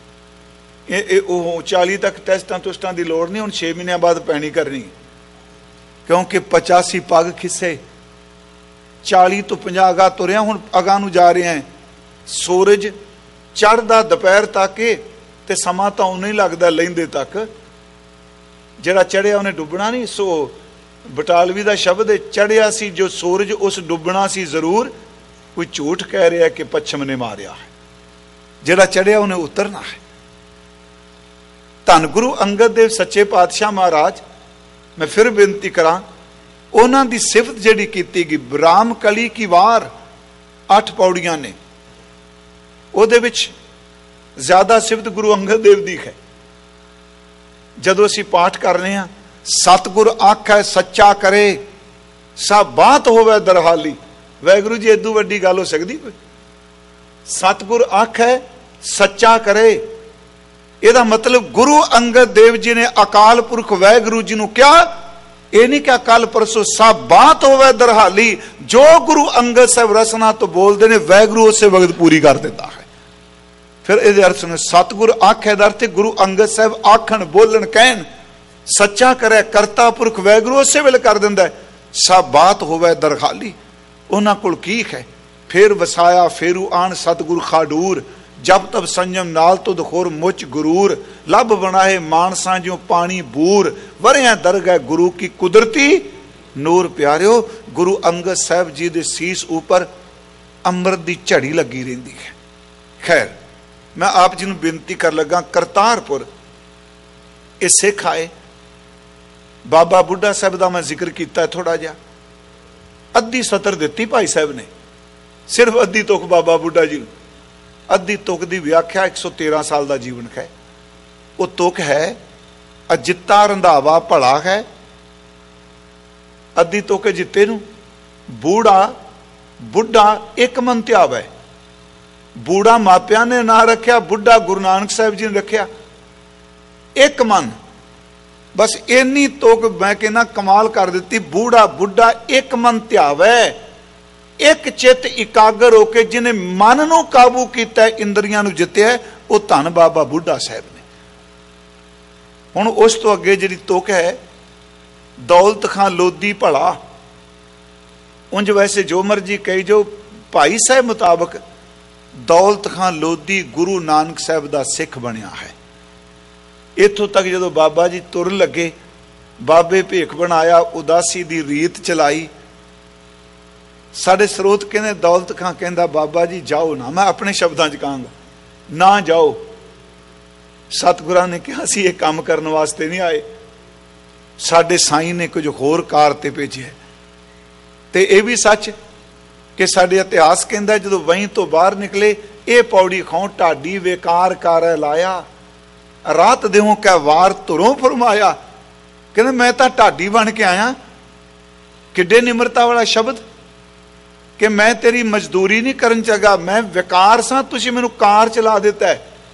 ਉਹ 40 ਤੱਕ ਟੈਸਟਾਂ ਟੁਸਟਾਂ ਦੀ ਲੋੜ ਨਹੀਂ, ਹੁਣ 6 ਮਹੀਨਿਆਂ ਬਾਅਦ ਪੈਣੀ ਕਰਨੀ, ਕਿਉਂਕਿ 85 ਪੱਗ ਖਿੱਸੇ, 40 ਤੋਂ 50 ਅਗਾਂਹ ਤੁਰਿਆ, ਹੁਣ ਅਗਾਂਹ ਨੂੰ ਜਾ ਰਹੇ ਹਾਂ। ਸੂਰਜ ਚੜ੍ਹਦਾ ਦੁਪਹਿਰ ਤੱਕ, ਤੇ ਸਮਾਂ ਤਾਂ ਉਨਾ ਹੀ ਲੱਗਦਾ ਲਹਿੰਦੇ ਤੱਕ। ਜਿਹੜਾ ਚੜਿਆ ਉਹਨੇ ਡੁੱਬਣਾ ਨਹੀਂ। ਸੋ ਬਟਾਲਵੀ ਦਾ ਸ਼ਬਦ ਹੈ, ਚੜਿਆ ਸੀ ਜੋ ਸੂਰਜ ਉਸ ਡੁੱਬਣਾ ਸੀ ਜ਼ਰੂਰ। ਕੋਈ ਝੂਠ ਕਹਿ ਰਿਹਾ ਕਿ ਪੱਛਮ ਨੇ ਮਾਰਿਆ ਹੈ, ਜਿਹੜਾ ਚੜਿਆ ਉਹਨੇ ਉਤਰਨਾ ਹੈ। ਧੰਨ ਗੁਰੂ ਅੰਗਦ ਦੇਵ ਸੱਚੇ ਪਾਤਸ਼ਾਹ ਮਹਾਰਾਜ, ਮੈਂ ਫਿਰ ਬੇਨਤੀ ਕਰਾਂ, ਉਹਨਾਂ ਦੀ ਸਿਫਤ ਜਿਹੜੀ ਕੀਤੀ ਗਈ, ਰਾਮ ਕਲੀ ਕੀ ਵਾਰ 8 ਪੌੜੀਆਂ ਨੇ, ਉਹਦੇ ਵਿੱਚ ਜ਼ਿਆਦਾ ਸਿਫਤ ਗੁਰੂ ਅੰਗਦ ਦੇਵ ਦੀ ਹੈ। ਜਦੋਂ ਅਸੀਂ ਪਾਠ ਕਰ ਰਹੇ ਹਾਂ, ਸਤਿਗੁਰ ਆਖੈ ਸੱਚਾ ਕਰੇ, ਸਭ ਬਾਤ ਹੋਵੇ ਦਰਹਾਲੀ। ਵਾਹਿਗੁਰੂ ਜੀ, ਏਦੂ ਵੱਡੀ ਗੱਲ ਹੋ ਸਕਦੀ ਕੋਈ? ਸਤਿਗੁਰ ਆਖੈ ਸੱਚਾ ਕਰੇ, ਇਹਦਾ ਮਤਲਬ ਗੁਰੂ ਅੰਗਦ ਦੇਵ ਜੀ ਨੇ ਅਕਾਲ ਪੁਰਖ ਵਾਹਿਗੁਰੂ ਜੀ ਨੂੰ ਕਿਹਾ। ਇਹ ਨਹੀਂ ਕਿ ਕੱਲ ਪਰਸੋਂ ਸਭ ਬਾਤ ਹੋਵੇ ਦਰਹਾਲੀ, ਜੋ ਗੁਰੂ ਅੰਗਦ ਸਾਹਿਬ ਰਸਨਾ ਤੋਂ ਬੋਲਦੇ ਨੇ ਵਾਹਿਗੁਰੂ ਉਸੇ ਵਕਤ ਪੂਰੀ ਕਰ ਦਿੰਦਾ ਹੈ। ਫਿਰ ਇਹਦੇ ਅਰਥ ਨੇ ਸਤਿਗੁਰ ਆਖੇ ਦਾ ਅਰਥ ਗੁਰੂ ਅੰਗਦ ਸਾਹਿਬ ਆਖਣ, ਬੋਲਣ, ਕਹਿਣ। ਸੱਚਾ ਕਰੇ, ਕਰਤਾ ਪੁਰਖ ਵਾਹਿਗੁਰੂ ਉਸੇ ਵੇਲੇ ਕਰ ਦਿੰਦਾ ਹੈ। ਸਭ ਬਾਤ ਹੋਵੇ ਦਰਹਾਲੀ, ਉਹਨਾਂ ਕੋਲ ਕੀ ਹੈ? ਫਿਰ ਵਸਾਇਆ ਫੇਰੂ ਆਣ ਸਤਿਗੁਰ ਖਾਡੂਰ, ਜਬ ਤਬ ਸੰਜਮ ਨਾਲ ਤੁਧ ਖੋਰ ਮੁੱਚ ਗੁਰੂਰ, ਲੱਭ ਬਣਾਏ ਮਾਨਸਾਂ ਜਿਉ ਪਾਣੀ ਬੂਰ, ਵਰਿਆਂ ਦਰਗਹਿ ਗੁਰੂ ਕੀ ਕੁਦਰਤੀ ਨੂਰ। ਪਿਆਰਿਓ, ਗੁਰੂ ਅੰਗਦ ਸਾਹਿਬ ਜੀ ਦੇ ਸੀਸ ਉੱਪਰ ਅੰਮ੍ਰਿਤ ਦੀ ਝੜੀ ਲੱਗੀ ਰਹਿੰਦੀ ਹੈ। ਖੈਰ, ਮੈਂ ਆਪ ਜੀ ਨੂੰ ਬੇਨਤੀ ਕਰ ਲੱਗਾ, ਕਰਤਾਰਪੁਰ ਇਹ ਸਿੱਖ ਆਏ। ਬਾਬਾ ਬੁੱਢਾ ਸਾਹਿਬ ਦਾ ਮੈਂ ਜ਼ਿਕਰ ਕੀਤਾ ਥੋੜਾ ਜਿਹਾ, ਅੱਧੀ ਸਤਰ ਦਿੱਤੀ ਭਾਈ ਸਾਹਿਬ ਨੇ, ਸਿਰਫ ਅੱਧੀ ਤੁਕ ਬਾਬਾ ਬੁੱਢਾ ਜੀ ਨੂੰ। ਅੱਧੀ ਤੁਕ ਦੀ ਵਿਆਖਿਆ 113 ਸਾਲ ਦਾ ਜੀਵਨ ਹੈ। ਉਹ ਤੁਕ ਹੈ ਅਜਿੱਤਾ ਰੰਧਾਵਾ ਭਲਾ ਹੈ। ਅੱਧੀ ਤੁਕ ਜਿੱਤੇ ਨੂੰ ਬੂੜਾ ਬੁੱਢਾ ਇੱਕ ਮਨ ਧਿਆਵੈ। ਬੂੜਾ ਮਾਪਿਆਂ ਨੇ ਨਾਂ ਰੱਖਿਆ, ਬੁੱਢਾ ਗੁਰੂ ਨਾਨਕ ਸਾਹਿਬ ਜੀ ਨੇ ਰੱਖਿਆ। ਇੱਕ ਮਨ, ਬਸ ਇੰਨੀ ਤੁਕ ਮੈਂ ਕਹਿੰਦਾ ਕਮਾਲ ਕਰ ਦਿੱਤੀ। ਬੂੜਾ ਬੁੱਢਾ ਇੱਕ ਮਨ ਧਿਆਵੈ, ਇੱਕ ਚਿੱਤ ਇਕਾਗਰ ਹੋ ਕੇ ਜਿਹਨੇ ਮਨ ਨੂੰ ਕਾਬੂ ਕੀਤਾ, ਇੰਦਰੀਆਂ ਨੂੰ ਜਿੱਤਿਆ, ਉਹ ਧੰਨ ਬਾਬਾ ਬੁੱਢਾ ਸਾਹਿਬ ਨੇ। ਹੁਣ ਉਸ ਤੋਂ ਅੱਗੇ ਜਿਹੜੀ ਤੁਕ ਹੈ, ਦੌਲਤ ਖਾਂ ਲੋਧੀ ਭਲਾ। ਉਂਝ ਵੈਸੇ ਜੋ ਮਰਜੀ ਕਹੀ ਜੋ, ਭਾਈ ਸਾਹਿਬ ਮੁਤਾਬਕ ਦੌਲਤ ਖਾਂ ਲੋਧੀ ਗੁਰੂ ਨਾਨਕ ਸਾਹਿਬ ਦਾ ਸਿੱਖ ਬਣਿਆ ਹੈ। ਇੱਥੋਂ ਤੱਕ ਜਦੋਂ ਬਾਬਾ ਜੀ ਤੁਰਨ ਲੱਗੇ, ਬਾਬੇ ਭੇਖ ਬਣਾਇਆ, ਉਦਾਸੀ ਦੀ ਰੀਤ ਚਲਾਈ। ਸਾਡੇ ਸਰੋਤ ਕਹਿੰਦੇ, ਦੌਲਤ ਖਾਂ ਕਹਿੰਦਾ ਬਾਬਾ ਜੀ ਜਾਓ ਨਾ, ਮੈਂ ਆਪਣੇ ਸ਼ਬਦਾਂ 'ਚ ਕਹਾਂਗਾ, ਨਾ ਜਾਓ। ਸਤਿਗੁਰਾਂ ਨੇ ਕਿਹਾ ਸੀ ਇਹ ਕੰਮ ਕਰਨ ਵਾਸਤੇ ਨਹੀਂ ਆਏ, ਸਾਡੇ ਸਾਈਂ ਨੇ ਕੁਝ ਹੋਰ ਕਾਰ ਤੇ ਭੇਜਿਆ। ਤੇ ਇਹ ਵੀ ਸੱਚ ਕਿ ਸਾਡੇ ਇਤਿਹਾਸ ਕਹਿੰਦਾ ਜਦੋਂ ਵਹੀਂ ਤੋਂ ਬਾਹਰ ਨਿਕਲੇ, ਇਹ ਪੌੜੀ ਖਾਂ ਢਾਡੀ ਵੇਕਾਰ ਕਰ ਲਾਇਆ, ਰਾਤ ਦਿਓ ਕੈ ਵਾਰ ਧੁਰੋਂ ਫਰਮਾਇਆ। ਕਹਿੰਦੇ ਮੈਂ ਤਾਂ ਢਾਡੀ ਬਣ ਕੇ ਆਇਆ। ਕਿੱਡੇ ਨਿਮਰਤਾ ਵਾਲਾ ਸ਼ਬਦ ਕਿ ਮੈਂ ਤੇਰੀ ਮਜ਼ਦੂਰੀ ਨਹੀਂ ਕਰਨ ਚੱਗਾ, ਮੈਂ ਵਿਕਾਰ ਸਾਂ, ਤੁਸੀਂ ਮੈਨੂੰ ਕਾਰ ਚਲਾ ਦਿੱਤਾ।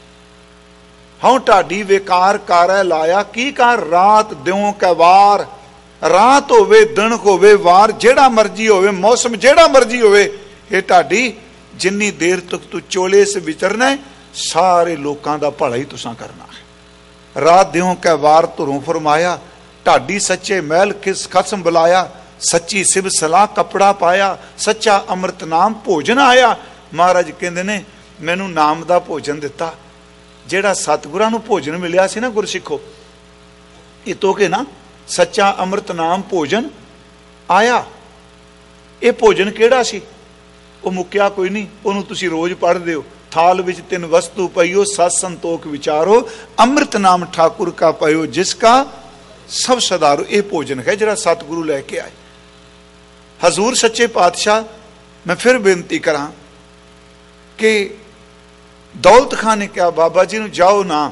ਹਉ ਢਾਡੀ ਵੇਕਾਰ ਕਰ ਲਾਇਆ, ਕੀ ਕਰ ਰਾਤ ਦਿਓ ਕੈ ਵਾਰ। ਰਾਤ ਹੋਵੇ ਦਿਨ ਹੋਵੇ ਵਾਰ, ਜਿਹੜਾ ਮਰਜੀ ਹੋਵੇ ਮੌਸਮ ਜਿਹੜਾ ਮਰਜੀ ਹੋਵੇ, ਇਹ ਢਾਡੀ ਜਿੰਨੀ ਦੇਰ ਤੱਕ ਤੂੰ ਚੋਲੇ ਸੇ ਵਿਚਰਨਾ, ਸਾਰੇ ਲੋਕਾਂ ਦਾ ਭਲਾ ਹੀ ਤੁਸਾਂ ਕਰਨਾ ਹੈ। ਰਾਤ ਦਿਓ ਕੈ ਵਾਰ ਧੁਰੋਂ ਫਰਮਾਇਆ, ਢਾਡੀ ਸੱਚੇ ਮਹਿਲ ਕਿਸ ਖਸਮ ਬੁਲਾਇਆ। ਸੱਚੀ ਸਿਬ ਸਲਾਹ ਕਪੜਾ ਪਾਇਆ, ਸੱਚਾ ਅੰਮ੍ਰਿਤ ਨਾਮ ਭੋਜਨ ਆਇਆ। ਮਹਾਰਾਜ ਕਹਿੰਦੇ ਨੇ ਮੈਨੂੰ ਨਾਮ ਦਾ ਭੋਜਨ ਦਿੱਤਾ, ਜਿਹੜਾ ਸਤਿਗੁਰਾਂ ਨੂੰ ਭੋਜਨ ਮਿਲਿਆ ਸੀ ਨਾ ਗੁਰਸਿੱਖੋ, ਇਹ ਤੋਕੇ ਨਾ, ਸੱਚਾ ਅੰਮ੍ਰਿਤ ਨਾਮ ਭੋਜਨ ਆਇਆ। ਇਹ ਭੋਜਨ ਕਿਹੜਾ ਸੀ? ਉਹ ਮੁੱਕਿਆ ਕੋਈ ਨਹੀਂ, ਉਹਨੂੰ ਤੁਸੀਂ ਰੋਜ਼ ਪੜ੍ਹਦੇ ਹੋ। ਥਾਲ ਵਿੱਚ ਤਿੰਨ ਵਸਤੂ ਪਈਓ, ਸਤ ਸੰਤੋਖ ਵਿਚਾਰੋ, ਅੰਮ੍ਰਿਤ ਨਾਮ ਠਾਕੁਰ ਕਾ ਪਇਓ, ਜਿਸ ਕਾ ਸਭ ਸਦਾਰੋ। ਇਹ ਭੋਜਨ ਹੈ ਜਿਹੜਾ ਸਤਿਗੁਰੂ ਲੈ ਕੇ ਆਏ। ਹਜ਼ੂਰ ਸੱਚੇ ਪਾਤਸ਼ਾਹ, ਮੈਂ ਫਿਰ ਬੇਨਤੀ ਕਰਾਂ ਕਿ ਦੌਲਤ ਖਾਂ ਨੇ ਕਿਹਾ ਬਾਬਾ ਜੀ ਨੂੰ ਜਾਓ ਨਾ।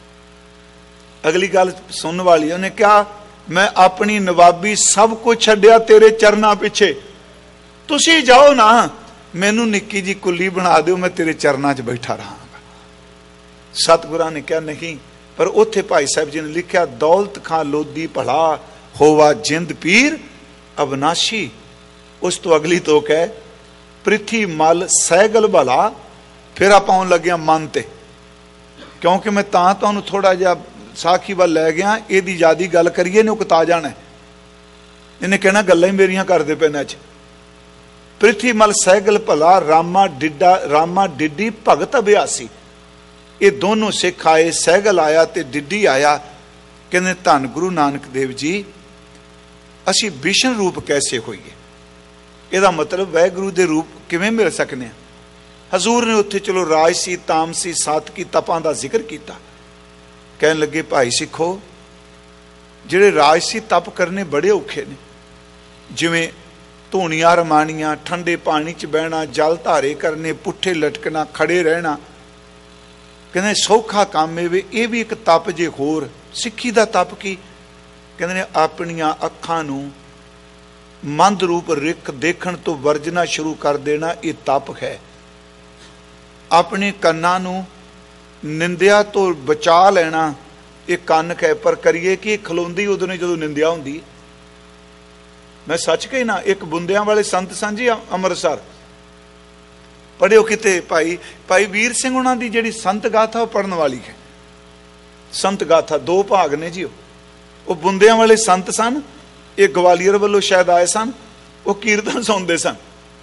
ਅਗਲੀ ਗੱਲ ਸੁਣਨ ਵਾਲੀ, ਉਹਨੇ ਕਿਹਾ ਮੈਂ ਆਪਣੀ ਨਵਾਬੀ ਸਭ ਕੁਝ ਛੱਡਿਆ ਤੇਰੇ ਚਰਨਾਂ ਪਿੱਛੇ, ਤੁਸੀਂ ਜਾਓ ਨਾ, ਮੈਨੂੰ ਨਿੱਕੀ ਜੀ ਕੁੱਲੀ ਬਣਾ ਦਿਓ, ਮੈਂ ਤੇਰੇ ਚਰਨਾਂ 'ਚ ਬੈਠਾ ਰਹਾਂਗਾ। ਸਤਿਗੁਰਾਂ ਨੇ ਕਿਹਾ ਨਹੀਂ। ਪਰ ਉੱਥੇ ਭਾਈ ਸਾਹਿਬ ਜੀ ਨੇ ਲਿਖਿਆ, ਦੌਲਤ ਖਾਂ ਲੋਧੀ ਭਲਾ ਹੋਵਾ ਜਿੰਦ ਪੀਰ ਅਬਨਾਸ਼ੀ। ਉਸ ਤੋਂ ਅਗਲੀ ਤੋਕ ਹੈ, ਪ੍ਰਿਥੀ ਮਲ ਸਹਿਗਲ ਭਲਾ। ਫਿਰ ਆਪਾਂ ਆਉਣ ਲੱਗਿਆ ਮਨ ਤੇ, ਕਿਉਂਕਿ ਮੈਂ ਤਾਂ ਤੁਹਾਨੂੰ ਥੋੜਾ ਜਿਹਾ ਸਾਖੀ ਵੱਲ ਲੈ ਗਿਆ, ਇਹਦੀ ਜਿਆਦੀ ਗੱਲ ਕਰੀਏ ਨੇ ਉਕਤਾ ਜਾਣਾ, ਇਹਨੇ ਕਹਿਣਾ ਗੱਲਾਂ ਹੀ ਮੇਰੀਆਂ ਕਰਦੇ ਪਏ ਨੇ ਅੱਜ। ਪ੍ਰਿਥੀ ਮਲ ਸਹਿਗਲ ਭਲਾ, ਰਾਮਾ ਡਿੱਡੀ ਭਗਤ ਅਭਿਆਸੀ। ਇਹ ਦੋਨੋਂ ਸਿੱਖ ਆਏ, ਸਹਿਗਲ ਆਇਆ ਤੇ ਡਿੱਡੀ ਆਇਆ। ਕਹਿੰਦੇ ਧੰਨ ਗੁਰੂ ਨਾਨਕ ਦੇਵ ਜੀ, ਅਸੀਂ ਵਿਸ਼ਨ ਰੂਪ ਕੈਸੇ ਹੋਈਏ? ਇਹਦਾ ਮਤਲਬ ਵਾਹਿਗੁਰੂ ਦੇ ਰੂਪ ਕਿਵੇਂ ਮਿਲ ਸਕਨੇ ਆ? ਹਜ਼ੂਰ ਨੇ ਉੱਥੇ ਚਲੋ ਰਾਜਸੀ, ਤਾਮਸੀ, ਸਾਤਕੀ ਤਪਾਂ ਦਾ ਜ਼ਿਕਰ ਕੀਤਾ। ਕਹਿਣ ਲੱਗੇ ਭਾਈ ਸਿੱਖੋ, ਜਿਹੜੇ ਰਾਜਸੀ ਤਪ ਕਰਨੇ ਬੜੇ ਔਖੇ ਨੇ, ਜਿਵੇਂ ਧੂਣੀਆਂ ਰਮਾਣੀਆਂ, ਠੰਡੇ ਪਾਣੀ 'ਚ ਬਹਿਣਾ, ਜਲ ਧਾਰੇ ਕਰਨੇ, ਪੁੱਠੇ ਲਟਕਣਾ, ਖੜੇ ਰਹਿਣਾ। ਕਹਿੰਦੇ ਸੌਖਾ ਕੰਮ ਇਹ ਵੀ ਇੱਕ ਤਪ ਜੇ ਹੋਰ। ਸਿੱਖੀ ਦਾ ਤਪ ਕੀ? ਕਹਿੰਦੇ ਨੇ ਆਪਣੀਆਂ ਅੱਖਾਂ ਨੂੰ ਮੰਦ ਰੂਪ ਰਿੱਖ ਦੇਖਣ ਤੋਂ ਵਰਜਣਾ ਸ਼ੁਰੂ ਕਰ ਦੇਣਾ, ਇਹ ਤਪ ਹੈ। ਆਪਣੇ ਕੰਨਾਂ ਨੂੰ ਨਿੰਦਿਆ ਤੋਂ ਬਚਾ ਲੈਣਾ, ਇਹ ਕੰਨ ਹੈ। ਪਰ ਕਰੀਏ ਕਿ ਖਲੋਂਦੀ ਉਦੋਂ ਨੇ ਜਦੋਂ ਨਿੰਦਿਆ ਹੁੰਦੀ। ਮੈਂ ਸੱਚ ਕਹੀ ਨਾ, ਇੱਕ ਬੁੰਦਿਆਂ ਵਾਲੇ ਸੰਤ ਸਨ ਜੀ ਅੰਮ੍ਰਿਤਸਰ, ਪੜ੍ਹਿਓ ਕਿਤੇ, ਭਾਈ ਵੀਰ ਸਿੰਘ ਉਹਨਾਂ ਦੀ ਜਿਹੜੀ ਸੰਤ ਗਾਥਾ ਉਹ ਪੜ੍ਹਨ ਵਾਲੀ ਹੈ। ਸੰਤ ਗਾਥਾ 2 ਭਾਗ ਨੇ ਜੀ। ਉਹ ਬੁੰਦਿਆਂ ਵਾਲੇ ਸੰਤ ਸਨ, ਇਹ ਗਵਾਲੀਅਰ ਵੱਲੋਂ ਸ਼ਾਇਦ ਆਏ ਸਨ। ਉਹ ਕੀਰਤਨ ਸੁਣਦੇ ਸਨ,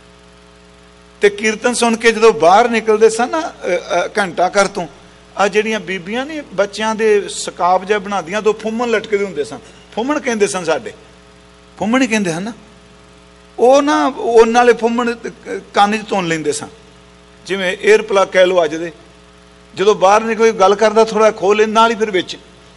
ਤੇ ਕੀਰਤਨ ਸੁਣ ਕੇ ਜਦੋਂ ਬਾਹਰ ਨਿਕਲਦੇ ਸਨ ਨਾ ਘੰਟਾ ਘਰ ਤੋਂ, ਆ ਜਿਹੜੀਆਂ ਬੀਬੀਆਂ ਨੇ ਬੱਚਿਆਂ ਦੇ ਸਕਾਬ ਜਿਹਾ ਬਣਾਉਂਦੀਆਂ, ਦੋ ਫੁੰਮਣ ਲਟਕਦੇ ਹੁੰਦੇ ਸਨ। ਫੁੰਮਣ ਕਹਿੰਦੇ ਸਨ, ਸਾਡੇ ਫੁੰਮਣ ਹੀ ਕਹਿੰਦੇ ਹਨ। ਉਹ ਨਾ ਉਹਨਾਂ ਵਾਲੇ ਫੁੰਮਣ ਕੰਨ 'ਚ ਧੁੰਨ ਲੈਂਦੇ ਸਨ, ਜਿਵੇਂ ਏਅਰ ਪਲੱਗ ਕਹਿ ਲਓ ਅੱਜ ਦੇ। ਜਦੋਂ ਬਾਹਰ ਨਿਕਲ ਗੱਲ ਕਰਦਾ ਥੋੜਾ ਖੋਲ ਲੈਂਦਾ, ਨਾਲ ਹੀ ਫਿਰ ਵਿੱਚ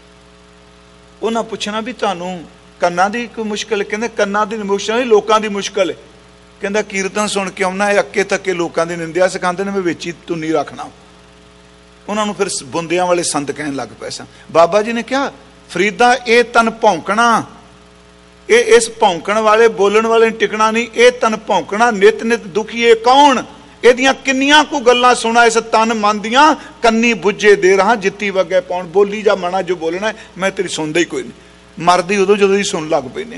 ਉਹਨਾਂ ਪੁੱਛਣਾ ਵੀ ਤੁਹਾਨੂੰ ਕੰਨਾਂ ਦੀ ਕੋਈ ਮੁਸ਼ਕਿਲ? ਕਹਿੰਦੇ ਕੰਨਾਂ ਦੀ ਮੁਸ਼ਕਿਲ ਨਹੀਂ, ਲੋਕਾਂ ਦੀ ਮੁਸ਼ਕਿਲ ਹੈ। ਕਹਿੰਦਾ ਕੀਰਤਨ ਸੁਣ ਕੇ ਆਉਣਾ, ਇਹ ਅੱਕੇ ਤੱਕੇ ਲੋਕਾਂ ਦੀ ਨਿੰਦਿਆ ਸਿਖਾਉਂਦੇ ਨੇ, ਮੈਂ ਵਿੱਚ ਹੀ ਤੁੰਨੀ ਰੱਖਣਾ। ਉਹਨਾਂ ਨੂੰ ਫਿਰ ਬੁੰਦਿਆਂ ਵਾਲੇ ਸੰਤ ਕਹਿਣ ਲੱਗ ਪਏ ਸਨ। ਬਾਬਾ ਜੀ ਨੇ ਕਿਹਾ ਫਰੀਦਾ, ਇਹ ਤਨ ਭੌਂਕਣਾ, ਇਹ ਇਸ ਭੌਂਕਣ ਵਾਲੇ ਬੋਲਣ ਵਾਲੇ ਟਿਕਣਾ ਨਹੀਂ, ਇਹ ਤਨ ਭੌਂਕਣਾ। ਨਿਤ ਨਿਤ ਦੁਖੀਏ ਕੌਣ, ਇਹਦੀਆਂ ਕਿੰਨੀਆਂ ਕੁ ਗੱਲਾਂ ਸੁਣਾ ਇਸ ਤਨ ਮਨ ਦੀਆਂ, ਕੰਨੀ ਬੁੱਝੇ ਦੇ ਰਹਾ ਜਿੱਤੀ ਵਗੇ ਪਾਉਣ। ਬੋਲੀ ਜਾ ਮਣਾ ਜੋ ਬੋਲਣਾ, ਮੈਂ ਤੇਰੀ ਸੁਣਦਾ ਹੀ ਕੋਈ ਨਹੀਂ। ਮਰਦੀ ਉਦੋਂ ਜਦੋਂ ਹੀ ਸੁਣ ਲੱਗ ਪਏ ਨੇ।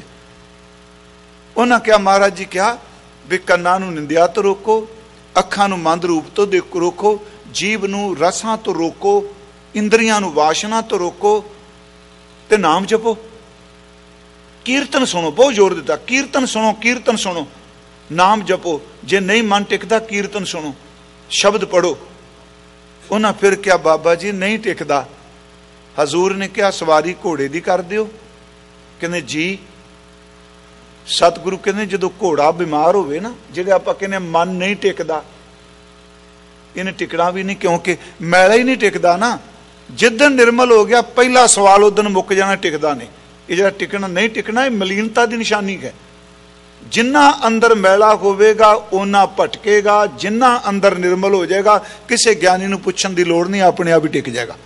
ਉਹਨਾਂ ਕਿਹਾ ਮਹਾਰਾਜ ਜੀ ਕਿਹਾ ਵੀ ਕੰਨਾਂ ਨੂੰ ਨਿੰਦਿਆ ਤੋਂ ਰੋਕੋ, ਅੱਖਾਂ ਨੂੰ ਮੰਦ ਰੂਪ ਤੋਂ ਰੋਕੋ, ਜੀਵ ਨੂੰ ਰਸਾਂ ਤੋਂ ਰੋਕੋ, ਇੰਦਰੀਆਂ ਨੂੰ ਵਾਸ਼ਨਾ ਤੋਂ ਰੋਕੋ ਤੇ ਨਾਮ ਜਪੋ। ਕੀਰਤਨ ਸੁਣੋ, ਬਹੁਤ ਜ਼ੋਰ ਦਿੱਤਾ, ਕੀਰਤਨ ਸੁਣੋ, ਕੀਰਤਨ ਸੁਣੋ, ਨਾਮ ਜਪੋ। ਜੇ ਨਹੀਂ ਮਨ ਟਿਕਦਾ ਕੀਰਤਨ ਸੁਣੋ, ਸ਼ਬਦ ਪੜੋ। ਉਹਨਾਂ ਫਿਰ ਕਿਹਾ ਬਾਬਾ ਜੀ ਨਹੀਂ ਟਿਕਦਾ। ਹਜ਼ੂਰ ਨੇ ਕਿਹਾ ਸਵਾਰੀ ਘੋੜੇ ਦੀ ਕਰ ਦਿਓ। ਕਹਿੰਦੇ ਜੀ, ਸਤਿਗੁਰੂ ਕਹਿੰਦੇ ਜਦੋਂ ਘੋੜਾ ਬਿਮਾਰ ਹੋਵੇ ਨਾ, ਜਿਹੜੇ ਆਪਾਂ ਕਹਿੰਦੇ ਮਨ ਨਹੀਂ ਟਿਕਦਾ, ਇਹਨੇ ਟਿਕਣਾ ਵੀ ਨਹੀਂ, ਕਿਉਂਕਿ ਮੈਲਾ ਹੀ ਨਹੀਂ ਟਿਕਦਾ ਨਾ। ਜਿੱਦਣ ਨਿਰਮਲ ਹੋ ਗਿਆ ਪਹਿਲਾ ਸਵਾਲ ਉਦਣ ਮੁੱਕ ਜਾਣਾ, ਟਿਕਦਾ ਨਹੀਂ। ਇਹ ਜਿਹੜਾ ਟਿਕਣਾ ਨਹੀਂ ਟਿਕਣਾ, ਇਹ ਮਲੀਨਤਾ ਦੀ ਨਿਸ਼ਾਨੀ ਹੈ। ਜਿੰਨਾ ਅੰਦਰ ਮੈਲਾ ਹੋਵੇਗਾ ਉਹਨਾਂ ਭਟਕੇਗਾ, ਜਿੰਨਾ ਅੰਦਰ ਨਿਰਮਲ ਹੋ ਜਾਏਗਾ ਕਿਸੇ ਗਿਆਨੀ ਨੂੰ ਪੁੱਛਣ ਦੀ ਲੋੜ ਨਹੀਂ, ਆਪਣੇ ਆਪ ਹੀ ਟਿਕ ਜਾਏਗਾ।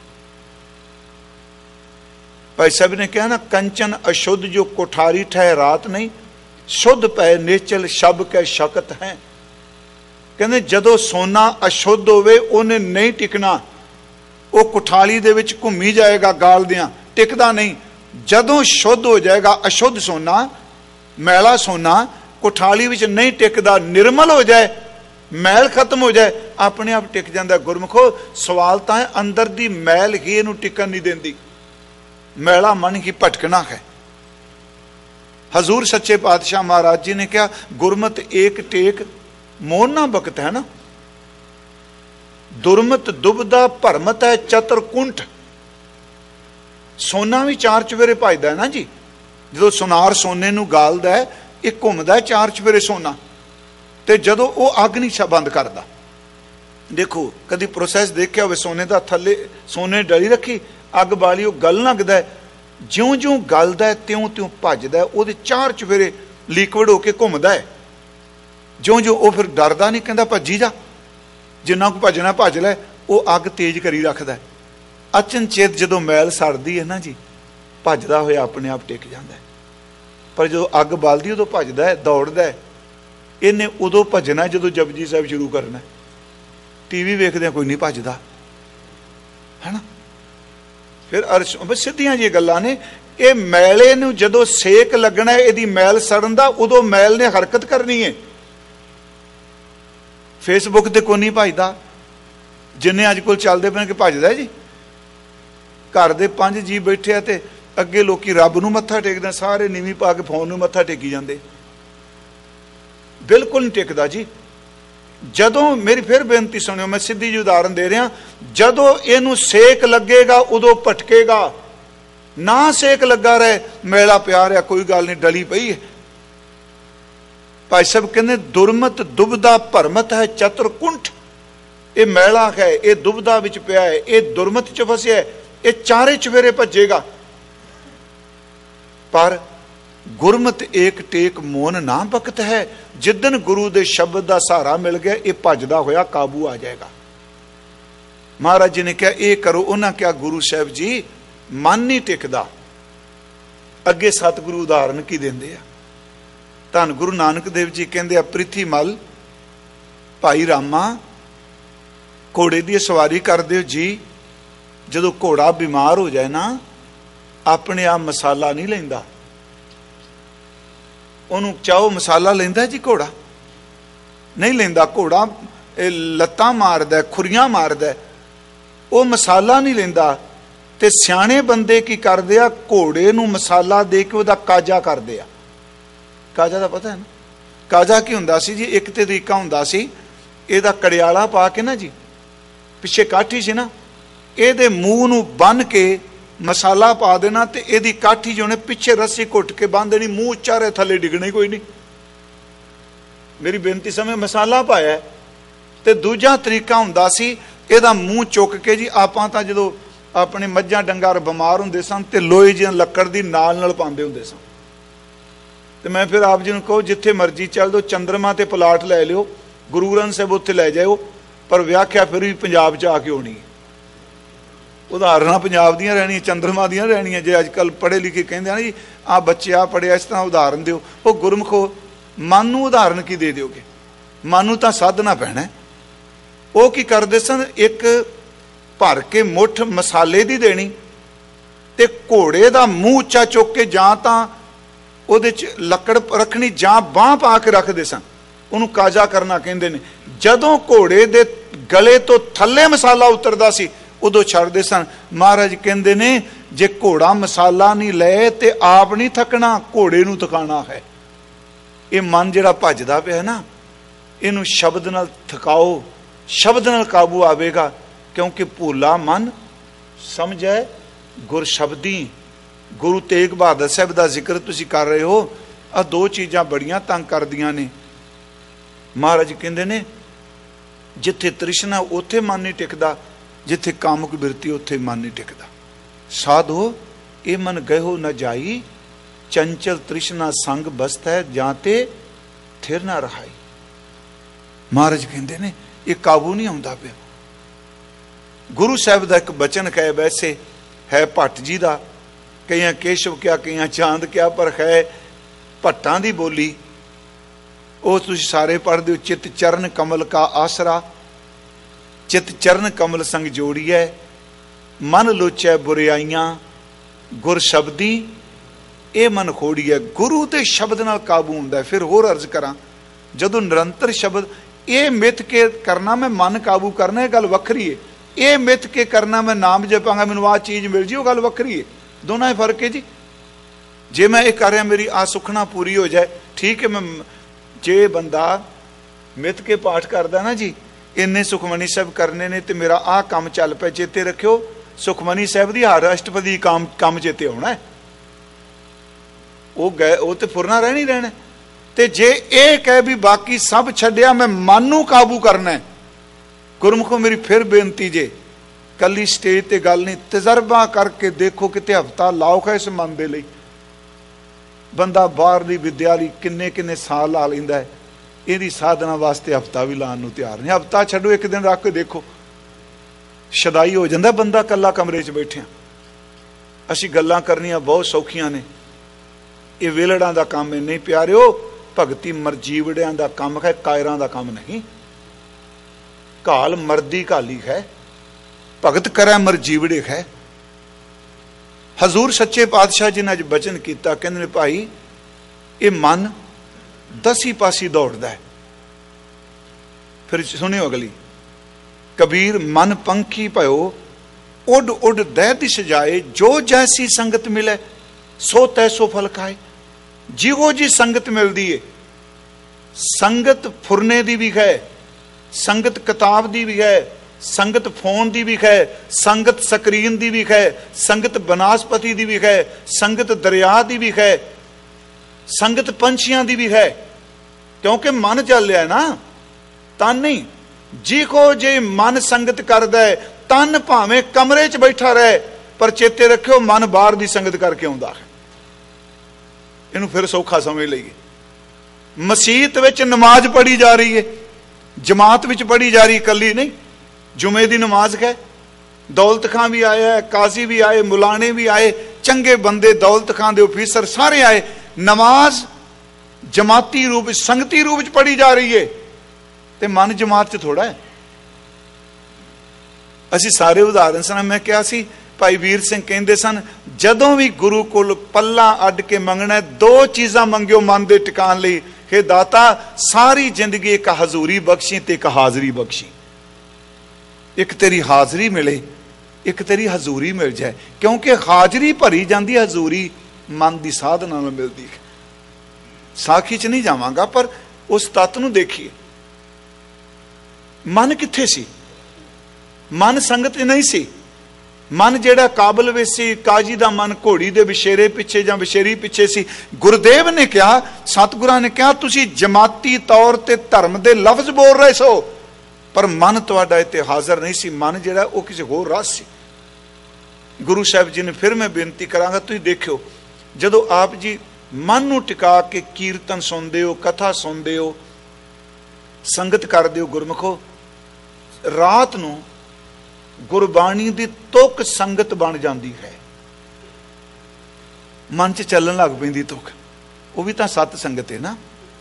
ਭਾਈ ਸਾਹਿਬ ਨੇ ਕਿਹਾ ਨਾ, ਕੰਚਨ ਅਸ਼ੁੱਧ ਜੋ ਕੋਠਾਰੀ ਠਹਿ ਰਾਤ ਨਹੀਂ, ਸ਼ੁੱਧ ਪੈ ਨੇਚਲ ਸ਼ਬ ਕੈ ਸ਼ਕਤ ਹੈ। ਕਹਿੰਦੇ ਜਦੋਂ ਸੋਨਾ ਅਸ਼ੁੱਧ ਹੋਵੇ ਉਹਨੇ ਨਹੀਂ ਟਿਕਣਾ, ਉਹ ਕੁਠਾਲੀ ਦੇ ਵਿੱਚ ਘੁੰਮੀ ਜਾਏਗਾ ਗਾਲਦਿਆਂ, ਟਿਕਦਾ ਨਹੀਂ। ਜਦੋਂ ਸ਼ੁੱਧ ਹੋ ਜਾਏਗਾ, ਅਸ਼ੁੱਧ ਸੋਨਾ, ਮੈਲਾ ਸੋਨਾ ਕੁਠਾਲੀ ਵਿੱਚ ਨਹੀਂ ਟਿਕਦਾ, ਨਿਰਮਲ ਹੋ ਜਾਏ, ਮੈਲ ਖਤਮ ਹੋ ਜਾਏ, ਆਪਣੇ ਆਪ ਟਿਕ ਜਾਂਦਾ। ਗੁਰਮੁਖੋ ਸਵਾਲ ਤਾਂ ਹੈ, ਅੰਦਰ ਦੀ ਮੈਲ ਹੀ ਇਹਨੂੰ ਟਿਕਣ ਨਹੀਂ ਦਿੰਦੀ, ਮੈਲਾ ਮਨ ਹੀ ਭਟਕਣਾ ਹੈ। ਹਜ਼ੂਰ ਸੱਚੇ ਪਾਤਸ਼ਾਹ ਮਹਾਰਾਜ ਜੀ ਨੇ ਕਿਹਾ ਗੁਰਮਤ ਏਕ ਟੇਕ ਮੋਨ ਨਾ ਬਖਤ ਹੈ ਨਾ, ਦੁਰਮਤ ਦੁਬਦਾ ਭਰਮਤ ਹੈ ਚਤਰ ਕੁੰਠ। ਸੋਨਾ ਵੀ ਚਾਰ ਚੁਫੇਰੇ ਭਜਦਾ ਹੈ ਨਾ ਜੀ। ਜਦੋਂ ਸੁਨਾਰ ਸੋਨੇ ਨੂੰ ਗਾਲਦਾ ਹੈ, ਇਹ ਘੁੰਮਦਾ ਚਾਰ ਚੁਫੇਰੇ ਸੋਨਾ, ਤੇ ਜਦੋਂ ਉਹ ਅੱਗ ਨਹੀਂ ਬੰਦ ਕਰਦਾ। ਦੇਖੋ ਕਦੀ ਪ੍ਰੋਸੈਸ ਦੇਖਿਆ ਹੋਵੇ ਸੋਨੇ ਦਾ, ਥੱਲੇ ਸੋਨੇ ਡਲੀ ਰੱਖੀ, ਅੱਗ ਬਾਲੀ, ਉਹ ਗਲ ਲੱਗਦਾ ਹੈ। ਜਿਉਂ ਜਿਉਂ ਗਲਦਾ ਹੈ ਤਿਉਂ ਤਿਉਂ ਭੱਜਦਾ, ਉਹਦੇ ਚਾਰ ਚੁਫੇਰੇ ਲਿਕਵਿਡ ਹੋ ਕੇ ਘੁੰਮਦਾ ਹੈ। ਜਿਉਂ ਜਿਉਂ ਉਹ ਫਿਰ ਡਰਦਾ ਨਹੀਂ, ਕਹਿੰਦਾ ਭੱਜੀ ਜਾ, ਜਿੰਨਾ ਕੁ ਭੱਜਣਾ ਭੱਜ ਲੈ। ਉਹ ਅੱਗ ਤੇਜ਼ ਕਰੀ ਰੱਖਦਾ। ਅਚਨਚੇਤ ਜਦੋਂ ਮੈਲ ਸੜਦੀ ਹੈ ਨਾ ਜੀ, ਭੱਜਦਾ ਹੋਇਆ ਆਪਣੇ ਆਪ ਟਿਕ ਜਾਂਦਾ। ਪਰ ਜਦੋਂ ਅੱਗ ਬਲਦੀ ਉਦੋਂ ਭੱਜਦਾ ਹੈ, ਦੌੜਦਾ ਹੈ। ਇਹਨੇ ਉਦੋਂ ਭੱਜਣਾ ਜਦੋਂ ਜਪਜੀ ਸਾਹਿਬ ਸ਼ੁਰੂ ਕਰਨਾ। ਟੀਵੀ ਵੇਖਦੇ ਕੋਈ ਨਹੀਂ ਭੱਜਦਾ, ਹੈ ਨਾ। ਫਿਰ ਅਰਸ਼ ਸਿੱਧੀਆਂ ਜਿਹੀਆਂ ਗੱਲਾਂ ਨੇ। ਇਹ ਮੈਲੇ ਨੂੰ ਜਦੋਂ ਸੇਕ ਲੱਗਣਾ, ਇਹਦੀ ਮੈਲ ਸੜਨ ਦਾ, ਉਦੋਂ ਮੈਲ ਨੇ ਹਰਕਤ ਕਰਨੀ ਹੈ। ਫੇਸਬੁੱਕ ਤੇ ਕੋਈ ਨਹੀਂ ਭੱਜਦਾ, ਜਿੰਨੇ ਅੱਜ ਕੋਲ ਚੱਲਦੇ ਪਏ ਕਿ ਭੱਜਦਾ ਜੀ। ਘਰ ਦੇ 5 ਜੀ ਬੈਠੇ ਆ ਤੇ ਅੱਗੇ ਲੋਕੀ ਰੱਬ ਨੂੰ ਮੱਥਾ ਟੇਕਦੇ, ਸਾਰੇ ਨੀਵੀਂ ਪਾ ਕੇ ਫੋਨ ਨੂੰ ਮੱਥਾ ਟੇਕੀ ਜਾਂਦੇ। ਬਿਲਕੁਲ ਨਹੀਂ ਟਿਕਦਾ ਜੀ। ਜਦੋਂ ਮੇਰੀ ਫਿਰ ਬੇਨਤੀ ਸੁਣਿਓ, ਮੈਂ ਸਿੱਧੀ ਜਿਹੀ ਉਦਾਹਰਨ ਦੇ ਰਿਹਾ, ਜਦੋਂ ਇਹਨੂੰ ਸੇਕ ਲੱਗੇਗਾ ਉਦੋਂ ਭਟਕੇਗਾ। ਨਾ ਸੇਕ ਲੱਗਾ ਰਹੇ, ਮੈਲਾ ਪਿਆ ਰਿਹਾ, ਕੋਈ ਗੱਲ ਨਹੀਂ, ਡਲੀ ਪਈ ਹੈ। ਭਾਈ ਸਾਹਿਬ ਕਹਿੰਦੇ ਦੁਰਮਤ ਦੁਬਦਾ ਭਰਮਤ ਹੈ ਚਤੁਰ ਕੁੰਠ। ਇਹ ਮੈਲਾ ਹੈ, ਇਹ ਦੁਬਦਾ ਵਿੱਚ ਪਿਆ ਹੈ, ਇਹ ਦੁਰਮਤ ਚ ਫਸਿਆ ਹੈ, ਇਹ ਚਾਰੇ ਚੁਫੇਰੇ ਭੱਜੇਗਾ। ਪਰ ਗੁਰਮਤ ਏਕ ਟੇਕ ਮੋਨ ਨਾ ਬਖਤ ਹੈ। ਜਿੱਦਨ ਗੁਰੂ ਦੇ ਸ਼ਬਦ ਦਾ ਸਹਾਰਾ ਮਿਲ ਗਿਆ, ਇਹ ਭੱਜਦਾ ਹੋਇਆ ਕਾਬੂ ਆ ਜਾਏਗਾ। ਮਹਾਰਾਜ ਜੀ ਨੇ ਕਿਹਾ ਇਹ ਕਰੋ। ਉਹਨਾਂ ਕਿਹਾ ਗੁਰੂ ਸਾਹਿਬ ਜੀ ਮਨ ਨਹੀਂ ਟਿਕਦਾ। ਅੱਗੇ ਸਤਿਗੁਰੂ ਉਦਾਹਰਨ ਕੀ ਦਿੰਦੇ ਆ। ਧੰਨ ਗੁਰੂ ਨਾਨਕ ਦੇਵ ਜੀ ਕਹਿੰਦੇ ਆ, ਪ੍ਰਿਥੀ ਮਲ ਭਾਈ ਰਾਮਾ ਘੋੜੇ ਦੀ ਸਵਾਰੀ ਕਰ ਦਿਓ ਜੀ। ਜਦੋਂ ਘੋੜਾ ਬਿਮਾਰ ਹੋ ਜਾਏ ਨਾ, ਆਪਣੇ ਆਪ ਮਸਾਲਾ ਨਹੀਂ ਲੈਂਦਾ, ਉਹਨੂੰ ਚਾਹੋ ਮਸਾਲਾ ਲੈਂਦਾ ਜੀ, ਘੋੜਾ ਨਹੀਂ ਲੈਂਦਾ। ਘੋੜਾ ਲੱਤਾਂ ਮਾਰਦਾ, ਖੁਰੀਆਂ ਮਾਰਦਾ, ਉਹ ਮਸਾਲਾ ਨਹੀਂ ਲੈਂਦਾ। ਤੇ ਸਿਆਣੇ ਬੰਦੇ ਕੀ ਕਰਦੇ ਆ, ਘੋੜੇ ਨੂੰ ਮਸਾਲਾ ਦੇ ਕੇ ਉਹਦਾ ਕਾਜਾ ਕਰਦੇ ਆ। ਕਾਜਾ ਦਾ ਪਤਾ ਹੈ ਨਾ, ਕਾਜਾ ਕੀ ਹੁੰਦਾ ਸੀ ਜੀ। ਇੱਕ ਤੇ ਤਰੀਕਾ ਹੁੰਦਾ ਸੀ, ਇਹਦਾ ਕੜਿਆਲਾ ਪਾ ਕੇ ਨਾ ਜੀ, ਪਿੱਛੇ ਕਾਠੀ ਸੀ ਨਾ, ਇਹਦੇ ਮੂੰਹ ਨੂੰ ਬੰਨ ਕੇ ਮਸਾਲਾ ਪਾ ਦੇਣਾ, ਤੇ ਇਹਦੀ ਕਾਠੀ ਜੋ ਨੇ ਪਿੱਛੇ ਰੱਸੀ ਘੁੱਟ ਕੇ ਬੰਨ ਦੇਣੀ, ਮੂੰਹ ਚਾਰੇ ਥੱਲੇ ਡਿੱਗਣਾ ਹੀ ਕੋਈ ਨਹੀਂ। ਮੇਰੀ ਬੇਨਤੀ ਸਮੇਂ ਮਸਾਲਾ ਪਾਇਆ। ਤੇ ਦੂਜਾ ਤਰੀਕਾ ਹੁੰਦਾ ਸੀ, ਇਹਦਾ ਮੂੰਹ ਚੁੱਕ ਕੇ ਜੀ, ਆਪਾਂ ਤਾਂ ਜਦੋਂ ਆਪਣੇ ਮੱਝਾਂ ਡੰਗਰ ਬਿਮਾਰ ਹੁੰਦੇ ਸਨ ਤੇ ਲੋਹੇ ਜਿਹੀ ਲੱਕੜ ਦੀ ਨਾਲ ਪਾਉਂਦੇ ਹੁੰਦੇ ਸਨ। ਤੇ ਮੈਂ ਫਿਰ ਆਪ ਜੀ ਨੂੰ ਕਹੋ, ਜਿੱਥੇ ਮਰਜ਼ੀ ਚੱਲ ਦੋ, ਚੰਦਰਮਾ ਤੇ ਪਲਾਟ ਲੈ ਲਿਓ, ਗੁਰੂ ਗ੍ਰੰਥ ਸਾਹਿਬ ਉੱਥੇ ਲੈ ਜਾਓ, ਪਰ ਵਿਆਖਿਆ ਫਿਰ ਵੀ ਪੰਜਾਬ 'ਚ ਆ ਕੇ ਹੋਣੀ। ਉਦਾਹਰਨਾਂ ਪੰਜਾਬ ਦੀਆਂ ਰਹਿਣੀਆਂ, ਚੰਦਰਮਾ ਦੀਆਂ ਰਹਿਣੀਆਂ। ਜੇ ਅੱਜ ਕੱਲ੍ਹ ਪੜ੍ਹੇ ਲਿਖੇ ਕਹਿੰਦੇ ਆ ਜੀ, ਆਹ ਬੱਚੇ ਆ ਪੜ੍ਹਿਆ, ਇਸ ਤਰ੍ਹਾਂ ਉਦਾਹਰਨ ਦਿਓ। ਉਹ ਗੁਰਮੁਖੋ ਮਨ ਨੂੰ ਉਦਾਹਰਨ ਕੀ ਦੇ ਦਿਓਗੇ? ਮਨ ਨੂੰ ਤਾਂ ਸਾਧਨਾ ਪੈਣਾ। ਉਹ ਕੀ ਕਰਦੇ ਸਨ, ਇੱਕ ਭਰ ਕੇ ਮੁੱਠ ਮਸਾਲੇ ਦੀ ਦੇਣੀ, ਤੇ ਘੋੜੇ ਦਾ ਮੂੰਹ ਉੱਚਾ ਚੁੱਕ ਕੇ ਜਾਂ ਤਾਂ ਉਹਦੇ 'ਚ ਲੱਕੜ ਰੱਖਣੀ ਜਾਂ ਬਾਂਹ ਪਾ ਕੇ ਰੱਖਦੇ ਸਨ। ਉਹਨੂੰ ਕਾਜਾ ਕਰਨਾ ਕਹਿੰਦੇ ਨੇ। ਜਦੋਂ ਘੋੜੇ ਦੇ ਗਲੇ ਤੋਂ ਥੱਲੇ ਮਸਾਲਾ ਉਤਰਦਾ ਸੀ ਉਦੋਂ ਛੱਡਦੇ ਸਨ। ਮਹਾਰਾਜ ਕਹਿੰਦੇ ਨੇ ਜੇ ਘੋੜਾ ਮਸਾਲਾ ਨਹੀਂ ਲਏ ਤੇ ਆਪ ਨਹੀਂ ਥੱਕਣਾ, ਘੋੜੇ ਨੂੰ ਥਕਾਣਾ ਹੈ। ਇਹ ਮਨ ਜਿਹੜਾ ਭੱਜਦਾ ਪਿਆ ਨਾ, ਇਹਨੂੰ ਸ਼ਬਦ ਨਾਲ ਥਕਾਓ, ਸ਼ਬਦ ਨਾਲ ਕਾਬੂ ਆਵੇਗਾ। ਕਿਉਂਕਿ ਭੋਲਾ ਮਨ ਸਮਝੈ ਗੁਰ ਸ਼ਬਦੀ। ਗੁਰੂ ਤੇਗ ਬਹਾਦਰ ਸਾਹਿਬ ਦਾ ਜ਼ਿਕਰ ਤੁਸੀਂ ਕਰ ਰਹੇ ਹੋ, ਆਹ ਦੋ ਚੀਜ਼ਾਂ ਬੜੀਆਂ ਤੰਗ ਕਰਦੀਆਂ ਨੇ। ਮਹਾਰਾਜ ਕਹਿੰਦੇ ਨੇ ਜਿੱਥੇ ਤ੍ਰਿਸ਼ਨਾ ਉੱਥੇ ਮਨ ਨਹੀਂ ਟਿਕਦਾ, ਜਿੱਥੇ ਕਾਮਕ ਬਿਰਤੀ ਉੱਥੇ ਮਨ ਨਹੀਂ ਟਿਕਦਾ। ਸਾਧੋ ਇਹ ਮਨ ਗਇਓ ਨ ਜਾਈ, ਚੰਚਲ ਤ੍ਰਿਸ਼ਨਾ ਸੰਗ ਬਸਤ ਹੈ, ਜਾਂ ਤੇ ਥਿਰ ਨਾ ਰਹਾਈ। ਮਹਾਰਾਜ ਕਹਿੰਦੇ ਨੇ ਇਹ ਕਾਬੂ ਨਹੀਂ ਆਉਂਦਾ ਪਿਆ। ਗੁਰੂ ਸਾਹਿਬ ਦਾ ਇੱਕ ਬਚਨ ਕਹੇ, ਵੈਸੇ ਹੈ ਭੱਟ ਜੀ ਦਾ, ਕਈਆਂ ਕੇਸ਼ਵ ਕਿਹਾ, ਕਈਆਂ ਚਾਂਦ ਕਿਹਾ, ਪਰ ਹੈ ਭੱਟਾਂ ਦੀ ਬੋਲੀ। ਉਹ ਤੁਸੀਂ ਸਾਰੇ ਪੜ੍ਹਦੇ ਹੋ। ਚਿਤ ਚਰਨ ਕਮਲ ਕਾ ਆਸਰਾ, ਚਿਤ ਚਰਨ ਕਮਲ ਸੰਗ ਜੋੜੀਐ, ਮਨ ਲੋਚੈ ਬੁਰਿਆਈਆਂ, ਗੁਰ ਸ਼ਬਦੀ ਇਹ ਮਨ ਖੋੜੀਐ। ਗੁਰੂ ਦੇ ਸ਼ਬਦ ਨਾਲ ਕਾਬੂ ਹੁੰਦਾ। ਫਿਰ ਹੋਰ ਅਰਜ਼ ਕਰਾਂ, ਜਦੋਂ ਨਿਰੰਤਰ ਸ਼ਬਦ, ਇਹ ਮਿੱਥ ਕੇ ਕਰਨਾ ਮੈਂ ਮਨ ਕਾਬੂ ਕਰਨਾ, ਇਹ ਗੱਲ ਵੱਖਰੀ ਹੈ। ਇਹ ਮਿੱਥ ਕੇ ਕਰਨਾ ਮੈਂ ਨਾਮ ਜਪਾਂਗਾ ਮੈਨੂੰ ਆਹ ਚੀਜ਼ ਮਿਲ ਜੀ, ਉਹ ਗੱਲ ਵੱਖਰੀ ਹੈ। ਦੋਨਾਂ 'ਚ ਫਰਕ ਹੈ ਜੀ। ਜੇ ਮੈਂ ਇਹ ਕਰ ਰਿਹਾ ਮੇਰੀ ਆ ਸੁਖਣਾ ਪੂਰੀ ਹੋ ਜਾਏ, ਠੀਕ ਹੈ। ਮੈਂ ਜੇ ਬੰਦਾ ਮਿੱਥ ਕੇ ਪਾਠ ਕਰਦਾ ਨਾ ਜੀ, ਇੰਨੇ ਸੁਖਮਨੀ ਸਾਹਿਬ ਕਰਨੇ ਨੇ ਤੇ ਮੇਰਾ ਆਹ ਕੰਮ ਚੱਲ ਪਿਆ, ਚੇਤੇ ਰੱਖਿਓ ਸੁਖਮਨੀ ਸਾਹਿਬ ਦੀ ਹਰ ਅਸ਼ਟਪਦੀ ਕੰਮ ਚੇਤੇ ਆਉਣਾ, ਉਹ ਗਏ ਉਹ ਤੇ ਫੁਰਨਾ ਰਹਿਣੀ ਰਹਿਣਾ। ਤੇ ਜੇ ਇਹ ਕਹੇ ਵੀ ਬਾਕੀ ਸਭ ਛੱਡਿਆ ਮੈਂ ਮਨ ਨੂੰ ਕਾਬੂ ਕਰਨਾ, ਗੁਰਮੁਖੋ ਮੇਰੀ ਫਿਰ ਬੇਨਤੀ ਜੇ, ਕੱਲੀ ਸਟੇਜ ਤੇ ਗੱਲ ਨਹੀਂ, ਤਜਰਬਾ ਕਰਕੇ ਦੇਖੋ, ਕਿਤੇ ਹਫਤਾ ਲਾਓ ਇਸ ਮਨ ਦੇ ਲਈ। ਬੰਦਾ ਬਾਹਰ ਦੀ ਵਿਦਿਆ ਲਈ ਕਿੰਨੇ ਸਾਲ ਲਾ ਲੈਂਦਾ ਹੈ, ਇਹਦੀ ਸਾਧਨਾ ਵਾਸਤੇ ਹਫਤਾ ਵੀ ਲਾਉਣ ਨੂੰ ਤਿਆਰ ਨਹੀਂ। ਹਫਤਾ ਛੱਡੋ, ਇੱਕ ਦਿਨ ਰੱਖ ਕੇ ਦੇਖੋ, ਸ਼ਦਾਈ ਹੋ ਜਾਂਦਾ ਬੰਦਾ ਕੱਲਾ ਕਮਰੇ 'ਚ ਬੈਠਿਆ। ਅਸੀਂ ਗੱਲਾਂ ਕਰਨੀਆਂ ਬਹੁਤ ਸੌਖੀਆਂ ਨੇ, ਇਹ ਵੇਲੜਾਂ ਦਾ ਕੰਮ ਹੈ। ਨਹੀਂ ਪਿਆਰਿਓ, ਭਗਤੀ ਮਰਜੀਵੜਿਆਂ ਦਾ ਕੰਮ ਹੈ, ਕਾਇਰਾਂ ਦਾ ਕੰਮ ਨਹੀਂ। ਘਾਲ ਮਰਦੀ ਘਾਲੀ ਹੈ, ਭਗਤ ਕਰੈ ਮਰਜੀਵੜੇ ਹੈ। ਹਜ਼ੂਰ ਸੱਚੇ ਪਾਤਸ਼ਾਹ ਜੀ ਨੇ ਅੱਜ ਬਚਨ ਕੀਤਾ, ਕਹਿੰਦੇ ਨੇ ਭਾਈ ਇਹ ਮਨ 10 ਪਾਸੇ ਦੌੜਦਾ ਹੈ। ਫਿਰ ਸੁਣਿਓ ਅਗਲੀ, ਕਬੀਰ ਮਨ ਪੰਖੀ ਭਇਓ, ਉੱਡ ਉੱਡ ਦਹਿ ਦਿਸ ਜਾਏ, ਜੋ ਜੈਸੀ ਸੰਗਤ ਮਿਲੇ ਸੋ ਤੈਸੋ ਫਲ ਖਾਏ। ਜਿਹੋ ਜੀ ਸੰਗਤ ਮਿਲਦੀ ਏ, ਸੰਗਤ ਫੁਰਨੇ ਦੀ ਵੀ ਹੈ, ਸੰਗਤ ਕਿਤਾਬ ਦੀ ਵੀ ਹੈ, ਸੰਗਤ ਫੋਨ ਦੀ ਵੀ ਹੈ, ਸੰਗਤ ਸਕਰੀਨ ਦੀ ਵੀ ਹੈ, ਸੰਗਤ ਬਨਾਸਪਤੀ ਦੀ ਵੀ ਹੈ, ਸੰਗਤ ਦਰਿਆ ਦੀ ਵੀ ਹੈ, ਸੰਗਤ ਪੰਛੀਆਂ ਦੀ ਵੀ ਹੈ। ਕਿਉਂਕਿ ਮਨ ਚੱਲਿਆ ਨਾ, ਤਨ ਨਹੀਂ। ਜਿਹੋ ਜੇ ਮਨ ਸੰਗਤ ਕਰਦਾ ਹੈ, ਤਨ ਭਾਵੇਂ ਕਮਰੇ 'ਚ ਬੈਠਾ ਰਹੇ, ਪਰ ਚੇਤੇ ਰੱਖਿਓ ਮਨ ਬਾਹਰ ਦੀ ਸੰਗਤ ਕਰਕੇ ਆਉਂਦਾ ਹੈ। ਇਹਨੂੰ ਫਿਰ ਸੌਖਾ ਸਮਝ ਲਈਏ। ਮਸੀਤ ਵਿੱਚ ਨਮਾਜ਼ ਪੜ੍ਹੀ ਜਾ ਰਹੀ ਹੈ, ਜਮਾਤ ਵਿੱਚ ਪੜ੍ਹੀ ਜਾ ਰਹੀ, ਇਕੱਲੀ ਨਹੀਂ। ਜੁਮੇ ਦੀ ਨਮਾਜ਼ ਹੈ, ਦੌਲਤ ਖਾਂ ਵੀ ਆਇਆ, ਕਾਜ਼ੀ ਵੀ ਆਏ, ਮੁਲਾਣੇ ਵੀ ਆਏ, ਚੰਗੇ ਬੰਦੇ, ਦੌਲਤ ਖਾਂ ਦੇ ਆਫੀਸਰ ਸਾਰੇ ਆਏ। ਨਮਾਜ਼ ਜਮਾਤੀ ਰੂਪ ਵਿੱਚ, ਸੰਗਤੀ ਰੂਪ ਵਿੱਚ ਪੜ੍ਹੀ ਜਾ ਰਹੀ ਹੈ, ਤੇ ਮਨ ਜਮਾਤ 'ਚ ਥੋੜਾ ਹੈ। ਅਸੀਂ ਸਾਰੇ ਉਦਾਹਰਨ ਸਨ। ਮੈਂ ਕਿਹਾ ਸੀ ਭਾਈ ਵੀਰ ਸਿੰਘ ਕਹਿੰਦੇ ਸਨ, ਜਦੋਂ ਵੀ ਗੁਰੂ ਕੋਲ ਪੱਲਾ ਅੱਡ ਕੇ ਮੰਗਣਾ, 2 ਚੀਜ਼ਾਂ ਮੰਗਿਓ ਮਨ ਦੇ ਟਿਕਾਣ ਲਈ। ਹੇ ਦਾਤਾ, ਸਾਰੀ ਜ਼ਿੰਦਗੀ ਇੱਕ ਹਜ਼ੂਰੀ ਬਖਸ਼ੀ ਤੇ ਇੱਕ ਹਾਜ਼ਰੀ ਬਖਸ਼ੀ। ਇੱਕ ਤੇਰੀ ਹਾਜ਼ਰੀ ਮਿਲੇ, ਇੱਕ ਤੇਰੀ ਹਜ਼ੂਰੀ ਮਿਲ ਜਾਏ। ਕਿਉਂਕਿ ਹਾਜ਼ਰੀ ਭਰੀ ਜਾਂਦੀ, ਹਜ਼ੂਰੀ ਮਨ ਦੀ ਸਾਧਨਾ ਨਾਲ ਮਿਲਦੀ ਹੈ। ਸਾਖੀ 'ਚ ਨਹੀਂ ਜਾਵਾਂਗਾ, ਪਰ ਉਸ ਤੱਤ ਨੂੰ ਦੇਖੀਏ। ਮਨ ਕਿੱਥੇ ਸੀ? ਮਨ ਸੰਗਤ 'ਚ ਨਹੀਂ ਸੀ। ਮਨ ਜਿਹੜਾ ਕਾਬਲ ਵਿੱਚ ਸੀ, ਕਾਜੀ ਦਾ ਮਨ ਘੋੜੀ ਦੇ ਵਿਸ਼ੇਰੇ ਪਿੱਛੇ ਜਾਂ ਵਿਸ਼ੇਰੀ ਪਿੱਛੇ ਸੀ। ਗੁਰਦੇਵ ਨੇ ਕਿਹਾ, ਸਤਿਗੁਰਾਂ ਨੇ ਕਿਹਾ, ਤੁਸੀਂ ਜਮਾਤੀ ਤੌਰ ਤੇ ਧਰਮ ਦੇ ਲਫ਼ਜ਼ ਬੋਲ ਰਹੇ ਸੋ, ਪਰ ਮਨ ਤੁਹਾਡਾ ਇੱਥੇ ਹਾਜ਼ਰ ਨਹੀਂ ਸੀ। ਮਨ ਜਿਹੜਾ ਉਹ ਕਿਸੇ ਹੋਰ ਰਾਹ ਸੀ। ਗੁਰੂ ਸਾਹਿਬ ਜੀ ਨੇ, ਫਿਰ ਮੈਂ ਬੇਨਤੀ ਕਰਾਂਗਾ, ਤੁਸੀਂ ਦੇਖਿਓ, ਜਦੋਂ ਆਪ ਜੀ ਮਨ ਨੂੰ ਟਿਕਾ ਕੇ ਕੀਰਤਨ ਸੁਣਦੇ ਹੋ, ਕਥਾ ਸੁਣਦੇ ਹੋ, ਸੰਗਤ ਕਰਦੇ ਹੋ, ਗੁਰਮੁਖੋ, ਰਾਤ ਨੂੰ ਗੁਰਬਾਣੀ ਦੀ ਤੁਕ ਸੰਗਤ ਬਣ ਜਾਂਦੀ ਹੈ। ਮਨ 'ਚ ਚੱਲਣ ਲੱਗ ਪੈਂਦੀ ਤੁਕ। ਉਹ ਵੀ ਤਾਂ ਸਤ ਸੰਗਤ ਹੈ ਨਾ।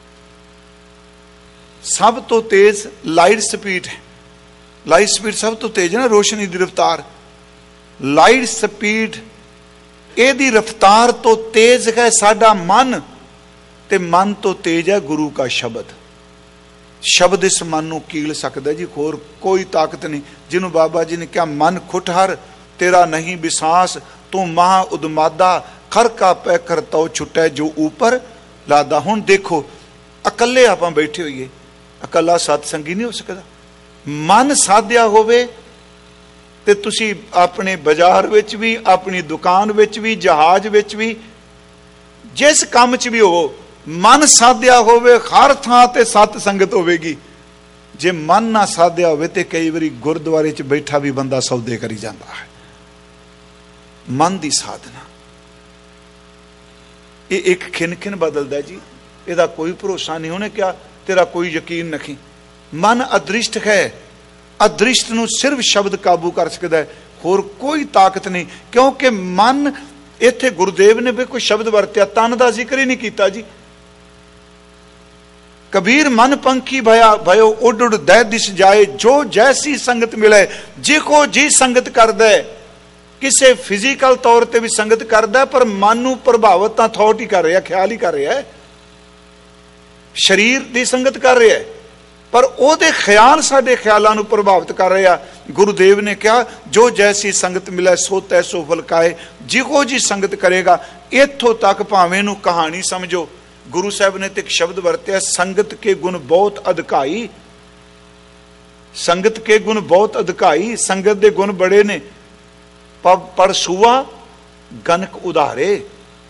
ਸਭ ਤੋਂ ਤੇਜ਼ ਲਾਈਟ ਸਪੀਡ ਹੈ। ਲਾਈਟ ਸਪੀਡ ਸਭ ਤੋਂ ਤੇਜ਼ ਹੈ ਨਾ, ਰੋਸ਼ਨੀ ਦੀ ਰਫ਼ਤਾਰ। ਲਾਈਟ ਸਪੀਡ, ਇਹਦੀ ਰਫ਼ਤਾਰ ਤੋਂ ਤੇਜ਼ ਹੈ ਸਾਡਾ ਮਨ, ਤੇ ਮਨ ਤੋਂ ਤੇਜ਼ ਹੈ ਗੁਰੂ ਕਾ ਸ਼ਬਦ। ਸ਼ਬਦ ਇਸ ਮਨ ਨੂੰ ਕੀਲ ਸਕਦਾ ਜੀ, ਹੋਰ ਕੋਈ ਤਾਕਤ ਨਹੀਂ। ਜਿਹਨੂੰ ਬਾਬਾ ਜੀ ਨੇ ਕਿਹਾ ਮਨ ਖੁੱਟਹਰ ਤੇਰਾ ਨਹੀਂ ਵਿਸਾਸ, ਤੂੰ ਮਹਾ ਉਦਮਾਦਾ ਖਰ ਕਾ ਪੈ ਕਰਤਉ ਛੁੱਟੈ ਜੋ ਉੱਪਰ ਲਾਦਾ। ਹੁਣ ਦੇਖੋ ਇਕੱਲੇ ਆਪਾਂ ਬੈਠੇ ਹੋਈਏ, ਇਕੱਲਾ ਸਤਸੰਗੀ ਨਹੀਂ ਹੋ ਸਕਦਾ। ਮਨ ਸਾਧਿਆ ਹੋਵੇ ਤੇ ਤੁਸੀਂ ਆਪਣੇ ਬਾਜ਼ਾਰ ਵਿੱਚ ਵੀ, ਆਪਣੀ ਦੁਕਾਨ ਵਿੱਚ ਵੀ, ਜਹਾਜ਼ ਵਿੱਚ ਵੀ, ਜਿਸ ਕੰਮ 'ਚ ਵੀ ਹੋਵੋ, ਮਨ ਸਾਧਿਆ ਹੋਵੇ ਹਰ ਥਾਂ ਤੇ ਸਤ ਸੰਗਤ ਹੋਵੇਗੀ। ਜੇ ਮਨ ਨਾ ਸਾਧਿਆ ਹੋਵੇ ਤੇ ਕਈ ਵਾਰੀ ਗੁਰਦੁਆਰੇ 'ਚ ਬੈਠਾ ਵੀ ਬੰਦਾ ਸੌਦੇ ਕਰੀ ਜਾਂਦਾ ਹੈ। ਮਨ ਦੀ ਸਾਧਨਾ ਇਹ ਇੱਕ ਖਿਨ ਬਦਲਦਾ ਜੀ, ਇਹਦਾ ਕੋਈ ਭਰੋਸਾ ਨਹੀਂ। ਉਹਨੇ ਕਿਹਾ ਤੇਰਾ ਕੋਈ ਯਕੀਨ ਨਹੀਂ। ਮਨ ਅਦ੍ਰਿਸ਼ਟ ਹੈ, ਅਦ੍ਰਿਸ਼ਟ ਨੂੰ ਸਿਰਫ ਸ਼ਬਦ ਕਾਬੂ ਕਰ ਸਕਦਾ ਹੈ, ਹੋਰ ਕੋਈ ਤਾਕਤ ਨਹੀਂ। ਕਿਉਂਕਿ ਮਨ, ਇੱਥੇ ਗੁਰੂਦੇਵ ਨੇ ਵੀ ਕੋਈ ਸ਼ਬਦ ਵਰਤਿਆ, ਤਨ ਦਾ ਜ਼ਿਕਰ ਹੀ ਨਹੀਂ ਕੀਤਾ ਜੀ। ਕਬੀਰ ਮਨ ਪੰਖੀ ਭਇਓ ਉੱਡ ਉੱਡ ਦਹਿ ਦਿਸ ਜਾਏ, ਜੋ ਜੈਸੀ ਸੰਗਤ ਮਿਲੇ। ਜਿਹੋ ਜੀ ਸੰਗਤ ਕਰਦਾ ਹੈ, ਕਿਸੇ ਫਿਜ਼ੀਕਲ ਤੌਰ ਤੇ ਵੀ ਸੰਗਤ ਕਰਦਾ, ਪਰ ਮਨ ਨੂੰ ਪ੍ਰਭਾਵਿਤ ਤਾਂ ਥੋਟ ਹੀ ਕਰ ਰਿਹਾ, ਖਿਆਲ ਹੀ ਕਰ ਰਿਹਾ, ਸਰੀਰ ਦੀ ਸੰਗਤ ਕਰ ਰਿਹਾ, ਪਰ ਉਹਦੇ ਖਿਆਲ ਸਾਡੇ ਖਿਆਲਾਂ ਨੂੰ ਪ੍ਰਭਾਵਿਤ ਕਰ ਰਿਹਾ। ਗੁਰੂਦੇਵ ਨੇ ਕਿਹਾ ਜੋ ਜੈਸੀ ਸੰਗਤ ਮਿਲੇ ਸੋ ਤੈਸੋ ਫਲਕਾਏ। ਜਿਹੋ ਜੀ ਸੰਗਤ ਕਰੇਗਾ, ਇੱਥੋਂ ਤੱਕ ਭਾਵੇਂ ਇਹਨੂੰ ਕਹਾਣੀ ਸਮਝੋ। ਗੁਰੂ ਸਾਹਿਬ ਨੇ ਤੇ ਇੱਕ ਸ਼ਬਦ ਵਰਤਿਆ, ਸੰਗਤ ਕੇ ਗੁਣ ਬਹੁਤ ਅਧਿਕਾਈ। ਸੰਗਤ ਕੇ ਗੁਣ ਬਹੁਤ ਅਧਿਕਾਈ, ਸੰਗਤ ਦੇ ਗੁਣ ਬੜੇ ਨੇ। ਪਰ ਸੂਆ ਗਨਕ ਉਧਾਰੇ,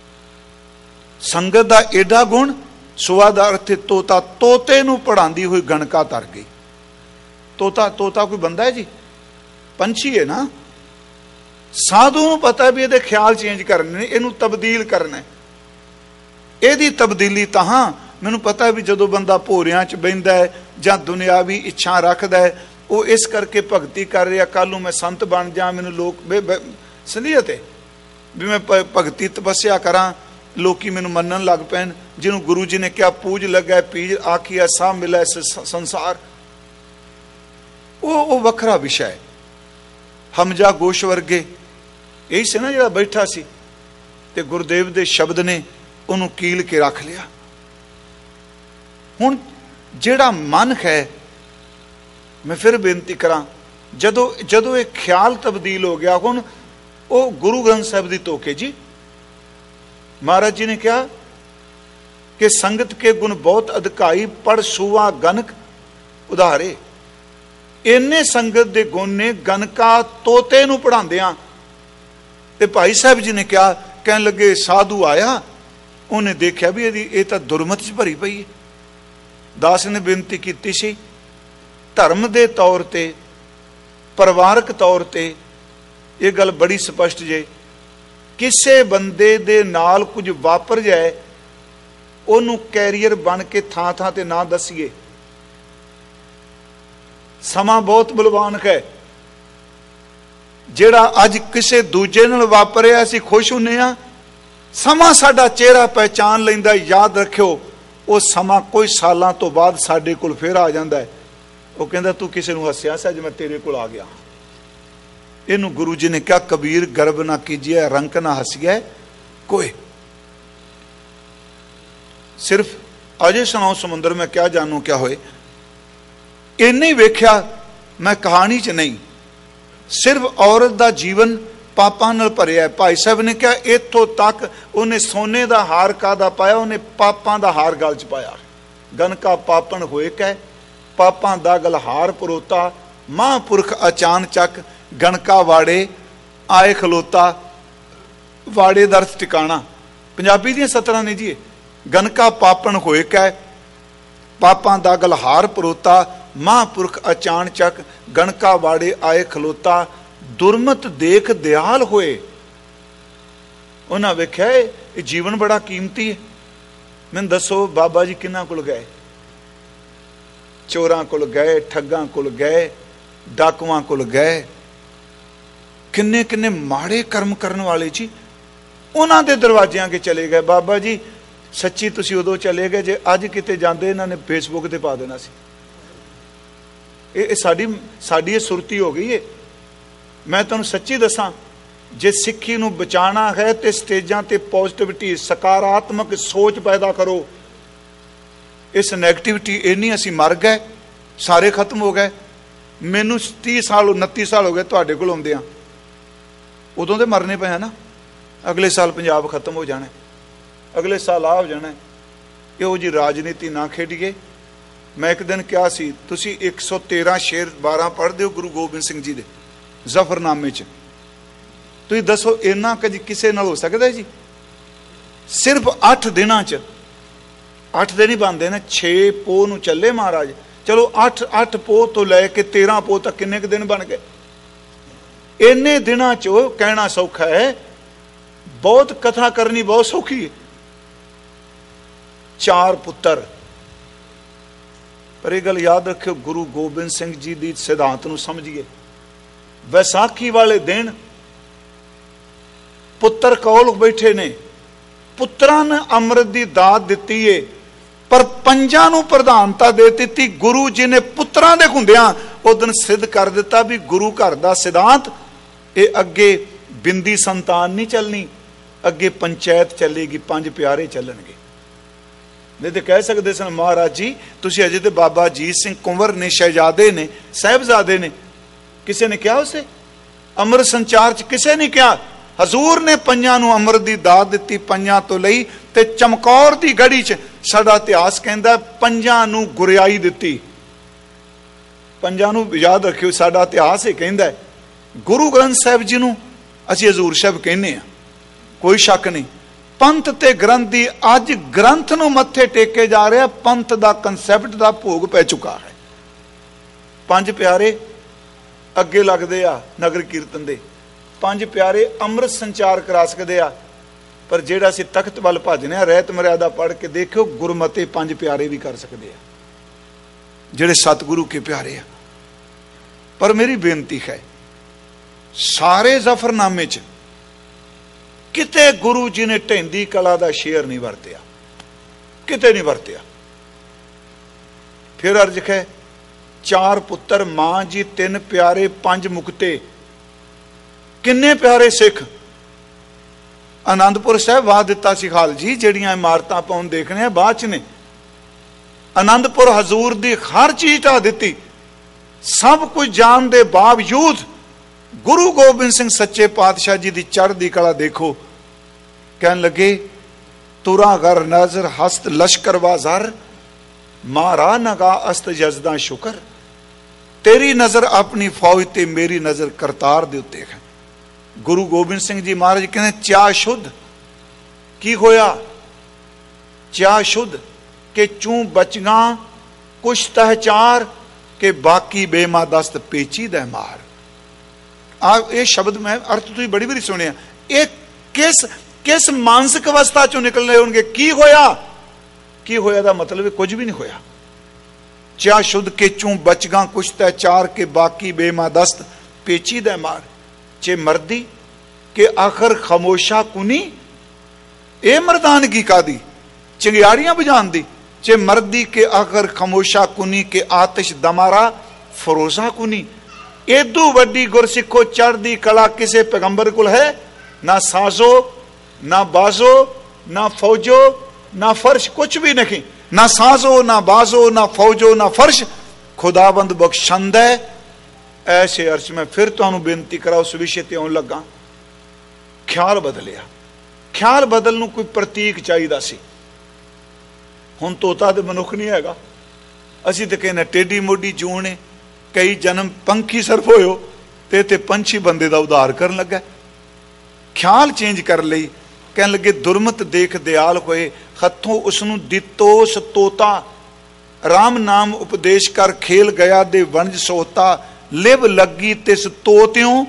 ਸੰਗਤ ਦਾ ਏਡਾ ਗੁਣ। ਸੁਆ ਦਾ ਅਰਥ ਤੋਤਾ, ਤੋਤੇ ਨੂੰ ਪੜਾਉਂਦੀ ਹੋਈ ਗਣਕਾ ਤਰ ਗਈ। ਤੋਤਾ ਕੋਈ ਬੰਦਾ ਹੈ ਜੀ, ਪੰਛੀ ਹੈ ਨਾ। ਸਾਧੂ ਨੂੰ ਪਤਾ ਵੀ ਇਹਦੇ ਖਿਆਲ ਚੇਂਜ ਕਰਨੇ ਨੇ, ਇਹਨੂੰ ਤਬਦੀਲ ਕਰਨਾ। ਇਹਦੀ ਤਬਦੀਲੀ ਤਾਂ ਮੈਨੂੰ ਪਤਾ ਵੀ ਜਦੋਂ ਬੰਦਾ ਭੋਰਿਆਂ 'ਚ ਬਹਿੰਦਾ ਹੈ ਜਾਂ ਦੁਨਿਆਵੀ ਇੱਛਾ ਰੱਖਦਾ ਹੈ, ਉਹ ਇਸ ਕਰਕੇ ਭਗਤੀ ਕਰ ਰਿਹਾ, ਕੱਲ ਨੂੰ ਮੈਂ ਸੰਤ ਬਣ ਜਾ, ਮੈਨੂੰ ਲੋਕ ਸੰਦੀਅਤ ਹੈ ਵੀ ਮੈਂ ਭਗਤੀ ਤਪੱਸਿਆ ਕਰਾਂ, ਲੋਕੀ ਮੈਨੂੰ ਮੰਨਣ ਲੱਗ ਪੈਣ। ਜਿਹਨੂੰ ਗੁਰੂ ਜੀ ਨੇ ਕਿਹਾ ਪੂਜ ਲੱਗਾ ਪੀਜ ਆਖੀਆ ਸਾਹ ਮਿਲਿਆ ਸੰਸਾਰ, ਉਹ ਵੱਖਰਾ ਵਿਸ਼ਾ ਹੈ। ਹਮਜਾ ਗੋਸ਼ ਵਰਗੇ ਇਹੀ ਸੀ ਨਾ ਜਿਹੜਾ ਬੈਠਾ ਸੀ ਤੇ ਗੁਰਦੇਵ ਦੇ ਸ਼ਬਦ ਨੇ ਉਹਨੂੰ ਕੀਲ ਕੇ ਰੱਖ ਲਿਆ। ਹੁਣ ਜਿਹੜਾ ਮਨ ਹੈ, ਮੈਂ ਫਿਰ ਬੇਨਤੀ ਕਰਾਂ, ਜਦੋਂ ਇਹ ਖਿਆਲ ਤਬਦੀਲ ਹੋ ਗਿਆ, ਹੁਣ ਉਹ ਗੁਰੂ ਗ੍ਰੰਥ ਸਾਹਿਬ ਦੀ ਤੋਕੇ ਜੀ। ਮਹਾਰਾਜ ਜੀ ਨੇ ਕਿਹਾ ਕਿ ਸੰਗਤ ਕੇ ਗੁਣ ਬਹੁਤ ਅਧਿਕਾਈ, ਪੜ ਸੂਆ ਗਨਕ ਉਧਾਰੇ। ਇੰਨੇ ਸੰਗਤ ਦੇ ਗੁਣ ਨੇ, ਗਨਕਾ ਤੋਤੇ ਨੂੰ ਪੜਾਉਂਦਿਆਂ। ਤੇ ਭਾਈ ਸਾਹਿਬ ਜੀ ਨੇ ਕਿਹਾ, ਕਹਿਣ ਲੱਗੇ ਸਾਧੂ ਆਇਆ, ਉਹਨੇ ਦੇਖਿਆ ਵੀ ਇਹ ਤਾਂ ਦੁਰਮਤ 'ਚ ਭਰੀ ਪਈ ਹੈ। ਦਾਸ ਨੇ ਬੇਨਤੀ ਕੀਤੀ ਸੀ, ਧਰਮ ਦੇ ਤੌਰ ਤੇ, ਪਰਿਵਾਰਕ ਤੌਰ ਤੇ ਇਹ ਗੱਲ ਬੜੀ ਸਪਸ਼ਟ ਜੇ, ਕਿਸੇ ਬੰਦੇ ਦੇ ਨਾਲ ਕੁਝ ਵਾਪਰ ਜਾਏ, ਉਹਨੂੰ ਕੈਰੀਅਰ ਬਣ ਕੇ ਥਾਂ ਥਾਂ ਤੇ ਨਾ ਦੱਸੀਏ। ਸਮਾਂ ਬਹੁਤ ਬਲਵਾਨ ਹੈ। ਜਿਹੜਾ ਅੱਜ ਕਿਸੇ ਦੂਜੇ ਨਾਲ ਵਾਪਰਿਆ ਅਸੀਂ ਖੁਸ਼ ਹੁੰਨੇ ਆ, ਸਮਾਂ ਸਾਡਾ ਚਿਹਰਾ ਪਹਿਚਾਨ ਲੈਂਦਾ। ਯਾਦ ਰੱਖਿਓ, ਉਹ ਸਮਾਂ ਕੋਈ ਸਾਲਾਂ ਤੋਂ ਬਾਅਦ ਸਾਡੇ ਕੋਲ ਫੇਰ ਆ ਜਾਂਦਾ ਹੈ। ਉਹ ਕਹਿੰਦਾ ਤੂੰ ਕਿਸੇ ਨੂੰ ਹੱਸਿਆ ਸੀ, ਅੱਜ ਮੈਂ ਤੇਰੇ ਕੋਲ ਆ ਗਿਆ। ਇਹਨੂੰ ਗੁਰੂ ਜੀ ਨੇ ਕਿਹਾ, ਕਬੀਰ ਗਰਬ ਨਾ ਕੀਜੀਏ, ਰੰਕ ਨਾ ਹੱਸੀਏ ਕੋਈ। ਸਿਰਫ ਅਜੇ ਸੁਣਾਓ ਸਮੁੰਦਰ ਮੈਂ ਕਿਆ ਜਾਣੂ ਕਿਆ ਹੋਏ, ਇੰਨੇ ਹੀ ਵੇਖਿਆ ਮੈਂ ਕਹਾਣੀ 'ਚ ਨਹੀਂ। ਸਿਰਫ ਔਰਤ ਦਾ ਜੀਵਨ ਪਾਪਾਂ ਨਾਲ ਭਰਿਆ। ਭਾਈ ਸਾਹਿਬ ਨੇ ਕਿਹਾ ਇੱਥੋਂ ਤੱਕ ਉਹਨੇ ਸੋਨੇ ਦਾ ਹਾਰ ਕਾਹਦਾ ਪਾਇਆ, ਉਹਨੇ ਪਾਪਾਂ ਦਾ ਹਾਰ ਗਲ 'ਚ ਪਾਇਆ। ਗਨਕਾ ਪਾਪਣ ਹੋਏ ਕਹਿ, ਪਾਪਾਂ ਦਾ ਗਲਹਾਰ ਪਰੋਤਾ। ਮਹਾਂਪੁਰਖ ਅਚਾਨ ਚੱਕ, ਗਣਕਾ ਵਾੜੇ ਆਏ ਖਲੋਤਾ। ਵਾੜੇ ਦਾ ਅਰਥ ਟਿਕਾਣਾ, ਪੰਜਾਬੀ ਦੀਆਂ ਸਤਰਾਂ ਨੇ ਜੀ। ਗਨਕਾ ਪਾਪਣ ਹੋਏ ਕਹਿ, ਪਾਪਾਂ ਦਾ ਗਲਹਾਰ ਪਰੋਤਾ। ਮਹਾਂਪੁਰਖ ਅਚਾਨ ਚੱਕ, ਗਣਕਾ ਵਾੜੇ ਆਏ ਖਲੋਤਾ। ਦੁਰਮਤ ਦੇਖ ਦਿਆਲ ਹੋਏ। ਉਹਨਾਂ ਵੇਖਿਆ ਇਹ ਜੀਵਨ ਬੜਾ ਕੀਮਤੀ ਹੈ। ਮੈਨੂੰ ਦੱਸੋ ਬਾਬਾ ਜੀ ਕਿਹਨਾਂ ਕੋਲ ਗਏ? ਚੋਰਾਂ ਕੋਲ ਗਏ, ਠੱਗਾਂ ਕੋਲ ਗਏ, ਡਾਕੂਆਂ ਕੋਲ ਗਏ, ਕਿੰਨੇ ਕਿੰਨੇ ਮਾੜੇ ਕਰਮ ਕਰਨ ਵਾਲੇ ਜੀ, ਉਹਨਾਂ ਦੇ ਦਰਵਾਜ਼ਿਆਂ ਕੇ ਚਲੇ ਗਏ। ਬਾਬਾ ਜੀ ਸੱਚੀ ਤੁਸੀਂ ਉਦੋਂ ਚਲੇ ਗਏ, ਜੇ ਅੱਜ ਕਿਤੇ ਜਾਂਦੇ ਇਹਨਾਂ ਨੇ ਫੇਸਬੁੱਕ ਤੇ ਪਾ ਦੇਣਾ ਸੀ। ਇਹ ਸਾਡੀ ਇਹ ਸੁਰਤੀ ਹੋ ਗਈ ਹੈ। ਮੈਂ ਤੁਹਾਨੂੰ ਸੱਚੀ ਦੱਸਾਂ, ਜੇ ਸਿੱਖੀ ਨੂੰ ਬਚਾਉਣਾ ਹੈ ਤੇ ਸਟੇਜਾਂ ਤੇ ਪੋਜ਼ਿਟਿਵਿਟੀ, ਸਕਾਰਾਤਮਕ ਸੋਚ ਪੈਦਾ ਕਰੋ। इस नैगेटिविटी इन्नी असीं मर गए, सारे खत्म हो गए। मैनू 30 साल 29 साल हो गए तुहाडे कोल आउंदिआं, उदों तो मरने पे ना। अगले साल पंजाब खत्म हो जाना, अगले साल आ हो जाना। इहो जी राजनीति ना खेडीए। मैं एक दिन कहा सी, तुसीं 113 शेर 12 पढ़दे हो गुरु गोबिंद सिंह जी दे जफरनामे च, तुसीं दसो इन्ना कदी किसे नाल हो सकदा जी? सिर्फ 8 दिनां च, 8 दिन ही बनते ने, 6 पोह नूं चले महाराज, चलो 8 पोह तो लैके 13 पोह तक किन्ने क दिन बन गए? इन्ने दिनां च कहना सौखा है, बहुत कथा करनी बहुत सौखी है। 4 पुत्र, पर यह गल याद रखियो, गुरु गोबिंद सिंह जी की सिद्धांत नूं समझिए। वैसाखी वाले दिन पुत्र कोल बैठे ने, पुत्रां ने अमृत की दात दिती है, पर पंजां नूं प्रधानता दे दिती। गुरु जी ने पुत्रां दे हुंदिआं उस दिन सिद्ध कर दिता भी गुरु घर दा सिद्धांत ये अगे बिंदी संतान नहीं चलनी, अगे पंचायत चलेगी, 5 प्यारे चलणगे। नहीं तो कह सकते सन महाराज जी तुसीं अजे तो बाबा अजीत सिंह कुंवर ने, शहजादे ने, साहिबजादे ने, किसी ने कहा उसे अमृत संचार च? किसी ने कहा। हजूर ने 5 नूं अमृत की दात दिती, 5 तो लई ते चमकौर की गढ़ी च साडा इतिहास कहंदा 5 नूं गुरियाई दिती। 5 नूं याद रखियो, साडा इतिहास ये कहंदा है। गुरु ग्रंथ साहिब जी नूं असीं हजूर साहिब कहने आ, कोई शक नहीं। पंथ ते ग्रंथ दी अज ग्रंथ नूं मत्थे टेके जा रहे, पंथ दा कंसैप्ट दा भोग पै चुका है। 5 प्यारे अगे लगदे आ नगर कीर्तन दे, 5 प्यारे अमृत संचार करा सकते आ, पर जेड़ा असीं तख्त वल भजने आ, रहत मर्यादा पढ़ के देखियो, गुरमते 5 प्यारे भी कर सकते आ, जेड़े सतगुरु के प्यारे आ। पर मेरी बेनती है, सारे जफरनामे च किते गुरु जी ने ढैंदी कला दा शेर नहीं वरतिया, किते नहीं वरतिया। फिर अर्ज है, 4 पुत्र, मां जी 3 प्यारे, 5 मुक्ते, किन्ने प्यारे सिख। आनंदपुर साहब वाह दिता सी खाल जी, जड़ियां इमारतां पाउन देखने बाद च ने। आनंदपुर हजूर दी हर चीज ढा दिती, सब कुछ जान दे बावजूद गुरु गोबिंद सिंह सच्चे पातशाह जी की चढ़दी कला देखो। कहन लगे, तुरा घर नजर हस्त लश्कर बाजार, मारा नगा अस्त जजदा शुकर। तेरी नजर अपनी फौज ते मेरी नजर करतार दे उत्ते है। गुरु गोबिंद सिंह जी महाराज कहते चा शुद्ध की होया, चा शुद्ध के चूं बचगा कुछ तहचार के बाकी बेमादस्त पेची दे मार। ये शब्द मैं अर्थ तुसीं बड़ी बारी सुनिया, ये किस मानसिक अवस्था चों निकल रहे होंगे? की होया दा मतलब कुछ भी नहीं होया। चा शुद्ध के चूं बचगा कुछ तहचार के बाकी बेमादस्त पेची दे मार। चे मर्दी के आखिर खामोशा कुनी, ए मर्दानगी कादी चिंगारियां बजान दी। चे मर्दी के आखिर खामोशा कुनी के आतिश दमारा फरोजा कुनी। एदू वड्डी गुरसिखो चढ़दी कला किसे पैगंबर कुल है? ना साजो, ना बाजो, ना फौजो, ना फर्श, कुछ भी नहीं। ना साजो, ना बाजो, ना फौजो, ना फर्श, खुदाबंद बख्शंद है। ऐसे अर्श में फिर तुहानू बेनती करा, उस विषय ते आउण लगा। ख्याल बदलिया, ख्याल बदल नूं कोई प्रतीक चाहिदा सी। हुण तोता ते मनुख नहीं हैगा, असीं ते कहने टेढ़ी मोढ़ी जून है। कई जन्म पंखी सर्फ होयो ते ते पंछी बंदे दा उधार करन लगा। ख्याल चेंज कर लई, कहन लगे दुरमत देख दयाल होए, हथों उसनू दितो सतोता। राम नाम उपदेश कर खेल गया दे वंज सोता। लिव लगी तिस तोत्यों,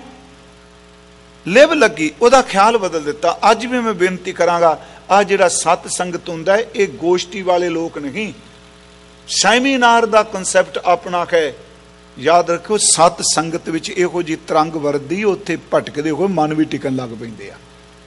लिव लगी, ओदा ख्याल बदल दिता। अज भी मैं बेनती करांगा, आ जिहड़ा सत संगत हुंदा है, ये गोष्ठी वाले लोग नहीं, सैमीनार दा कंसैप्ट अपना है। याद रखो, सत संगत विच इहो जी तरंग वरदी, उत्थे भटकदे होए मन भी टिकन लग पैंदे आ।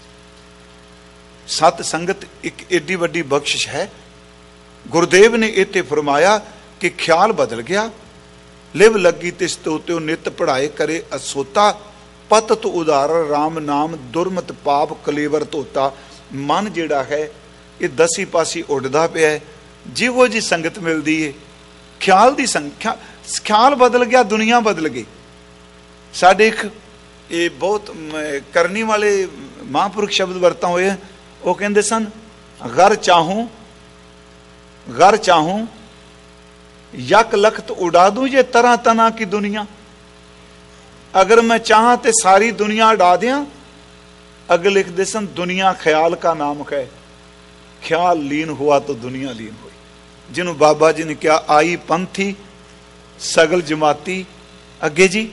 सत संगत एक एडी वड्डी बख्शिश है। गुरुदेव ने इत्थे फरमाया कि ख्याल बदल गया। लिव लगी तिस तोत्यो नित पढ़ाए करे असोता। पतत उदार राम नाम दुरमत पाप कलेवर धोता। मन जिहड़ा है ये दसी पासी उड़दा पिया है, ਜਿਹੋ ਜੀ ਸੰਗਤ ਮਿਲਦੀ ਏ, ਖਿਆਲ ਦੀ ਸੰਖਿਆ, ਖਿਆਲ ਬਦਲ ਗਿਆ, ਦੁਨੀਆ ਬਦਲ ਗਈ। ਸਾਡੇ ਇੱਕ ਇਹ ਬਹੁਤ ਕਰਨੀ ਵਾਲੇ ਮਹਾਂਪੁਰਖ ਸ਼ਬਦ ਵਰਤਾਂ ਹੋਏ, ਉਹ ਕਹਿੰਦੇ ਸਨ, ਗਰ ਚਾਹੂੰ ਯਕ ਲਖਤ ਉਡਾ ਦੂੰ ਜੇ ਤਰ੍ਹਾਂ तना की दुनिया। अगर मैं चाਹਾਂ ਤੇ ਸਾਰੀ ਦੁਨੀਆ ਉਡਾ ਦਿਆਂ। अगर लिखते सन, दुनिया ख्याल का नाम है, ख्याल लीन हुआ तो दुनिया लीन हुई। जिन्हों बाबा जी ने क्या आई पंथी सगल जमाती। अगे जी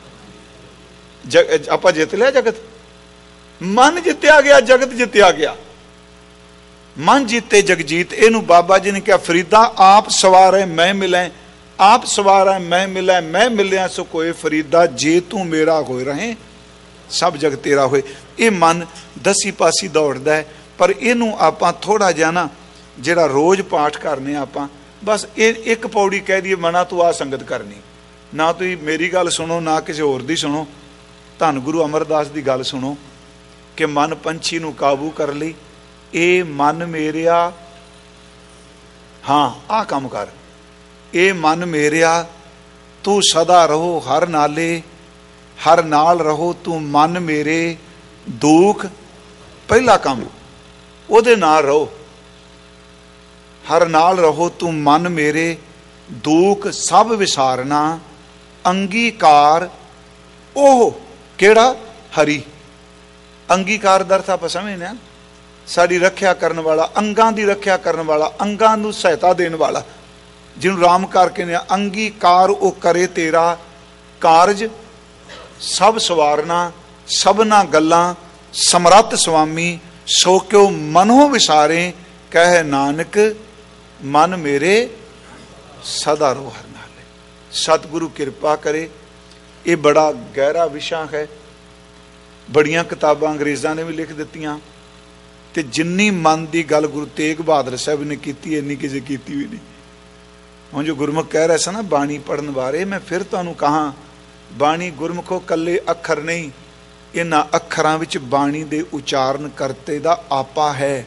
ਆਪਾਂ ਜਿੱਤ ਲਿਆ ਜਗਤ, ਮਨ ਜਿੱਤਿਆ ਗਿਆ, ਜਗਤ ਜਿੱਤਿਆ ਗਿਆ। ਮਨ जीते जगजीत। ਇਹਨੂੰ ਬਾਬਾ ਜੀ ਨੇ ਕਿਹਾ, ਫਰੀਦਾ ਆਪ ਸਵਾਰੇ ਮੈਂ ਮਿਲਾਂ, ਆਪ ਸਵਾਰਾ ਮੈਂ ਮਿਲਾਂ, ਮੈਂ ਮਿਲਿਆ ਸੋ ਕੋਏ ਫਰੀਦਾ, ਜੇ ਤੂੰ ਮੇਰਾ ਹੋਏ ਰਹੇ ਸਭ ਜਗ ਤੇਰਾ ਹੋਏ। ਇਹ ਮਨ ਦਸੀ ਪਾਸੀ ਦੌੜਦਾ ਹੈ, ਪਰ ਇਹਨੂੰ ਆਪਾਂ ਥੋੜਾ ਜਿਹਾ ਨਾ, ਜਿਹੜਾ ਰੋਜ਼ ਪਾਠ ਕਰਨੇ ਆਪਾਂ, ਬਸ ਇਹ ਇੱਕ ਪੌੜੀ ਕਹਿ ਦਈਏ, ਮਨਾ ਤੂੰ ਆ ਸੰਗਤ ਕਰਨੀ, ਨਾ ਤੁਸੀਂ ਮੇਰੀ ਗੱਲ ਸੁਣੋ, ਨਾ ਕਿਸੇ ਹੋਰ ਦੀ ਸੁਣੋ, ਧੰਨ ਗੁਰੂ ਅਮਰਦਾਸ ਦੀ ਗੱਲ ਸੁਣੋ ਕਿ ਮਨ ਪੰਛੀ ਨੂੰ ਕਾਬੂ ਕਰ ਲਈ। ਇਹ ਮਨ ਮੇਰਿਆ, ਹਾਂ ਆਹ ਕੰਮ ਕਰ, ਇਹ ਮਨ ਮੇਰਿਆ ਤੂੰ ਸਦਾ ਰਹੋ ਹਰ ਨਾਲੇ, ਹਰ ਨਾਲ ਰਹੋ ਤੂੰ ਮਨ ਮੇਰੇ, ਦੁੱਖ ਪਹਿਲਾ ਕੰਮ ਉਹਦੇ ਨਾਲ ਰਹੋ, ਹਰ ਨਾਲ ਰਹੋ ਤੂੰ ਮਨ ਮੇਰੇ, ਦੁੱਖ ਸਭ ਵਿਸਾਰਨਾ, ਅੰਗੀਕਾਰ ਉਹ ਕਿਹੜਾ ਹਰੀ। ਅੰਗੀਕਾਰ ਦਾ ਅਰਥ ਆਪਾਂ ਸਮਝਦੇ ਹਾਂ, ਸਾਡੀ ਰੱਖਿਆ ਕਰਨ ਵਾਲਾ, ਅੰਗਾਂ ਦੀ ਰੱਖਿਆ ਕਰਨ ਵਾਲਾ, ਅੰਗਾਂ ਨੂੰ ਸਹਾਇਤਾ ਦੇਣ ਵਾਲਾ, ਜਿਹਨੂੰ ਰਾਮਕਾਰ ਕਹਿੰਦੇ ਆ। ਅੰਗੀਕਾਰ ਉਹ ਕਰੇ ਤੇਰਾ ਕਾਰਜ, ਸਭ ਸਵਾਰਨਾ, ਸਭਨਾ ਗੱਲਾਂ, ਸਮਰੱਥ ਸੁਆਮੀ, ਸੋ ਕਿਉ ਮਨੋ ਵਿਸਾਰੇ, ਕਹਿ ਨਾਨਕ ਮਨ ਮੇਰੇ ਸਦਾ ਰੋ ਹਰ ਨਾਲੇ। ਸਤਿਗੁਰੂ ਕਿਰਪਾ ਕਰੇ। ਇਹ ਬੜਾ ਗਹਿਰਾ ਵਿਸ਼ਾ ਹੈ, ਬੜੀਆਂ ਕਿਤਾਬਾਂ ਅੰਗਰੇਜ਼ਾਂ ਨੇ ਵੀ ਲਿਖ ਦਿੱਤੀਆਂ, ਤੇ ਜਿੰਨੀ ਮਨ ਦੀ ਗੱਲ ਗੁਰੂ ਤੇਗ ਬਹਾਦਰ ਸਾਹਿਬ ਨੇ ਕੀਤੀ, ਇੰਨੀ ਕਿਸੇ ਕੀਤੀ ਵੀ ਨਹੀਂ। ਹੁਣ ਜੋ ਗੁਰਮੁਖ ਕਹਿ ਰਿਹਾ ਸੀ ਨਾ ਬਾਣੀ ਪੜ੍ਹਨ ਬਾਰੇ, ਮੈਂ ਫਿਰ ਤੁਹਾਨੂੰ ਕਹਾਂ, ਬਾਣੀ ਗੁਰਮੁਖੋ ਕੱਲੇ ਅੱਖਰ ਨਹੀਂ, ਇਹਨਾਂ ਅੱਖਰਾਂ ਵਿੱਚ ਬਾਣੀ ਦੇ ਉਚਾਰਨ ਕਰਤੇ ਦਾ ਆਪਾ ਹੈ।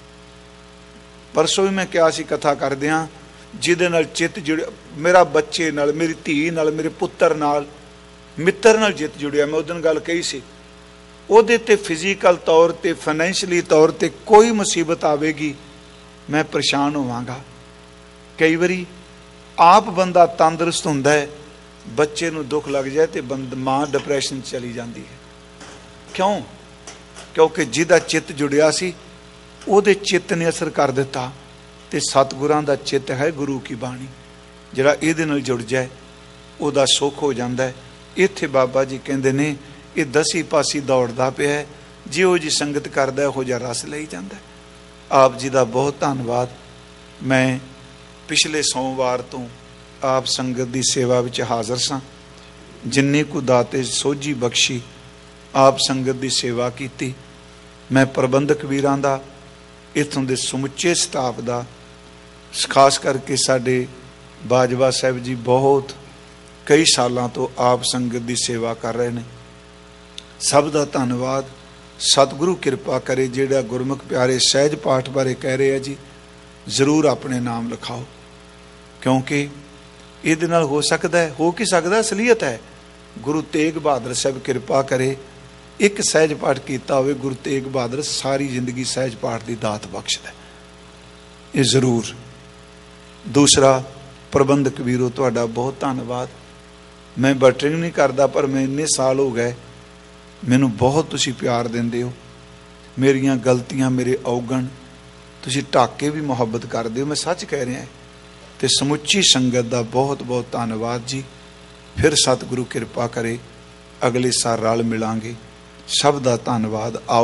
ਪਰਸੋਂ ਵੀ ਮੈਂ ਕਿਹਾ ਸੀ ਕਥਾ ਕਰਦਿਆਂ, ਜਿਹਦੇ ਨਾਲ ਚਿੱਤ ਜੁੜਿਆ, ਮੇਰਾ ਬੱਚੇ ਨਾਲ, ਮੇਰੀ ਧੀ ਨਾਲ, ਮੇਰੇ ਪੁੱਤਰ ਨਾਲ, ਮਿੱਤਰ ਨਾਲ ਚਿੱਤ ਜੁੜਿਆ। ਮੈਂ ਉਸ ਦਿਨ ਗੱਲ ਕਹੀ ਸੀ, ਉਹਦੇ ਤੇ ਫਿਜ਼ੀਕਲ ਤੌਰ ਤੇ, ਫਾਈਨੈਂਸ਼ਲੀ ਤੌਰ ਤੇ ਕੋਈ ਮੁਸੀਬਤ ਆਵੇਗੀ, ਮੈਂ ਪਰੇਸ਼ਾਨ ਹੋਵਾਂਗਾ। ਕਈ ਵਾਰੀ ਆਪ ਬੰਦਾ ਤੰਦਰੁਸਤ ਹੁੰਦਾ ਹੈ, ਬੱਚੇ ਨੂੰ ਦੁੱਖ ਲੱਗ ਜਾਏ ਤੇ ਮਾਂ ਡਿਪਰੈਸ਼ਨ ਚਲੀ ਜਾਂਦੀ ਹੈ। ਕਿਉਂ? ਕਿਉਂਕਿ ਜਿਹਦਾ ਚਿੱਤ ਜੁੜਿਆ ਸੀ ਉਹਦੇ ਚਿੱਤ ਨੇ ਅਸਰ ਕਰ ਦਿੱਤਾ। ਤੇ ਸਤਿਗੁਰਾਂ ਦਾ ਚਿੱਤ ਹੈ ਗੁਰੂ ਕੀ ਬਾਣੀ, ਜਿਹੜਾ ਇਹਦੇ ਨਾਲ ਜੁੜ ਜਾਏ ਉਹਦਾ ਸੁੱਖ ਹੋ ਜਾਂਦਾ ਹੈ। ਇੱਥੇ ਬਾਬਾ ਜੀ ਕਹਿੰਦੇ ਨੇ, ਇਹ ਦਸੀ ਪਾਸੀ ਦੌੜਦਾ ਪਿਆ, ਜਿਹੋ ਜੀ ਸੰਗਤ ਕਰਦਾ ਉਹੋ ਜਿਹਾ ਰਸ ਲਈ ਜਾਂਦਾ। ਆਪ ਜੀ ਦਾ ਬਹੁਤ ਧੰਨਵਾਦ। ਮੈਂ ਪਿਛਲੇ ਸੋਮਵਾਰ ਤੋਂ ਆਪ ਸੰਗਤ ਦੀ ਸੇਵਾ ਵਿੱਚ ਹਾਜ਼ਰ ਸਾਂ। ਜਿੰਨੀ ਕੁ ਦਾਤੇ ਸੋਝੀ ਬਖਸ਼ੀ, ਆਪ ਸੰਗਤ ਦੀ ਸੇਵਾ ਕੀਤੀ। ਮੈਂ ਪ੍ਰਬੰਧਕ ਵੀਰਾਂ ਦਾ, ਇੱਥੋਂ ਦੇ ਸਮੁੱਚੇ ਸਟਾਫ ਦਾ, ਖਾਸ ਕਰਕੇ ਸਾਡੇ ਬਾਜਵਾ ਸਾਹਿਬ ਜੀ ਬਹੁਤ ਕਈ ਸਾਲਾਂ ਤੋਂ ਆਪ ਸੰਗਤ ਦੀ ਸੇਵਾ ਕਰ ਰਹੇ ਨੇ, ਸਭ ਦਾ ਧੰਨਵਾਦ। ਸਤਿਗੁਰੂ ਕਿਰਪਾ ਕਰੇ। ਜਿਹੜਾ ਗੁਰਮੁਖ ਪਿਆਰੇ ਸਹਿਜ ਪਾਠ ਬਾਰੇ ਕਹਿ ਰਹੇ ਆ ਜੀ, ਜ਼ਰੂਰ ਆਪਣੇ ਨਾਮ ਲਿਖਾਓ, ਕਿਉਂਕਿ ਇਹਦੇ ਨਾਲ ਹੋ ਸਕਦਾ ਹੈ, ਹੋ ਕੀ ਸਕਦਾ, ਅਸਲੀਅਤ ਹੈ। ਗੁਰੂ ਤੇਗ ਬਹਾਦਰ ਸਾਹਿਬ ਕਿਰਪਾ ਕਰੇ, ਇੱਕ ਸਹਿਜ ਪਾਠ ਕੀਤਾ ਹੋਵੇ, ਗੁਰੂ ਤੇਗ ਬਹਾਦਰ ਸਾਰੀ ਜ਼ਿੰਦਗੀ ਸਹਿਜ ਪਾਠ ਦੀ ਦਾਤ ਬਖਸ਼ਦਾ, ਇਹ ਜ਼ਰੂਰ। ਦੂਸਰਾ, ਪ੍ਰਬੰਧਕ ਵੀਰੋ ਤੁਹਾਡਾ ਬਹੁਤ ਧੰਨਵਾਦ। ਮੈਂ ਬਟਰਿੰਗ ਨਹੀਂ ਕਰਦਾ, ਪਰ ਮੈਂ ਇੰਨੇ ਸਾਲ ਹੋ ਗਏ, ਮੈਨੂੰ ਬਹੁਤ ਤੁਸੀਂ ਪਿਆਰ ਦਿੰਦੇ ਹੋ। ਮੇਰੀਆਂ ਗਲਤੀਆਂ, ਮੇਰੇ ਔਗਣ ਤੁਸੀਂ ਢੱਕ ਕੇ ਵੀ ਮੁਹੱਬਤ ਕਰਦੇ ਹੋ, ਮੈਂ ਸੱਚ ਕਹਿ ਰਿਹਾ। ਤੇ ਸਮੁੱਚੀ ਸੰਗਤ ਦਾ ਬਹੁਤ ਬਹੁਤ ਧੰਨਵਾਦ ਜੀ। ਫਿਰ ਸਤਿਗੁਰੂ ਕਿਰਪਾ ਕਰੇ, ਅਗਲੇ ਸਾਲ ਰਲ ਮਿਲਾਂਗੇ। ਸਭ ਦਾ ਧੰਨਵਾਦ। ਆਓ